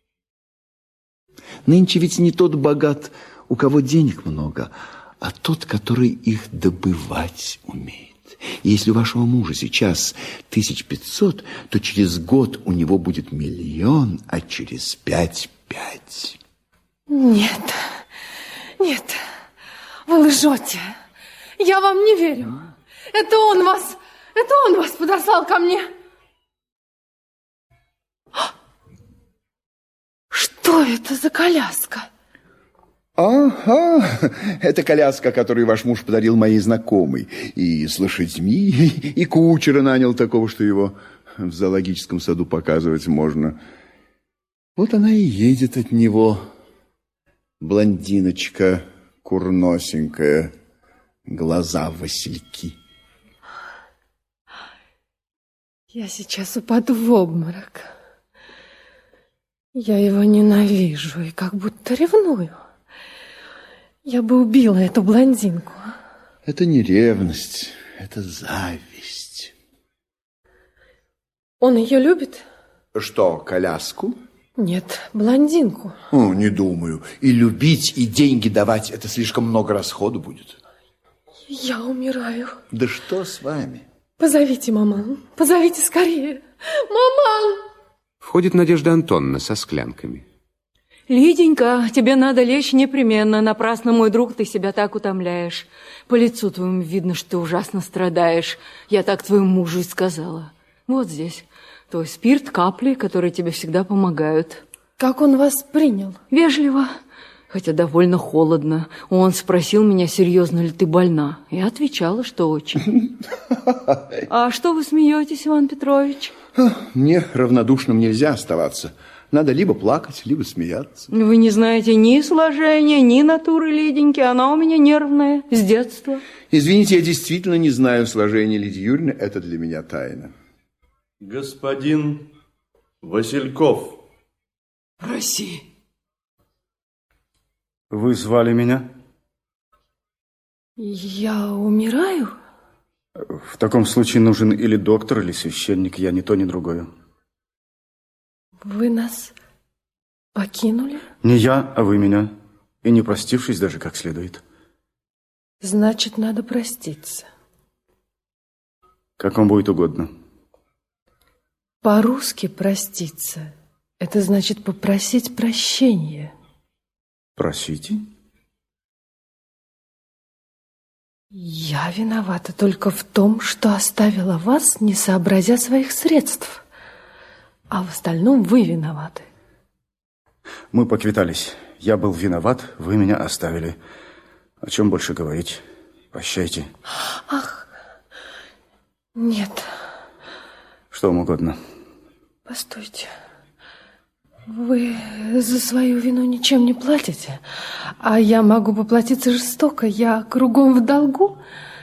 Нынче ведь не тот богат, у кого денег много, а тот, который их добывать умеет. И если у вашего мужа сейчас 1500, то через год у него будет 1 000 000, а через 5 – 5. Нет, нет, вы лжете. Я вам не верю. Это он вас подослал ко мне. Что это за коляска? Ага, это коляска, которую ваш муж подарил моей знакомой. И с лошадьми, и кучера нанял такого, что его в зоологическом саду показывать можно. Вот она и едет от него, блондиночка курносенькая, глаза васильки. Я сейчас упаду в обморок. Я его ненавижу и как будто ревную. Я бы убила эту блондинку. Это не ревность, это зависть. Он ее любит? Что, коляску? Нет, блондинку. О, не думаю. И любить, и деньги давать, это слишком много расходу будет. Я умираю. Да что с вами? Позовите маман, позовите скорее. Маман! Входит Надежда Антоновна со склянками. Лиденька, тебе надо лечь непременно. Напрасно, мой друг, ты себя так утомляешь. По лицу твоему видно, что ты ужасно страдаешь. Я так твоему мужу и сказала. Вот здесь твой спирт, капли, которые тебе всегда помогают. Как он вас принял? Вежливо, хотя довольно холодно. Он спросил меня, серьезно ли ты больна. Я отвечала, что очень. А что вы смеетесь, Иван Петрович? Мне равнодушным нельзя оставаться. Надо либо плакать, либо смеяться. Вы не знаете ни сложения, ни натуры Лиденьки. Она у меня нервная, с детства. Извините, я действительно не знаю сложения Лидии Юрьевны. Это для меня тайна. Господин Васильков. Проси. Вы звали меня? Я умираю? В таком случае нужен или доктор, или священник. Я ни то, ни другое. Вы нас покинули? Не я, а вы меня. И не простившись даже как следует. Значит, надо проститься. Как вам будет угодно. По-русски проститься – это значит попросить прощения. Просите? Я виновата только в том, что оставила вас, не сообразя своих средств. А в остальном вы виноваты. Мы поквитались. Я был виноват, вы меня оставили. О чем больше говорить? Прощайте. Ах, нет. Что вам угодно. Постойте. Вы за свою вину ничем не платите, а я могу поплатиться жестоко. Я кругом в долгу.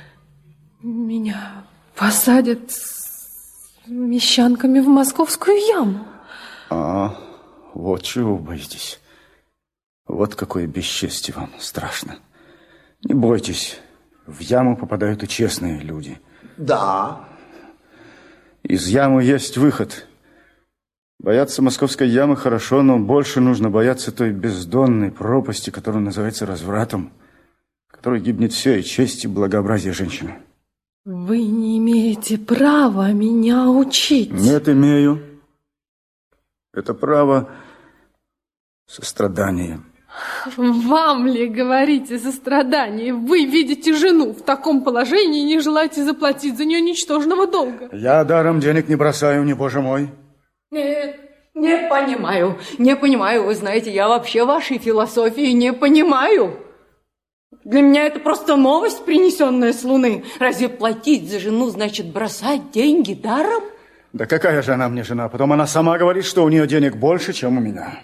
Меня посадят с мещанками в московскую яму. А, вот чего боитесь. Вот какое бесчестье вам страшно. Не бойтесь, в яму попадают и честные люди. Да. Из ямы есть выход. Бояться московской ямы хорошо, но больше нужно бояться той бездонной пропасти, которая называется развратом, в которой гибнет все, и честь, и благообразие женщины. Вы не имеете права меня учить. Нет, имею. Это право сострадания. Вам ли говорите сострадание? Вы видите жену в таком положении и не желаете заплатить за нее ничтожного долга. Я даром денег не бросаю, не боже мой. Нет, не понимаю. Вы знаете, я вообще вашей философии не понимаю. Для меня это просто новость, принесенная с Луны. Разве платить за жену значит бросать деньги даром? Да какая же она мне жена? Потом она сама говорит, что у нее денег больше, чем у меня.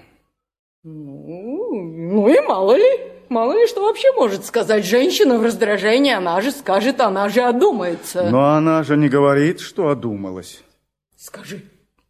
Ну и мало ли что вообще может сказать женщина в раздражении. Она же скажет, она же одумается. Но она же не говорит, что одумалась. Скажи.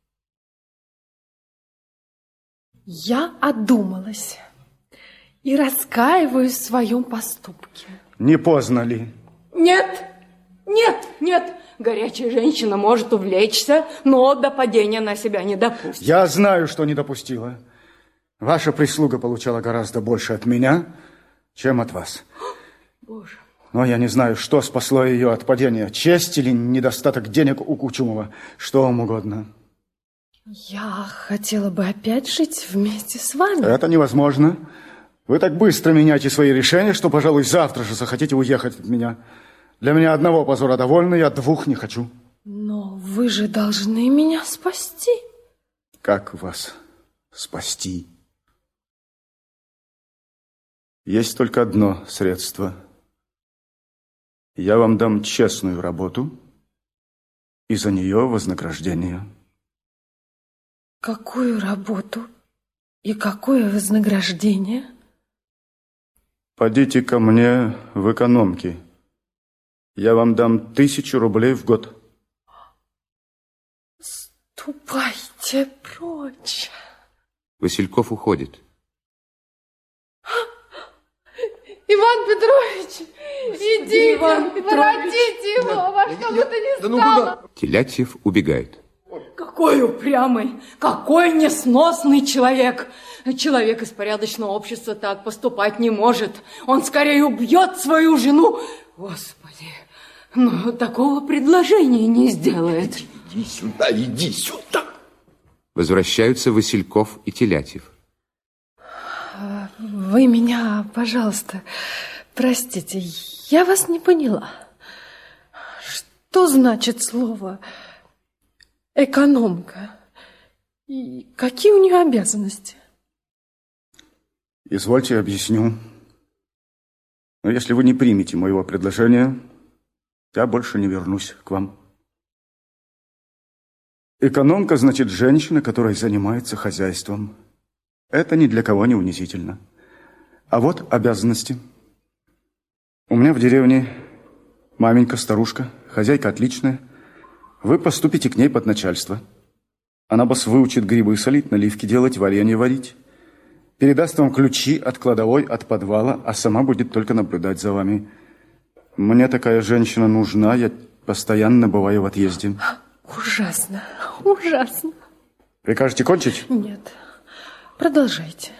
Я одумалась и раскаиваюсь в своем поступке. Не поздно ли? Нет. Горячая женщина может увлечься, но до падения на себя не допустит. Я знаю, что не допустила. Ваша прислуга получала гораздо больше от меня, чем от вас. Боже. Но я не знаю, что спасло ее от падения. Честь или недостаток денег у Кучумова. Что вам угодно. Я хотела бы опять жить вместе с вами. Это невозможно. Вы так быстро меняете свои решения, что, пожалуй, завтра же захотите уехать от меня. Для меня одного позора довольно, я двух не хочу. Но вы же должны меня спасти. Как вас спасти? Есть только одно средство. Я вам дам честную работу и за нее вознаграждение. Какую работу и какое вознаграждение? Подите ко мне в экономки. Я вам дам 1000 рублей в год. Ступайте прочь. Иван Петрович, идите, воротите его, во что бы то ни стало. Телятьев убегает. Какой упрямый, какой несносный человек. Человек из порядочного общества так поступать не может. Он скорее убьет свою жену. Господи, но такого предложения не сделает. Иди сюда, иди сюда. Возвращаются Васильков и Телятьев. Вы меня, пожалуйста, простите, я вас не поняла. Что значит слово «экономка»? И какие у нее обязанности? Извольте, объясню. Но если вы не примете моего предложения, я больше не вернусь к вам. Экономка значит женщина, которая занимается хозяйством. Это ни для кого не унизительно. А вот обязанности. У меня в деревне маменька, старушка, хозяйка отличная. Вы поступите к ней под начальство. Она вас выучит грибы солить, наливки делать, варенье варить. Передаст вам ключи от кладовой, от подвала, а сама будет только наблюдать за вами. Мне такая женщина нужна, я постоянно бываю в отъезде. Ужасно, ужасно. Прикажете кончить? Нет, продолжайте.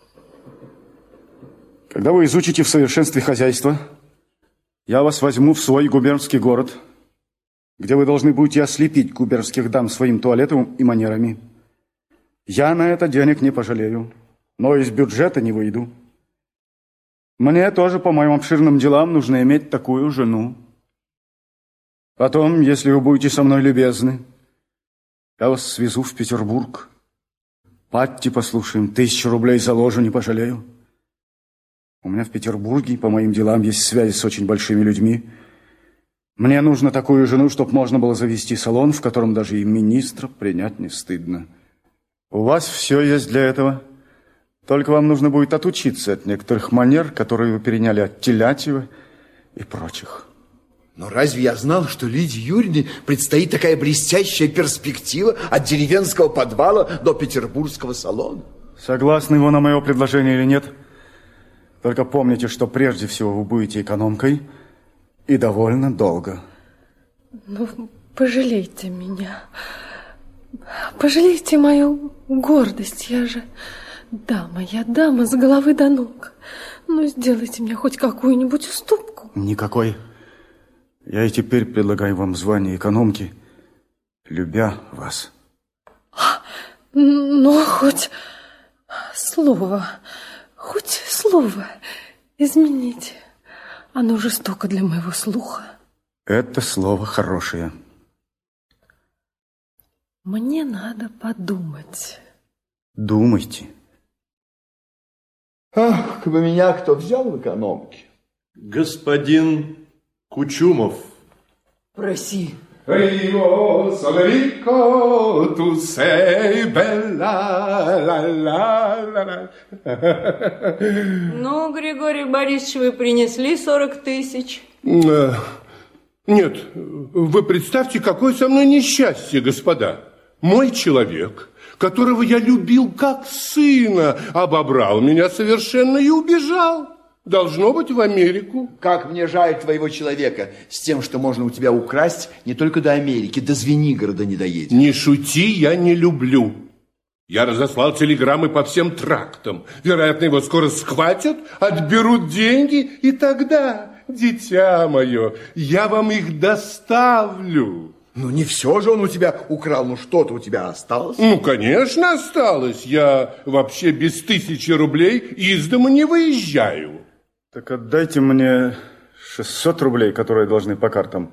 Когда вы изучите в совершенстве хозяйство, я вас возьму в свой губернский город, где вы должны будете ослепить губернских дам своим туалетом и манерами. Я на это денег не пожалею, но из бюджета не выйду. Мне тоже по моим обширным делам нужно иметь такую жену. Потом, если вы будете со мной любезны, я вас свезу в Петербург. Патти послушаем, 1000 рублей заложу, не пожалею. У меня в Петербурге по моим делам есть связи с очень большими людьми. Мне нужно такую жену, чтобы можно было завести салон, в котором даже и министра принять не стыдно. У вас все есть для этого. Только вам нужно будет отучиться от некоторых манер, которые вы переняли от Телятьева и прочих. Но разве я знал, что Лидии Юрьевне предстоит такая блестящая перспектива от деревенского подвала до петербургского салона? Согласны вы на мое предложение или нет? Только помните, что прежде всего вы будете экономкой и довольно долго. Ну, пожалейте меня. Пожалейте мою гордость. Я же дама, я дама с головы до ног. Ну, сделайте мне хоть какую-нибудь уступку. Никакой. Я и теперь предлагаю вам звание экономки, любя вас. Ну, хоть слово измените. Оно жестоко для моего слуха. Это слово хорошее. Мне надо подумать. Думайте. Ах, бы меня кто взял в экономке? Господин Кучумов. Проси. Ну, Григорий Борисович, вы принесли 40 000? Нет, вы представьте, какое со мной несчастье, господа. Мой человек, которого я любил как сына, обобрал меня совершенно и убежал. Должно быть, в Америку. Как мне жаль твоего человека с тем, что можно у тебя украсть не только до Америки, до Звенигорода не доедет. Не шути, я не люблю. Я разослал телеграммы по всем трактам. Вероятно, его скоро схватят, отберут деньги, и тогда, дитя мое, я вам их доставлю. Ну, не все же он у тебя украл, ну, что-то у тебя осталось? Ну, конечно, осталось. Я вообще без 1000 рублей из дома не выезжаю. Так отдайте мне 600 рублей, которые должны по картам.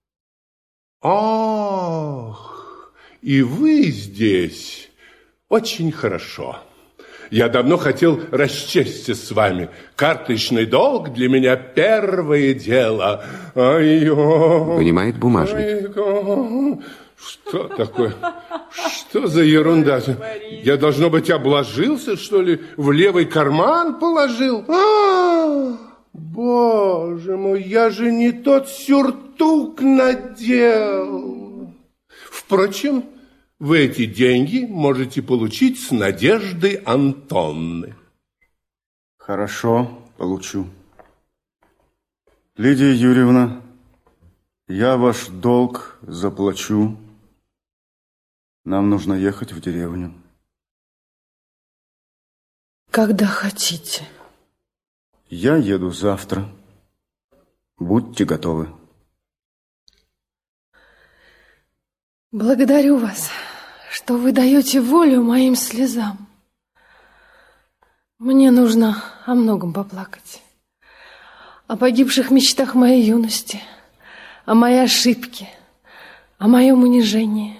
Ах, и вы здесь. Очень хорошо. Я давно хотел расчесться с вами. Карточный долг для меня первое дело. Вынимает бумажник. Что такое? Что за ерунда? Я, должно быть, облажился, что ли? В левый карман положил? Боже мой, я же не тот сюртук надел. Впрочем, вы эти деньги можете получить с Надежды Антонны. Хорошо, получу. Лидия Юрьевна, я ваш долг заплачу. Нам нужно ехать в деревню. Когда хотите. Я еду завтра. Будьте готовы. Благодарю вас, что вы даете волю моим слезам. Мне нужно о многом поплакать. О погибших мечтах моей юности, о моей ошибке, о моем унижении.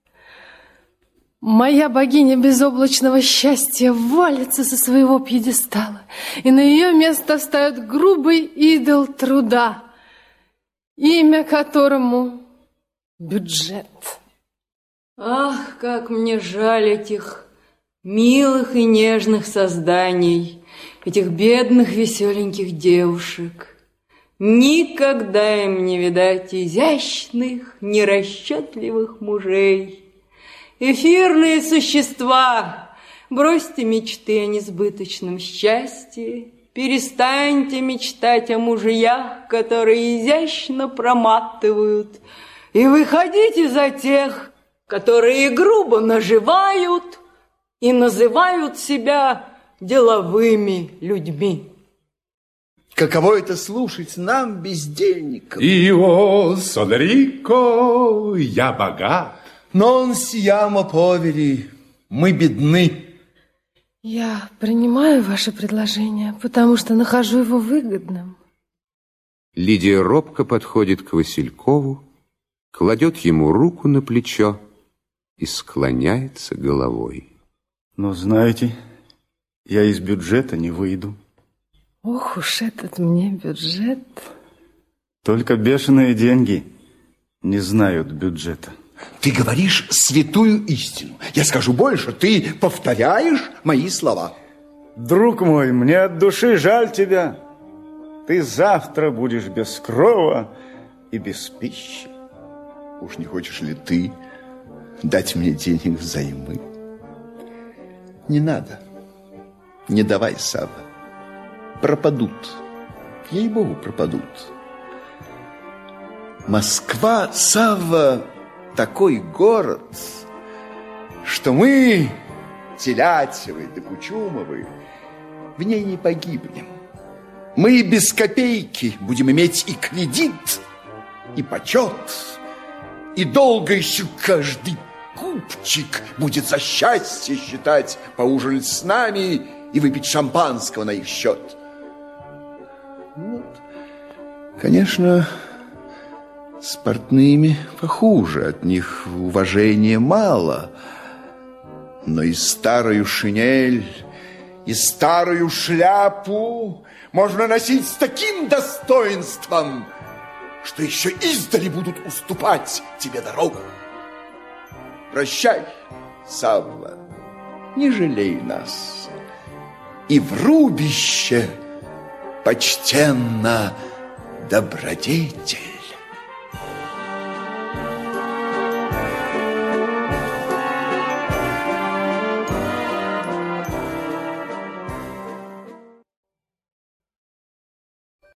Моя богиня безоблачного счастья валится со своего пьедестала, и на ее место встает грубый идол труда, имя которому бюджет. Ах, как мне жаль этих милых и нежных созданий, этих бедных веселеньких девушек. Никогда им не видать изящных, нерасчетливых мужей. Эфирные существа, бросьте мечты о несбыточном счастье, перестаньте мечтать о мужьях, которые изящно проматывают, и выходите за тех, которые грубо наживают и называют себя деловыми людьми. Каково это слушать нам, бездельникам? Ио, Содерико, я богат. Non siamo poveri, мы бедны. Я принимаю ваше предложение, потому что нахожу его выгодным. Лидия робко подходит к Василькову, кладет ему руку на плечо и склоняется головой. Но знаете, я из бюджета не выйду. Ох уж этот мне бюджет. Только бешеные деньги не знают бюджета. Ты говоришь святую истину. Я скажу больше, ты повторяешь мои слова. Друг мой, мне от души жаль тебя. Ты завтра будешь без крова и без пищи. Уж не хочешь ли ты дать мне денег взаймы? Не надо. Не давай, Савва. Пропадут. Ей-богу, пропадут. Москва, Савва, такой город, что мы, Телятьевы да Кучумовы, в ней не погибнем. Мы без копейки будем иметь и кредит, и почет, и долго еще каждый купчик будет за счастье считать, поужинать с нами и выпить шампанского на их счет. Вот. Конечно, с портными похуже, от них уважения мало. Но и старую шинель, и старую шляпу можно носить с таким достоинством, что еще издали будут уступать тебе дорогу. Прощай, Савва, не жалей нас. И в рубище почтенна добродетель.